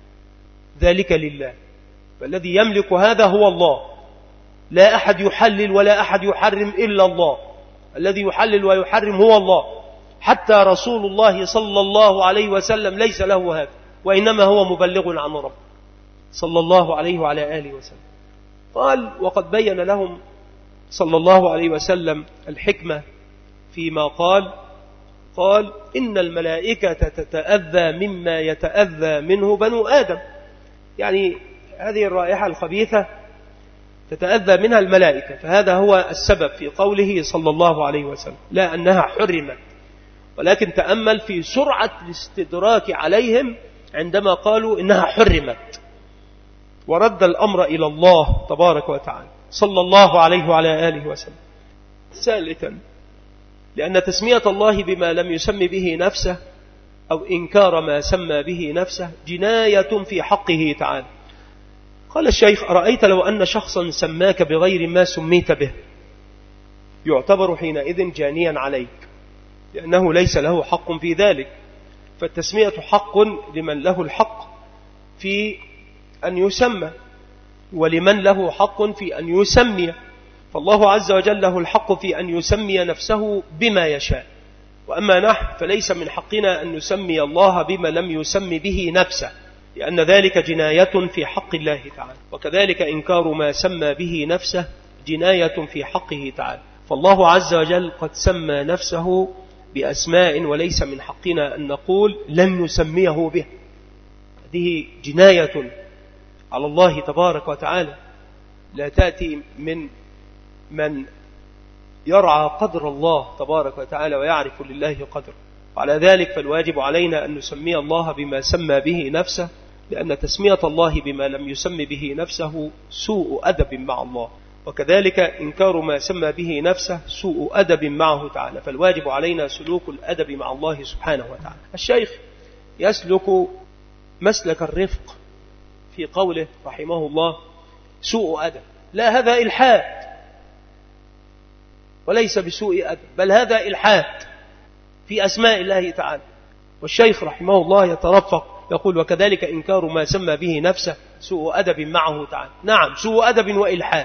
ذلك لله، فالذي يملك هذا هو الله، لا أحد يحلل ولا أحد يحرم إلا الله، الذي يحلل ويحرم هو الله، حتى رسول الله صلى الله عليه وسلم ليس له هذا، وإنما هو مبلغ عن رب صلى الله عليه وعلى آله وسلم. قال وقد بين لهم صلى الله عليه وسلم الحكمة فيما قال قال إن الملائكة تتأذى مما يتأذى منه بنو آدم، يعني هذه الرائحة الخبيثة تتأذى منها الملائكة، فهذا هو السبب في قوله صلى الله عليه وسلم لا أنها حرمت. ولكن تأمل في سرعة الاستدراك عليهم عندما قالوا إنها حرمت، ورد الأمر إلى الله تبارك وتعالى صلى الله عليه وعلى آله وسلم. ثالثا لأن تسمية الله بما لم يسم به نفسه أو إنكار ما سمى به نفسه جناية في حقه تعالى. قال الشيخ أرأيت لو أن شخصا سماك بغير ما سميت به، يعتبر حينئذ جانيا عليك، لأنه ليس له حق في ذلك، فالتسمية حق لمن له الحق في أن يسمى ولمن له حق في أن يسمي، فالله عز وجل له الحق في أن يسمي نفسه بما يشاء، وأما نحن فليس من حقنا أن نسمي الله بما لم يسم به نفسه، لأن ذلك جناية في حق الله تعالى، وكذلك إنكار ما سمى به نفسه جناية في حقه تعالى. فالله عز وجل قد سمى نفسه بأسماء وليس من حقنا أن نقول لن نسميه بها. هذه جناية على الله تبارك وتعالى، لا تأتي من من يرعى قدر الله تبارك وتعالى ويعرف لله قدر. وعلى ذلك فالواجب علينا أن نسمي الله بما سمى به نفسه، لأن تسمية الله بما لم يسم به نفسه سوء أدب مع الله، وكذلك إنكار ما سمى به نفسه سوء أدب معه تعالى. فالواجب علينا سلوك الأدب مع الله سبحانه وتعالى. الشيخ يسلك مسلك الرفق في قوله رحمه الله سوء أدب. لا، هذا إلحاد وليس بسوء أدب، بل هذا إلحاد في أسماء الله تعالى. والشيخ رحمه الله يترفق يقول وكذلك إنكار ما سمى به نفسه سوء أدب معه تعالى. نعم، سوء أدب وإلحاد،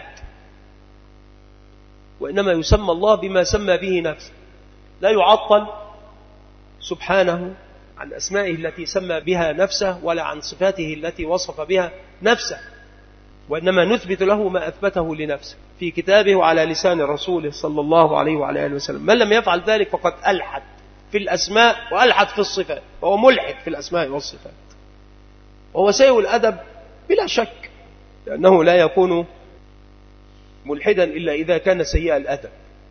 وإنما يسمى الله بما سمى به نفسه، لا يعطل سبحانه عن أسمائه التي سمى بها نفسه ولا عن صفاته التي وصف بها نفسه، وإنما نثبت له ما أثبته لنفسه في كتابه وعلى لسان رسوله صلى الله عليه وعلى آله وسلم. من لم يفعل ذلك فقد ألحد في الأسماء وألحد في الصفات، وهو ملحد في الأسماء والصفات، وهو سيء الأدب بلا شك، لأنه لا يكون ملحدا إلا إذا كان سيء الأدب.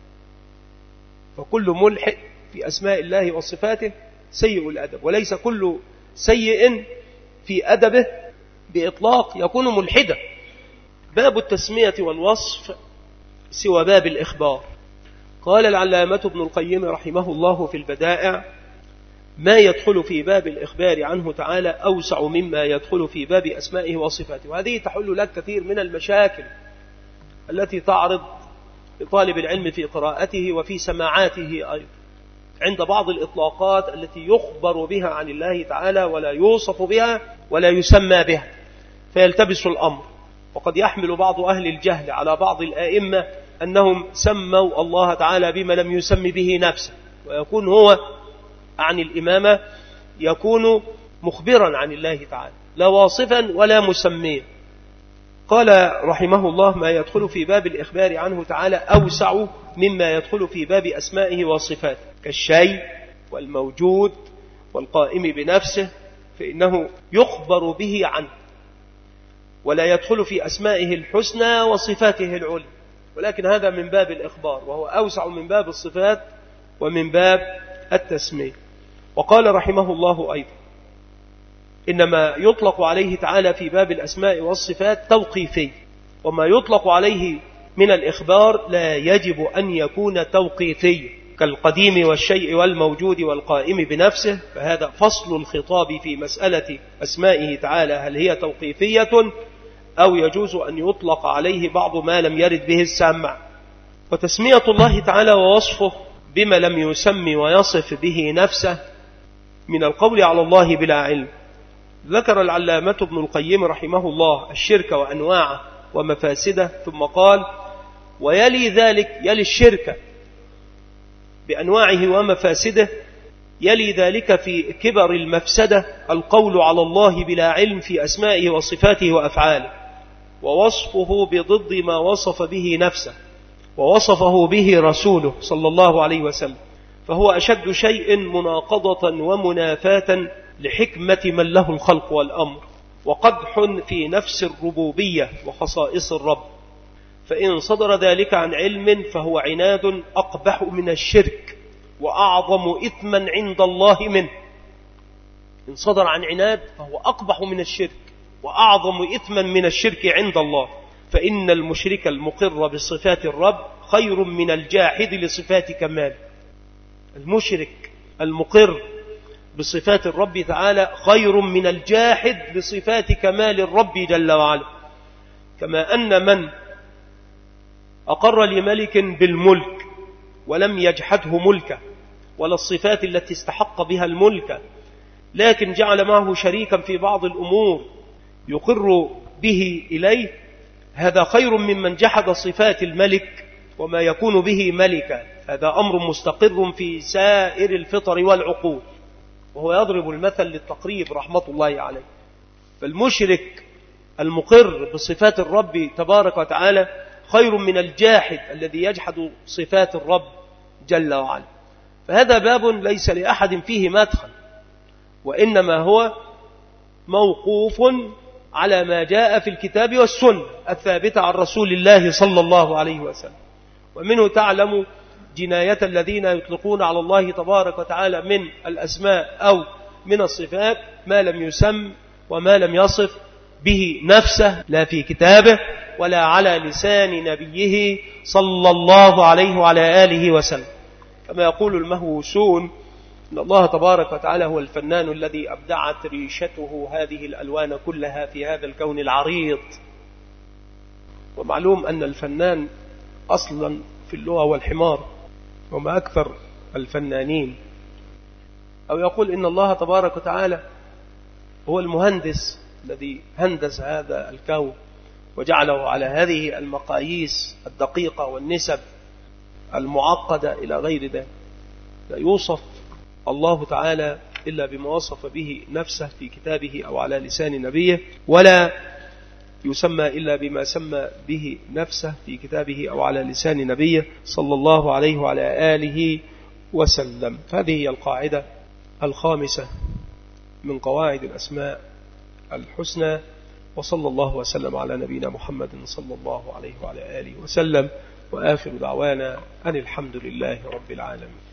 فكل ملحد في أسماء الله وصفاته سيء الأدب، وليس كل سيء في أدبه بإطلاق يكون ملحدا. باب التسمية والوصف سوى باب الإخبار. قال العلامة ابن القيم رحمه الله في البدائع ما يدخل في باب الإخبار عنه تعالى أوسع مما يدخل في باب أسمائه وصفاته. وهذه تحل لك كثير من المشاكل التي تعرض لطالب العلم في قراءته وفي سماعاته أيضا عند بعض الإطلاقات التي يخبر بها عن الله تعالى ولا يوصف بها ولا يسمى بها، فيلتبس الأمر. وقد يحمل بعض أهل الجهل على بعض الآئمة أنهم سموا الله تعالى بما لم يسم به نفسه، ويكون هو عن الإمامة يكون مخبرا عن الله تعالى لا واصفا ولا مسميا. قال رحمه الله ما يدخل في باب الإخبار عنه تعالى أوسع مما يدخل في باب أسمائه وصفاته، كالشيء والموجود والقائم بنفسه، فإنه يخبر به عنه، ولا يدخل في أسمائه الحسنى وصفاته العلى، ولكن هذا من باب الإخبار، وهو أوسع من باب الصفات ومن باب التسمية. وقال رحمه الله أيضا إنما يطلق عليه تعالى في باب الأسماء والصفات توقيفي، وما يطلق عليه من الإخبار لا يجب أن يكون توقيفي، كالقديم والشيء والموجود والقائم بنفسه، فهذا فصل الخطاب في مسألة أسمائه تعالى، هل هي توقيفية أو يجوز أن يطلق عليه بعض ما لم يرد به السمع. وتسمية الله تعالى ووصفه بما لم يسمي ويصف به نفسه من القول على الله بلا علم. ذكر العلامة ابن القيم رحمه الله الشرك وأنواعه ومفاسده، ثم قال ويلي ذلك، يلي الشرك بأنواعه ومفاسده، يلي ذلك في كبر المفسدة القول على الله بلا علم في أسمائه وصفاته وأفعاله، ووصفه بضد ما وصف به نفسه ووصفه به رسوله صلى الله عليه وسلم، فهو أشد شيء مناقضة ومنافاة لحكمة من له الخلق والأمر، وقدح في نفس الربوبية وخصائص الرب. فإن صدر ذلك عن علم فهو عناد أقبح من الشرك وأعظم إثما عند الله منه. إن صدر عن عناد فهو أقبح من الشرك وأعظم إثما من الشرك عند الله، فإن المشرك المقر بصفات الرب خير من الجاحد لصفات كمال. المشرك المقر بصفات الرب تعالى خير من الجاحد لصفات كمال الرب جل وعلا. كما أن من أقر لملك بالملك ولم يجحده ملكه ولا الصفات التي استحق بها الملك، لكن جعل معه شريكا في بعض الأمور يقر به إليه، هذا خير ممن جحد صفات الملك وما يكون به ملكا. هذا أمر مستقر في سائر الفطر والعقول، وهو يضرب المثل للتقريب رحمة الله عليه. فالمشرك المقر بصفات الرب تبارك وتعالى خير من الجاحد الذي يجحد صفات الرب جل وعلا. فهذا باب ليس لأحد فيه مدخل، وإنما هو موقوف على ما جاء في الكتاب والسنة الثابتة عن رسول الله صلى الله عليه وسلم. ومنه تعلم جناية الذين يطلقون على الله تبارك وتعالى من الأسماء أو من الصفات ما لم يسم وما لم يصف به نفسه لا في كتابه ولا على لسان نبيه صلى الله عليه وعلى آله وسلم. كما يقول المهووسون إن الله تبارك وتعالى هو الفنان الذي أبدعت ريشته هذه الألوان كلها في هذا الكون العريض. ومعلوم أن الفنان أصلا في اللغة والحمار، وما أكثر الفنانين. أو يقول إن الله تبارك وتعالى هو المهندس الذي هندس هذا الكون وجعله على هذه المقاييس الدقيقة والنسب المعقدة إلى غير ذلك. لا يوصف الله تعالى إلا بما وصف به نفسه في كتابه أو على لسان نبيه، ولا يسمى إلا بما سمى به نفسه في كتابه أو على لسان نبيه صلى الله عليه وعلى آله وسلم. هذه هي القاعدة الخامسة من قواعد الأسماء الحسنى. وصلى الله وسلم على نبينا محمد صلى الله عليه وعلى آله وسلم، وآخر دعوانا أن الحمد لله رب العالمين.